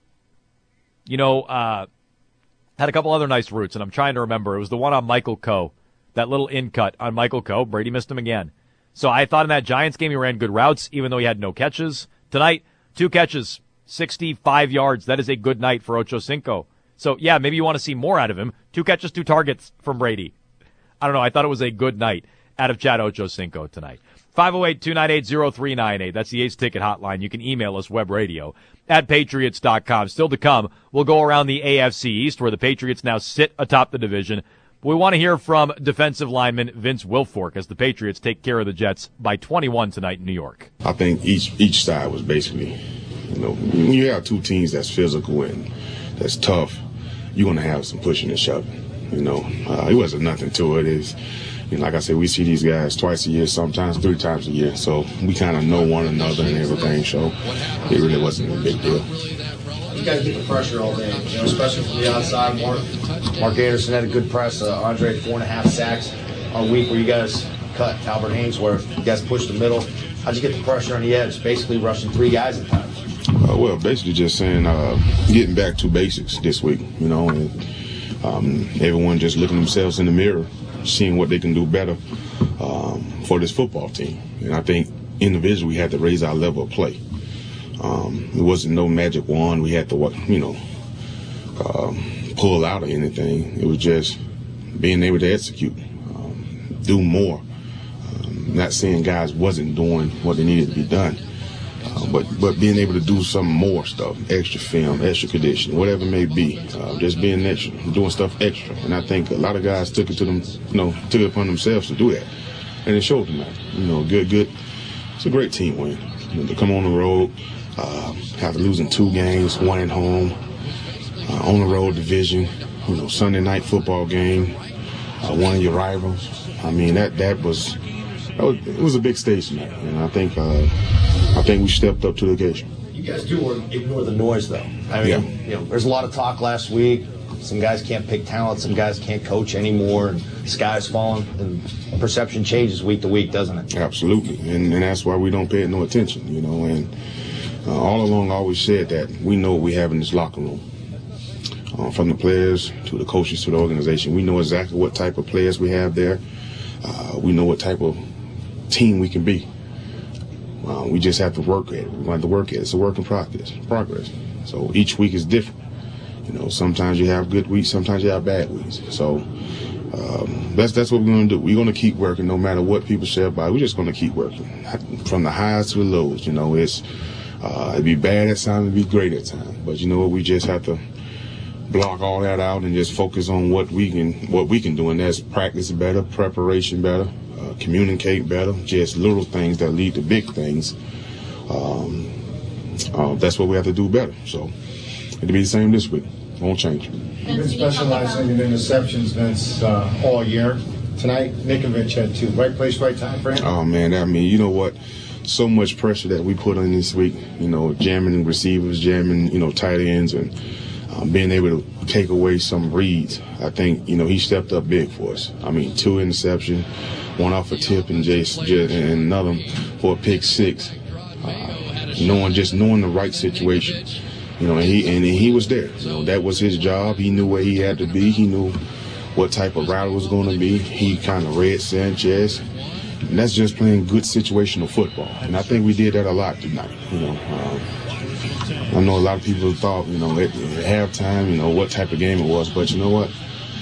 You know, uh, had a couple other nice routes, and I'm trying to remember. It was the one on Michael Coe. That little in cut on Michael Coe. Brady missed him again. So I thought in that Giants game he ran good routes, even though he had no catches. Tonight, two catches, sixty-five yards. That is a good night for Ocho Cinco. So, yeah, maybe you want to see more out of him. Two catches, two targets from Brady. I don't know. I thought it was a good night out of Chad Ocho Cinco tonight. five oh eight, two nine eight, oh three nine eight. That's the Ace Ticket hotline. You can email us, webradio at patriots dot com. Still to come, we'll go around the A F C East, where the Patriots now sit atop the division. We want to hear from defensive lineman Vince Wilfork as the Patriots take care of the Jets by twenty-one tonight in New York. I think each each side was basically, you know, when you have two teams that's physical and that's tough, you're going to have some pushing and shoving. You know, uh, it wasn't nothing to it. It's, you know, like I said, we see these guys twice a year, sometimes three times a year. So we kind of know one another and everything. So it really wasn't a big deal. You guys get the pressure all day, you know, especially from the outside. Mark, Mark Anderson had a good press. Uh, Andre had four and a half sacks on a week where you guys cut Albert Hainsworth. You guys pushed the middle. How'd you get the pressure on the edge, basically rushing three guys at times? Uh, well, basically just saying, uh, getting back to basics this week, you know, and um, everyone just looking themselves in the mirror, seeing what they can do better um, for this football team. And I think individually we had to raise our level of play. Um, it wasn't no magic wand we had to, you know, um, pull out or anything. It was just being able to execute, um, do more. Um, not saying guys wasn't doing what they needed to be done, uh, but but being able to do some more stuff, extra film, extra condition, whatever it may be, uh, just being extra, doing stuff extra. And I think a lot of guys took it to them, you know, took it upon themselves to do that, and it showed tonight. You know, good, good. It's a great team win. You know, to come on the road. Uh, after losing two games, one at home, uh, on the road division, you know, Sunday night football game, uh, one of your rivals. I mean, that that was, that was it was a big stage tonight, and I think uh, I think we stepped up to the occasion. You guys do ignore the noise, though. I mean, yeah. you know, there's a lot of talk last week. Some guys can't pick talent. Some guys can't coach anymore. And the sky's falling. And perception changes week to week, doesn't it? Absolutely, and and that's why we don't pay it no attention, you know, and. Uh, all along, I always said that we know what we have in this locker room. Uh, from the players to the coaches to the organization, we know exactly what type of players we have there. Uh, we know what type of team we can be. Uh, we just have to work at it. We have to work at it. It's a work in progress. Progress. So each week is different. You know, sometimes you have good weeks, sometimes you have bad weeks. So um, that's that's what we're going to do. We're going to keep working, no matter what people say about it. We're just going to keep working, from the highs to the lows. You know, it's. Uh, it'd be bad at times, it'd be great at times. But you know what? We just have to block all that out and just focus on what we can what we can do, and that's practice better, preparation better, uh, communicate better, just little things that lead to big things. Um, uh, that's what we have to do better. So it'll be the same this week. Won't change. You've been specializing in interceptions, Vince, uh, all year. Tonight, Nikovic had two. Right place, right time for him? Oh, man, I mean, you know what? So much pressure that we put on this week, you know, jamming receivers, jamming, you know, tight ends, and um, being able to take away some reads. I think, you know, he stepped up big for us. I mean, two interceptions, one off a tip and just, just and another for a pick six. Uh, knowing, just knowing the right situation. You know, and he and he was there. You know, that was his job. He knew where he had to be. He knew what type of route it was going to be. He kind of read Sanchez. And that's just playing good situational football. And I think we did that a lot tonight. You know, um, I know a lot of people thought, you know, at, at halftime, you know, what type of game it was. But you know what?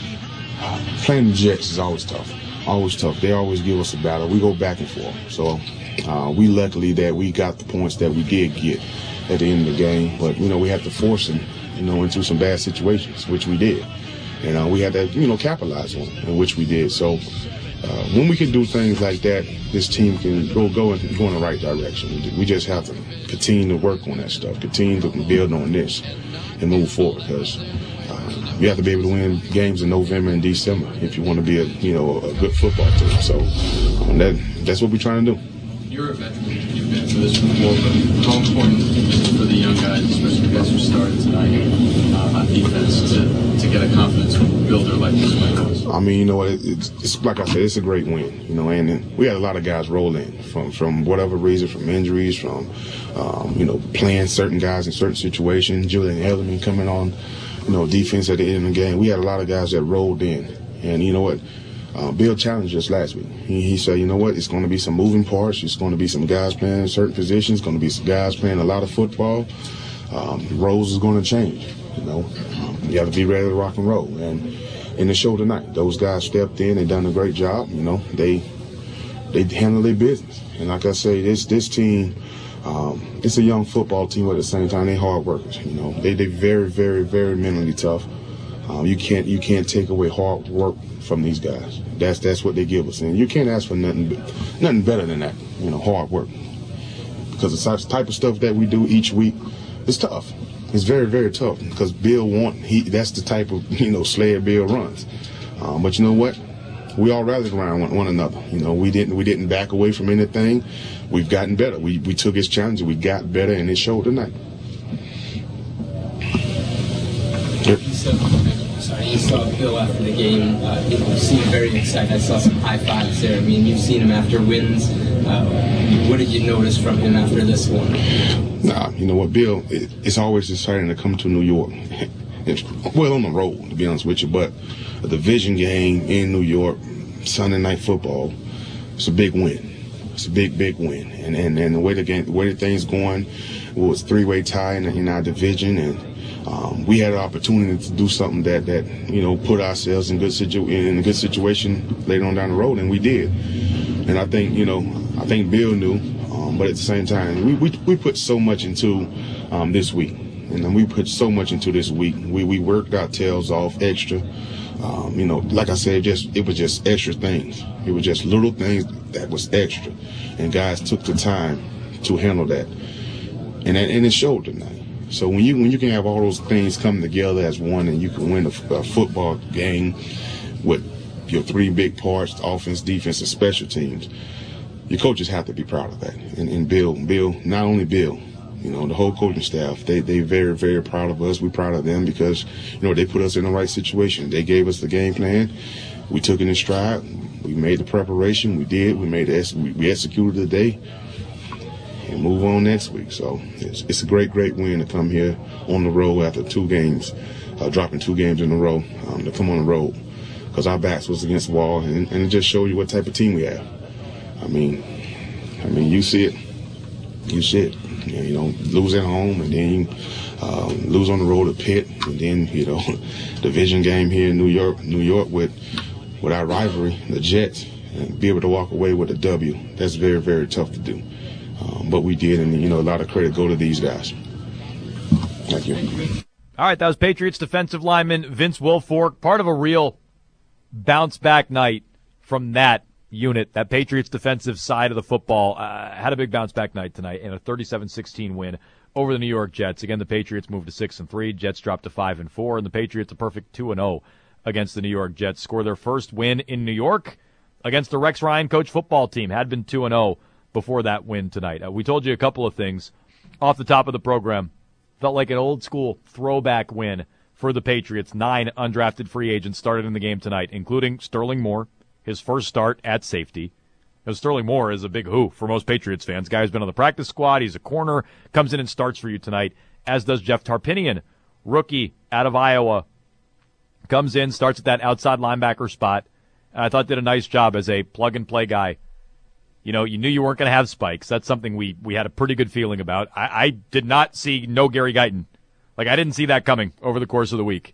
Uh, playing the Jets is always tough. Always tough. They always give us a battle. We go back and forth. So uh, we luckily that we got the points that we did get at the end of the game. But, you know, we had to force them, you know, into some bad situations, which we did. And uh, we had to, you know, capitalize on it, which we did. So uh, when we can do things like that, this team can go go in, go in the right direction. We just have to continue to work on that stuff, continue to build on this and move forward, because uh, you have to be able to win games in November and December if you want to be a, you know, a good football team. So um, that that's what we're trying to do. You're a veteran. You've been through this before, but how important is it for the young guys, especially the guys who started tonight uh, on defense, to, to get a confidence builder like this one? I mean, you know what? It's, it's like I said, it's a great win. You know, and, and we had a lot of guys roll in from from whatever reason, from injuries, from um, you know, playing certain guys in certain situations. Julian Edelman coming on, you know, defense at the end of the game. We had a lot of guys that rolled in, and you know what? Uh, Bill challenged us last week. He, he said, you know what, it's going to be some moving parts. It's going to be some guys playing certain positions. It's going to be some guys playing a lot of football. Um, roles is going to change. You know, um, you have to be ready to rock and roll. And in the show tonight, those guys stepped in and done a great job. You know, they they handle their business. And like I say, this this team, um, it's a young football team, but at the same time, they hard workers. You know, they they very very very mentally tough. Um, you can't you can't take away hard work from these guys. That's that's what they give us, and you can't ask for nothing nothing better than that. You know, hard work, because the type of stuff that we do each week is tough. It's very very tough, because Bill want he that's the type of, you know, slayer Bill runs. Um, but you know what? We all rallied around one, one another. You know, we didn't we didn't back away from anything. We've gotten better. We we took his challenge. We got better, and it showed tonight. Yep. Sorry, you saw Bill after the game. Uh, you seemed very excited. I saw some high fives there. I mean, you've seen him after wins. Uh, what did you notice from him after this one? Nah, you know what, Bill, it, it's always exciting to come to New York. It's, well, on the road, to be honest with you, but a division game in New York, Sunday night football, it's a big win. It's a big, big win. And and, and the way the game, the way the thing's going, it was three-way tie in, in our division, and Um, we had an opportunity to do something that, that you know, put ourselves in good situ- in a good situation later on down the road, and we did. And I think, you know, I think Bill knew, um, but at the same time, we, we we put so much into um, this week, and then we put so much into this week. We we worked our tails off extra. Um, you know, like I said, just it was just extra things. It was just little things that was extra, and guys took the time to handle that, and and it showed tonight. So when you when you can have all those things come together as one, and you can win a, a football game with your three big parts, offense, defense, and special teams, your coaches have to be proud of that. And, and Bill, Bill, not only Bill, you know, the whole coaching staff, they they very very proud of us. We're proud of them because, you know, they put us in the right situation. They gave us the game plan. We took it in stride. We made the preparation. We did. We made the we, we executed the day. And move on next week. So it's, it's a great, great win to come here on the road after two games, uh, dropping two games in a row, um, to come on the road, because our backs was against the wall, and, and it just showed you what type of team we have. I mean, I mean, you see it, you see it. You know, lose at home, and then you um, lose on the road at Pitt, and then, you know, division game here in New York, New York with with our rivalry, the Jets, and be able to walk away with a W. That's very, very tough to do. um, but we did, and, you know, a lot of credit go to these guys. Thank you. All right, that was Patriots defensive lineman Vince Wilfork, part of a real bounce-back night from that unit, that Patriots defensive side of the football. Uh, had a big bounce-back night tonight in a thirty-seven sixteen win over the New York Jets. Again, the Patriots moved to six and three, Jets dropped to five and four, and the Patriots a perfect two and oh against the New York Jets. Score their first win in New York against the Rex Ryan coach football team. Had been two and oh before that win tonight. Uh, we told you a couple of things off the top of the program. Felt like an old-school throwback win for the Patriots. Nine undrafted free agents started in the game tonight, including Sterling Moore, his first start at safety. Now, Sterling Moore is a big who for most Patriots fans. Guy's been on the practice squad. He's a corner, comes in and starts for you tonight, as does Jeff Tarpinian, rookie out of Iowa. Comes in, starts at that outside linebacker spot. And I thought did a nice job as a plug-and-play guy. You know, you knew you weren't going to have spikes. That's something we, we had a pretty good feeling about. I, I did not see no Gary Guyton. Like, I didn't see that coming over the course of the week.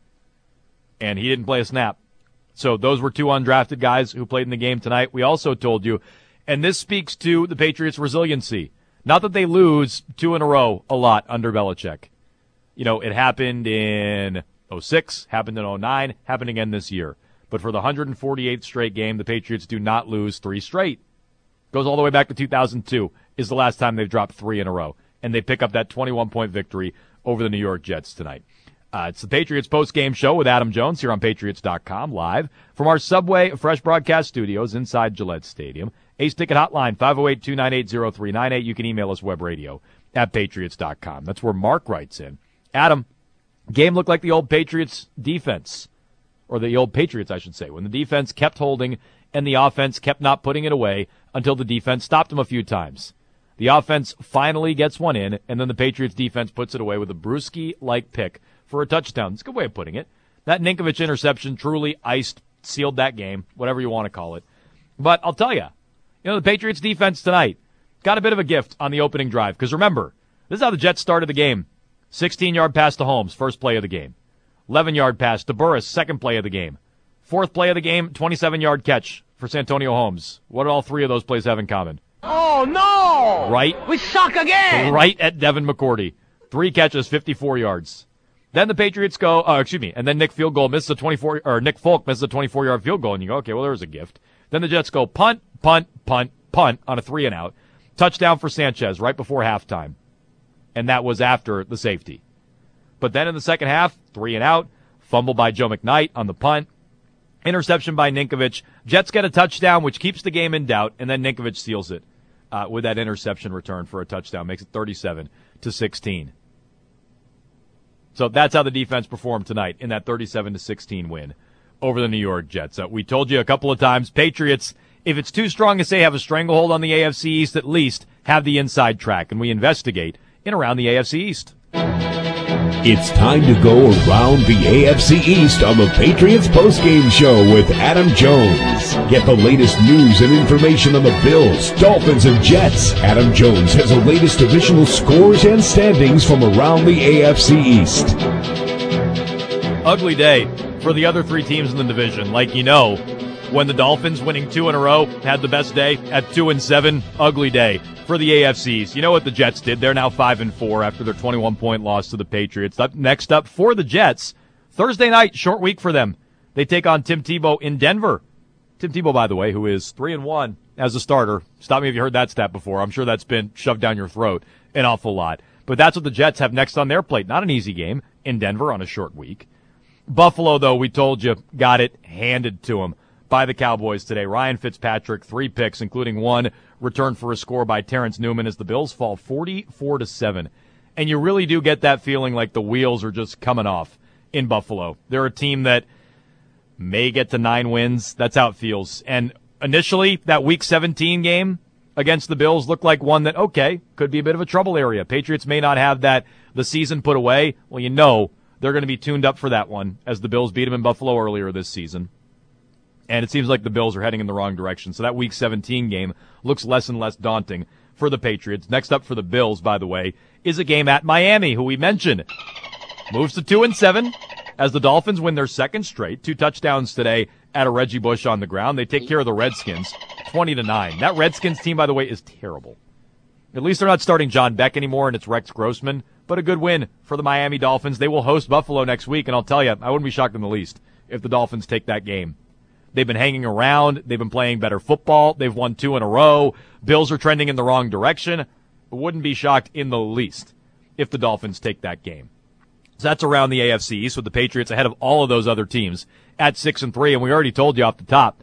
And he didn't play a snap. So those were two undrafted guys who played in the game tonight. We also told you, and this speaks to the Patriots' resiliency. Not that they lose two in a row a lot under Belichick. You know, it happened in oh six, happened in oh nine, happened again this year. But for the one hundred forty-eighth straight game, the Patriots do not lose three straight. Goes all the way back to two thousand two is the last time they've dropped three in a row. And they pick up that twenty-one point victory over the New York Jets tonight. Uh, it's the Patriots post-game show with Adam Jones here on Patriots dot com, live from our Subway Fresh Broadcast studios inside Gillette Stadium. Ace Ticket Hotline, five oh eight, two nine eight, oh three nine eight. You can email us webradio at Patriots dot com. That's where Mark writes in. Adam, game looked like the old Patriots defense, or the old Patriots, I should say, when the defense kept holding and the offense kept not putting it away until the defense stopped them a few times. The offense finally gets one in, and then the Patriots defense puts it away with a Bruschi-like pick for a touchdown. It's a good way of putting it. That Ninkovich interception truly iced, sealed that game, whatever you want to call it. But I'll tell you, you know, the Patriots defense tonight got a bit of a gift on the opening drive. Because remember, this is how the Jets started the game. sixteen-yard pass to Holmes, first play of the game. eleven-yard pass to Burris, second play of the game. Fourth play of the game, twenty-seven-yard catch for Santonio Holmes. What do all three of those plays have in common? Oh, no! Right? We suck again! Right at Devin McCourty. Three catches, fifty-four yards. Then the Patriots go, uh, excuse me, and then Nick Field Goal misses a twenty-four, or Nick Folk misses a twenty-four-yard field goal, and you go, okay, well, there's a gift. Then the Jets go punt, punt, punt, punt on a three and out. Touchdown for Sanchez right before halftime. And that was after the safety. But then in the second half, three and out, fumble by Joe McKnight on the punt. Interception by Ninkovich. Jets get a touchdown, which keeps the game in doubt, and then Ninkovich seals it uh, with that interception return for a touchdown. Makes it thirty-seven to sixteen. So that's how the defense performed tonight in that thirty-seven to sixteen win over the New York Jets. Uh, we told you a couple of times, Patriots, if it's too strong to say have a stranglehold on the A F C East, at least have the inside track, and we investigate in around the A F C East. It's time to go around the A F C East on the Patriots postgame show with Adam Jones. Get the latest news and information on the Bills, Dolphins, and Jets. Adam Jones has the latest divisional scores and standings from around the A F C East. Ugly day for the other three teams in the division. Like you know, when the Dolphins winning two in a row had the best day at two and seven, ugly day for the A F Cs. You know what the Jets did? They're now five and four after their twenty-one point loss to the Patriots. Up next up for the Jets, Thursday night, short week for them. They take on Tim Tebow in Denver. Tim Tebow, by the way, who is three and one as a starter. Stop me if you heard that stat before. I'm sure that's been shoved down your throat an awful lot. But that's what the Jets have next on their plate. Not an easy game in Denver on a short week. Buffalo, though, we told you, got it handed to them by the Cowboys today. Ryan Fitzpatrick, three picks, including one return for a score by Terrence Newman as the Bills fall forty-four to seven. And you really do get that feeling like the wheels are just coming off in Buffalo. They're a team that may get to nine wins. That's how it feels. And initially, that Week seventeen game against the Bills looked like one that, okay, could be a bit of a trouble area. Patriots may not have that the season put away. Well, you know they're going to be tuned up for that one as the Bills beat them in Buffalo earlier this season. And it seems like the Bills are heading in the wrong direction. So that Week seventeen game looks less and less daunting for the Patriots. Next up for the Bills, by the way, is a game at Miami, who we mentioned moves to two and seven as the Dolphins win their second straight. Two touchdowns today at a Reggie Bush on the ground. They take care of the Redskins twenty to nine. That Redskins team, by the way, is terrible. At least they're not starting John Beck anymore, and it's Rex Grossman. But a good win for the Miami Dolphins. They will host Buffalo next week, and I'll tell you, I wouldn't be shocked in the least if the Dolphins take that game. They've been hanging around. They've been playing better football. They've won two in a row. Bills are trending in the wrong direction. I wouldn't be shocked in the least if the Dolphins take that game. So that's around the A F C East with the Patriots ahead of all of those other teams at six and three. And we already told you off the top,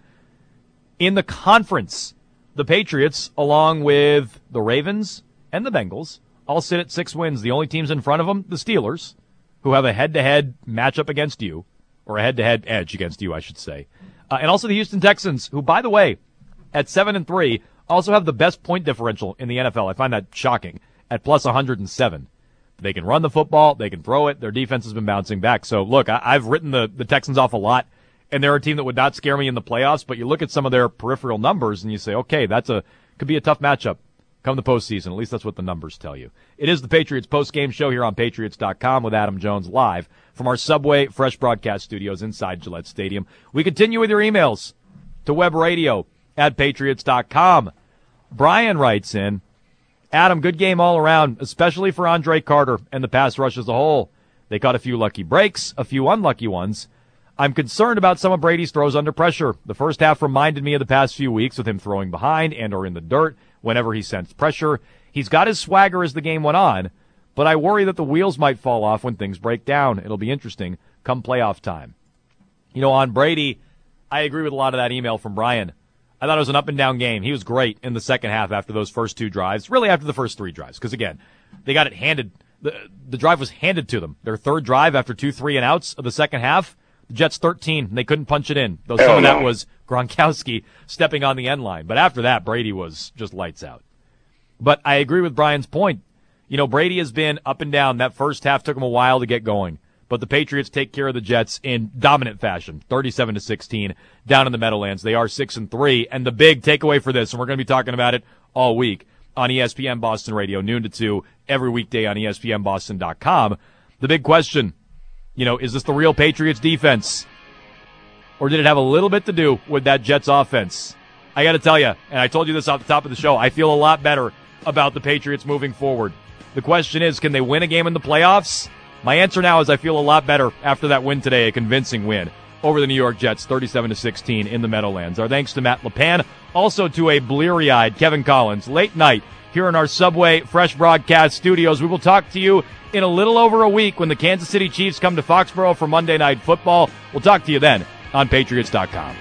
in the conference, the Patriots, along with the Ravens and the Bengals, all sit at six wins. The only teams in front of them, the Steelers, who have a head-to-head matchup against you, or a head-to-head edge against you, I should say. Uh, and also the Houston Texans, who, by the way, at seven and three, also have the best point differential in the N F L. I find that shocking, at plus one hundred seven. They can run the football. They can throw it. Their defense has been bouncing back. So, look, I, I've written the, the Texans off a lot, and they're a team that would not scare me in the playoffs, but you look at some of their peripheral numbers, and you say, okay, that's a could be a tough matchup come the postseason. At least that's what the numbers tell you. It is the Patriots postgame show here on Patriots dot com with Adam Jones live from our Subway Fresh Broadcast Studios inside Gillette Stadium. We continue with your emails to webradio at Patriots dot com. Brian writes in, Adam, good game all around, especially for Andre Carter and the pass rush as a whole. They caught a few lucky breaks, a few unlucky ones. I'm concerned about some of Brady's throws under pressure. The first half reminded me of the past few weeks with him throwing behind and or in the dirt whenever he sensed pressure. He's got his swagger as the game went on, but I worry that the wheels might fall off when things break down. It'll be interesting come playoff time. You know, on Brady, I agree with a lot of that email from Brian. I thought it was an up-and-down game. He was great in the second half after those first two drives, really after the first three drives, because, again, they got it handed. The, the drive was handed to them. Their third drive after two three and outs of the second half, the Jets thirteen, and they couldn't punch it in, though some of that was Gronkowski stepping on the end line. But after that, Brady was just lights out. But I agree with Brian's point. You know, Brady has been up and down. That first half took him a while to get going. But the Patriots take care of the Jets in dominant fashion, thirty-seven to sixteen, down in the Meadowlands. They are six and three, and the big takeaway for this, and we're going to be talking about it all week on E S P N Boston Radio, noon to two, every weekday on E S P N Boston dot com. The big question, you know, is this the real Patriots defense, or did it have a little bit to do with that Jets offense? I got to tell you, and I told you this off the top of the show, I feel a lot better about the Patriots moving forward. The question is, can they win a game in the playoffs? My answer now is I feel a lot better after that win today, a convincing win over the New York Jets, thirty-seven to sixteen in the Meadowlands. Our thanks to Matt LePan, also to a bleary-eyed Kevin Collins. Late night here in our Subway Fresh Broadcast Studios. We will talk to you in a little over a week when the Kansas City Chiefs come to Foxborough for Monday Night Football. We'll talk to you then on Patriots dot com.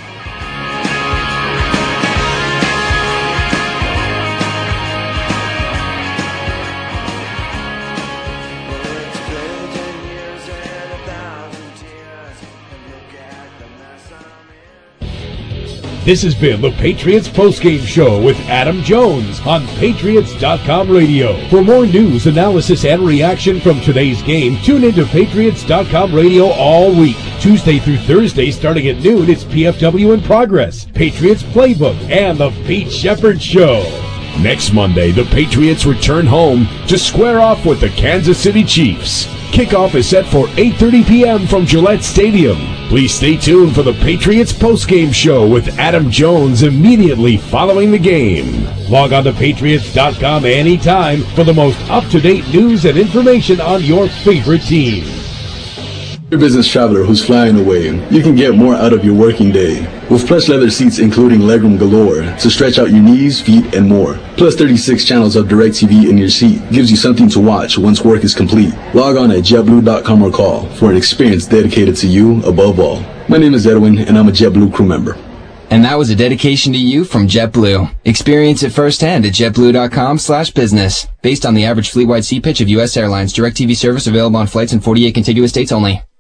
This has been the Patriots Postgame Show with Adam Jones on Patriots dot com radio. For more news, analysis, and reaction from today's game, tune into Patriots dot com radio all week. Tuesday through Thursday, starting at noon, it's P F W in Progress, Patriots Playbook, and the Pete Shepard Show. Next Monday, the Patriots return home to square off with the Kansas City Chiefs. Kickoff is set for eight thirty p.m. from Gillette Stadium. Please stay tuned for the Patriots Postgame Show with Adam Jones immediately following the game. Log on to Patriots dot com anytime for the most up-to-date news and information on your favorite team. You're a business traveler who's flying away. You can get more out of your working day with plush leather seats including legroom galore to stretch out your knees, feet, and more. Plus thirty-six channels of DirecTV in your seat gives you something to watch once work is complete. Log on at jet blue dot com or call for an experience dedicated to you above all. My name is Edwin, and I'm a JetBlue crew member. And that was a dedication to you from JetBlue. Experience it firsthand at jet blue dot com slash business. Based on the average fleet-wide seat pitch of U S Airlines, DirecTV service available on flights in forty-eight contiguous states only.